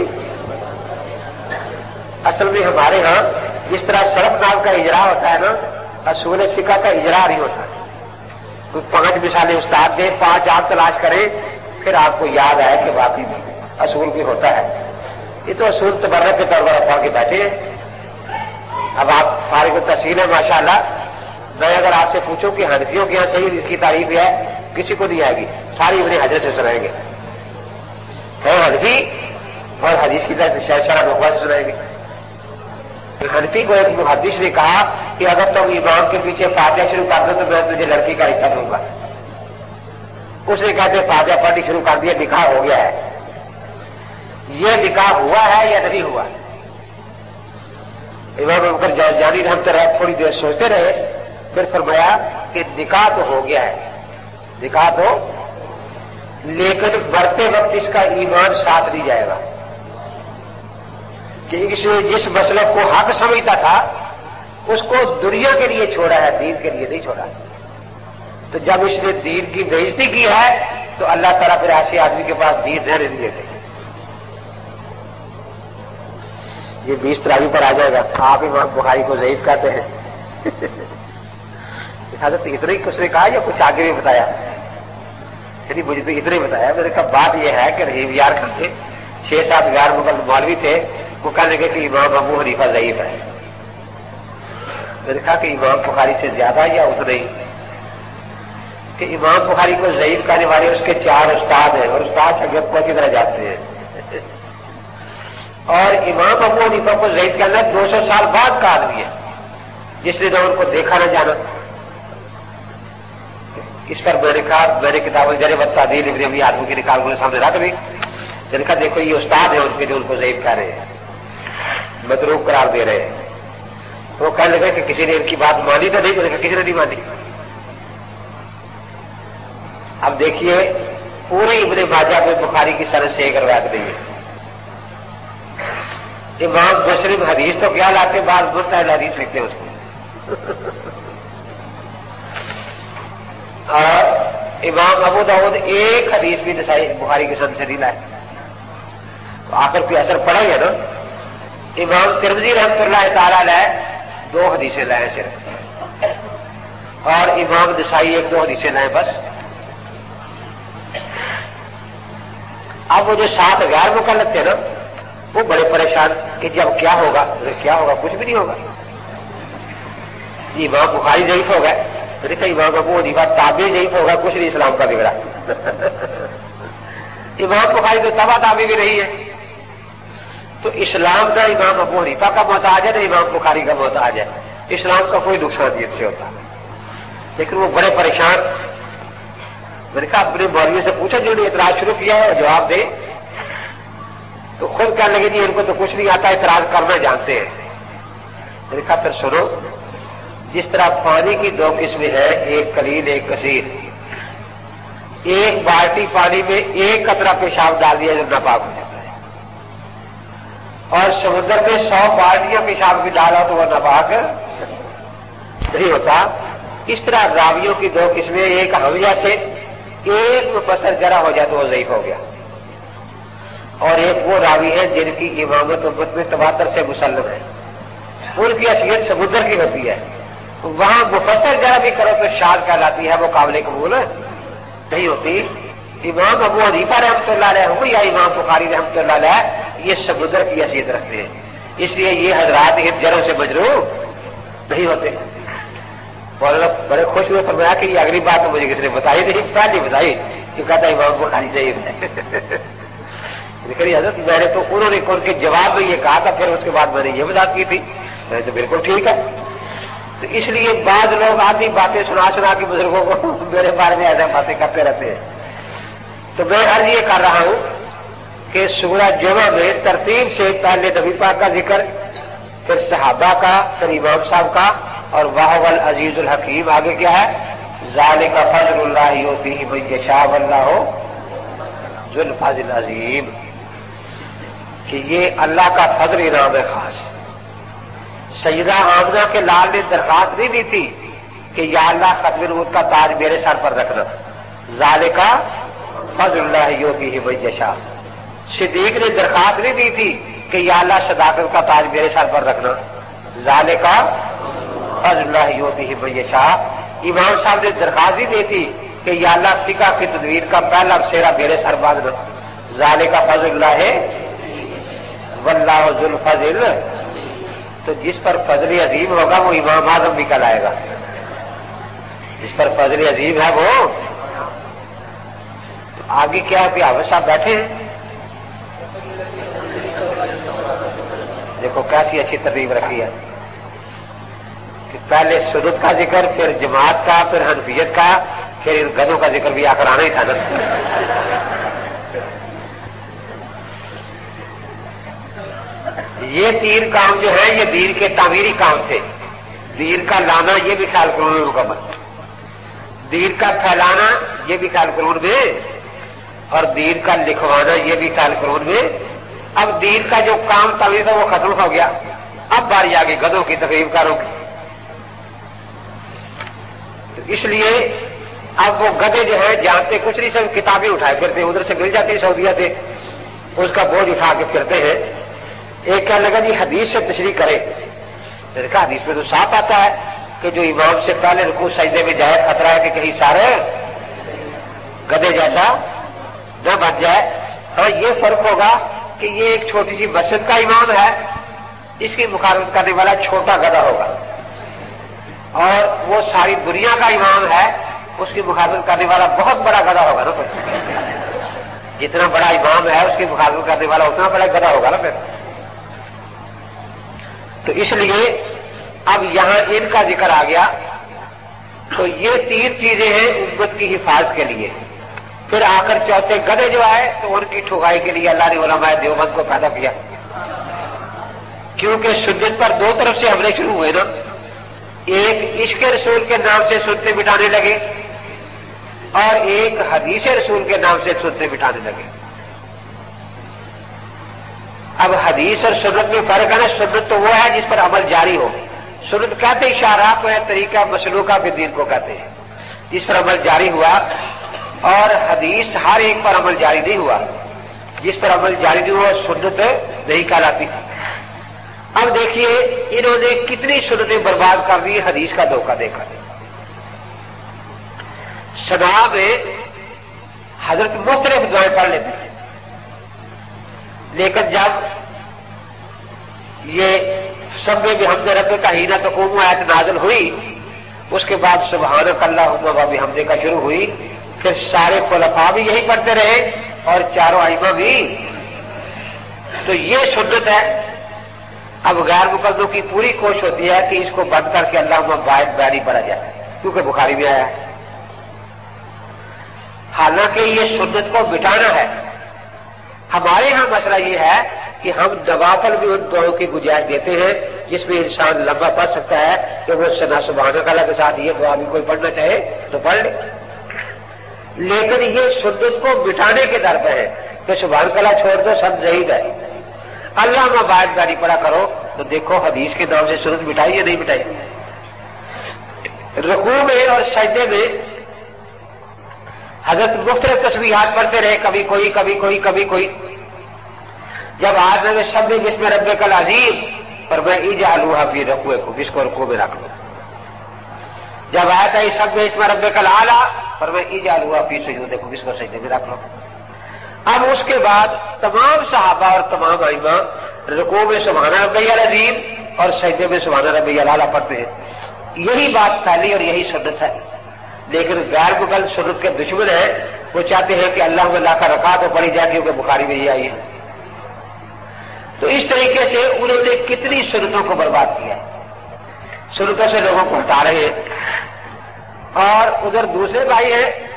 اصل میں ہمارے ہاں جس طرح سرف نام کا اجرا ہوتا ہے نا، اصول فقہ کا اجرا نہیں ہوتا. کوئی پانچ مثالیں استاد دیں، پانچ آپ تلاش کریں، پھر آپ کو یاد آئے کہ واقعی اصول بھی ہوتا ہے. یہ تو اصول تبرک کے طور پر پڑھ کے بیٹھے ہیں. اب آپ فارغ التحصیل ہے ماشاءاللہ. میں اگر آپ سے پوچھوں کہ حنفیوں کے یہاں صحیح اس کی تعریف ہے، کسی کو نہیں آئے گی، ساری ابن حجر سے سنائیں گے. ہے حنفی اور حدیث کی طرف شرح نخبہ سے سنائیں گے. حنفی کو ایک محدث نے کہا کہ اگر تم امام کے پیچھے فاتحہ شروع کر دو تو میں تجھے لڑکی کا رشتہ دوں گا. اس نے کہتے فاتحہ پڑھنی شروع کر دیا، نکاح ہو گیا ہے. یہ نکاح ہوا ہے یا نہیں ہوا؟ امام ابوبکر جوزجانی رحمۃ اللہ تھوڑی دیر سوچتے رہے، پھر فرمایا کہ نکاح تو ہو گیا ہے، نکاح تو، لیکن مرتے وقت اس کا ایمان ساتھ نہیں جائے گا. کہ اس جس مسلک کو حق سمجھتا تھا اس کو دنیا کے لیے چھوڑا ہے، دین کے لیے نہیں چھوڑا. تو جب اس نے دین کی بےعزتی کی ہے تو اللہ تعالیٰ پھر ایسے آدمی کے پاس دین رہنے نہیں دیتے. یہ بیس تراوی پر آ جائے گا. آپ امام بخاری کو ضعیف کہتے ہیں. حضرت اتنا ہی کچھ نے کہا یا کچھ آگے بھی بتایا؟ یعنی مجھے تو اتنا ہی بتایا. میرے کا بات یہ ہے کہ رحیم یار کرتے چھ سات غیر مقلد مولوی تھے، وہ کہنے لگے کہ امام ابو حنیفہ ضعیف ہے. میں نے کہا کہ امام بخاری سے زیادہ یا اتنا ہی؟ کہ امام بخاری کو ضعیف کہنے والے اس کے چار استاد ہیں، اور استاد شاگرد کو کی طرح جاتے ہیں. اور امام ابو حنیفہ کو ضعیف کہنا دو سو سال بعد کا آدمی ہے جس نے نہ ان کو دیکھا نہ جانا. اس پر میں نے کہا، میں نے کتاب الجرح والتعدیل ابن ابی حاتم کی نکال میرے سامنے رکھ دی. میں نے کہا دیکھو یہ استاد ہیں ان کے جو ان کو ضعیف کہہ رہے ہیں، متروک قرار دے رہے ہیں. وہ کہنے لگے کہ کسی نے ان کی بات مانی تو نہیں، میں نے کہا کسی نے نہیں مانی. اب دیکھیے پورے ابن ماجہ میں بخاری کی سند سے ایک روایت نہیں ہے. امام مسلم حدیث تو کیا لاتے، بعض مستحل حدیث لکھتے ہیں اس کو. اور امام ابو داؤد ایک حدیث بھی نسائی بخاری کے سند سے نہیں لائے. تو آخر کوئی اثر پڑا ہی ہے نا. امام ترمذی رحمۃ اللہ تعالی علیہ دو حدیثیں لائے صرف، اور امام نسائی ایک دو حدیثیں لائے بس. اب وہ جو سات غیر مکلف تھے نا وہ بڑے پریشان کہ جب کیا ہوگا، کیا ہوگا، کچھ بھی نہیں ہوگا. جی امام بخاری ضعیف ہو گئے، میں نے کہا امام ابو حنیفہ تابع ضعیف ہوگا، کچھ نہیں اسلام کا بگڑا. امام بخاری تو تبا تابع بھی نہیں ہے. تو اسلام کا امام ابو حنیفہ کا محتاج ہے نہ امام بخاری کا محتاج ہے. اسلام کا کوئی نقصان نہیں سے ہوتا. لیکن وہ بڑے پریشان. میں نے کہا اپنے مولوی سے پوچھا جو نے اعتراض شروع کیا ہے جواب دے. تو خود کہنے لگے جی ان کو تو کچھ نہیں آتا، اعتراض کرنا جانتے ہیں. میں نے کہا پھر سنو، جس طرح پانی کی دو قسمیں ہیں، ایک قلیل ایک کثیر. ایک بالٹی پانی میں ایک قطرہ پیشاب ڈال دیا جو ناپاک ہو جاتا ہے، اور سمندر میں سو بالٹیاں پیشاب بھی ڈالا تو وہ ناپاک نہیں ہوتا. اس طرح راویوں کی دو قسمیں، ایک حویہ سے ایک مفسر جرح ہو جائے تو وہ ضعیف ہو گیا، اور ایک وہ راوی ہے جن کی امامت امت میں تواتر سے مسلم ہے، ان کی حیثیت سمندر کی ہوتی ہے. وہاں مفسر جرح بھی کرو تو شاذ کہلاتی ہے، وہ قابل قبول نہیں ہوتی. امام ابو حنیفہ رحمۃ اللہ علیہ ہو یا امام بخاری رحمۃ اللہ علیہ یہ سمندر کی حیثیت رکھتے ہیں، اس لیے یہ حضرات ان جروں سے مجروح نہیں ہوتے. مولانا بڑے خوش ہوئے، فرمایا کہ یہ اگلی بات تو مجھے کسی نے بتائی نہیں، پہلے بتائی کہ کہتا امام بخاری ضعیف ہے. لیکن حضرت میں نے تو انہوں نے ان کے جواب میں یہ کہا تھا، پھر اس کے بعد میں نے یہ وضاحت کی تھی. میں تو بالکل ٹھیک ہے. تو اس لیے بعض لوگ آدھی باتیں سنا سنا کے بزرگوں کو میرے بارے میں ایسے باتیں کرتے رہتے ہیں. تو میں عرض یہ کر رہا ہوں کہ سورہ جمعہ میں ترتیب سے پہلے نبی پاک کا ذکر، پھر صحابہ کا، پھر امام صاحب کا، اور واہ العزیز الحکیم. آگے کیا ہے؟ ذالک فضل اللہ یؤتیہ من یشاء واللہ ذو الفضل العظیم. کہ یہ اللہ کا فضل انعام ہے خاص. سیدہ آمنہ کے لال نے درخواست نہیں دی تھی کہ یا اللہ ختم نبوت کا تاج میرے سر پر رکھنا. ذالک فضل اللہ یؤتیہ من یشاء. صدیق نے درخواست نہیں دی تھی کہ یا اللہ صداقت کا تاج میرے سر پر رکھنا. ذالک فضل اللہ یؤتیہ من یشاء. امام صاحب نے درخواست نہیں دی تھی کہ یا اللہ فقہ کی تدوین کا پہلا سیرا میرے سر باندھنا. ذالک فضل اللہ واللہ ذو الفضل. تو جس پر فضل عظیم ہوگا وہ امام اعظم بھی کہلائے گا. جس پر فضل عظیم ہے وہ. آگے کیا ہے کہ حافظ صاحب بیٹھے ہیں، دیکھو کیسی اچھی ترتیب رکھی ہے کہ پہلے سنت کا ذکر، پھر جماعت کا، پھر حنفیت کا، پھر ان گدوں کا ذکر بھی آخر آنا ہی تھا نا. یہ تین کام جو ہیں یہ دین کے تعمیری کام تھے. دین کا لانا یہ بھی خیال قانون میں مکمل، دین کا پھیلانا یہ بھی خیال قانون میں، اور دین کا لکھوانا یہ بھی خیال قانون میں. اب دین کا جو کام تعمیر تھا وہ ختم ہو گیا، اب باری آ گئی گدھوں کی، تقریب کاروں کی. تو اس لیے اب وہ گدھے جو ہیں جانتے کچھ نہیں، سب کتابیں اٹھائے پھرتے، ادھر سے مل جاتی سعودیہ سے، اس کا بوجھ اٹھا کے پھرتے ہیں. ایک کہنے لگا جی حدیث سے تشریح کرے. میں نے کہا حدیث میں تو صاف آتا ہے کہ جو امام سے پہلے رکوع سجدے میں جائے خطرہ ہے کہ کہیں سارے گدھے جیسا نہ بن جائے. ہاں یہ فرق ہوگا کہ یہ ایک چھوٹی سی مسجد کا امام ہے، اس کی مخالفت کرنے والا چھوٹا گدھا ہوگا، اور وہ ساری دنیا کا امام ہے، اس کی مخالفت کرنے والا بہت بڑا گدھا ہوگا نا. جتنا بڑا امام ہے اس کی مخالفت کرنے والا اتنا بڑا گدھا ہوگا نا پھر. تو اس لیے اب یہاں ان کا ذکر آ گیا. تو یہ تین چیزیں ہیں امت کی حفاظت کے لیے. پھر آ کر چوتھے گدھے جو آئے تو ان کی ٹھگائی کے لیے اللہ نے علماء دیوبند کو پیدا کیا کیونکہ سنت پر دو طرف سے حملے شروع ہوئے نا، ایک عشق رسول کے نام سے سنتیں مٹانے لگے اور ایک حدیث رسول کے نام سے سنتیں مٹانے لگے۔ اب حدیث اور سنت میں فرق ہے نا، سنت تو وہ ہے جس پر عمل جاری ہو، سنت کہتے ہیں اشارات کو ہے، طریقہ مسلوکہ فی الدین کو کہتے ہیں جس پر عمل جاری ہوا، اور حدیث ہر ایک پر عمل جاری نہیں ہوا، جس پر عمل جاری نہیں ہوا سنت نہیں کہلاتی۔ اب دیکھیے انہوں نے کتنی سنتیں برباد کر دی، حدیث کا دھوکہ دے کر۔ سنا میں حضرت مختلف دعائیں پڑھ لیتے تھے، لیکن جب یہ سب میں بحمد رب کا حین تقوم آیت نازل ہوئی، اس کے بعد سبحانک اللہم و بحمدک کا شروع ہوئی، پھر سارے خلفاء بھی یہی پڑھتے رہے اور چاروں ائمہ بھی۔ تو یہ سنت ہے۔ اب غیر مقدموں کی پوری کوشش ہوتی ہے کہ اس کو بند کر کے اللہم باعث بیانی پڑھا جائے، کیونکہ بخاری میں آیا ہے۔ حالانکہ یہ سنت کو مٹانا ہے۔ ہمارے ہاں مسئلہ یہ ہے کہ ہم نوافل بھی ان دعاؤں کی گنجائش دیتے ہیں جس میں انسان لمبا پڑھ سکتا ہے کہ وہ ثنا سبحانک اللہ کے ساتھ یہ دعا بھی کوئی پڑھنا چاہے تو پڑھ لے، لیکن یہ سنت کو مٹانے کے در پہ ہے کہ سبحانک اللہ چھوڑ دو سب ضعیف ہے، اللہ میں باعث بیانی پڑھا کرو۔ تو دیکھو حدیث کے نام سے سنت مٹائی یا نہیں مٹائی؟ رکوع میں اور سجدے میں حضرت مختلف تسبیحات پڑھتے رہے، کبھی کوئی کبھی کوئی کبھی کوئی۔ جب آج میں سب بسم ربک العظیم پر میں اجعلوها فی رکوعکم، اس کو رکوع میں رکھ لو۔ جب آیا تھا سب بسم ربک الاعلی پر میں اجعلوها فی سجودکم، اس کو سجدے میں رکھ لو۔ اب اس کے بعد تمام صحابہ اور تمام ائمہ رکوع میں سبحان ربی العظیم اور سجدے میں سبحان ربی الاعلی پڑھتے ہیں۔ یہی بات پہلی اور یہی سنت ہے، لیکن غیر مقلد سنت کے دشمن ہیں، وہ چاہتے ہیں کہ اللہ اللہ کا رکعت تو پڑھی جائے کیونکہ بخاری میں یہ آئی ہے۔ تو اس طریقے سے انہوں نے کتنی سنتوں کو برباد کیا، سنتوں سے لوگوں کو ہٹا رہے ہیں۔ اور ادھر دوسرے بھائی ہیں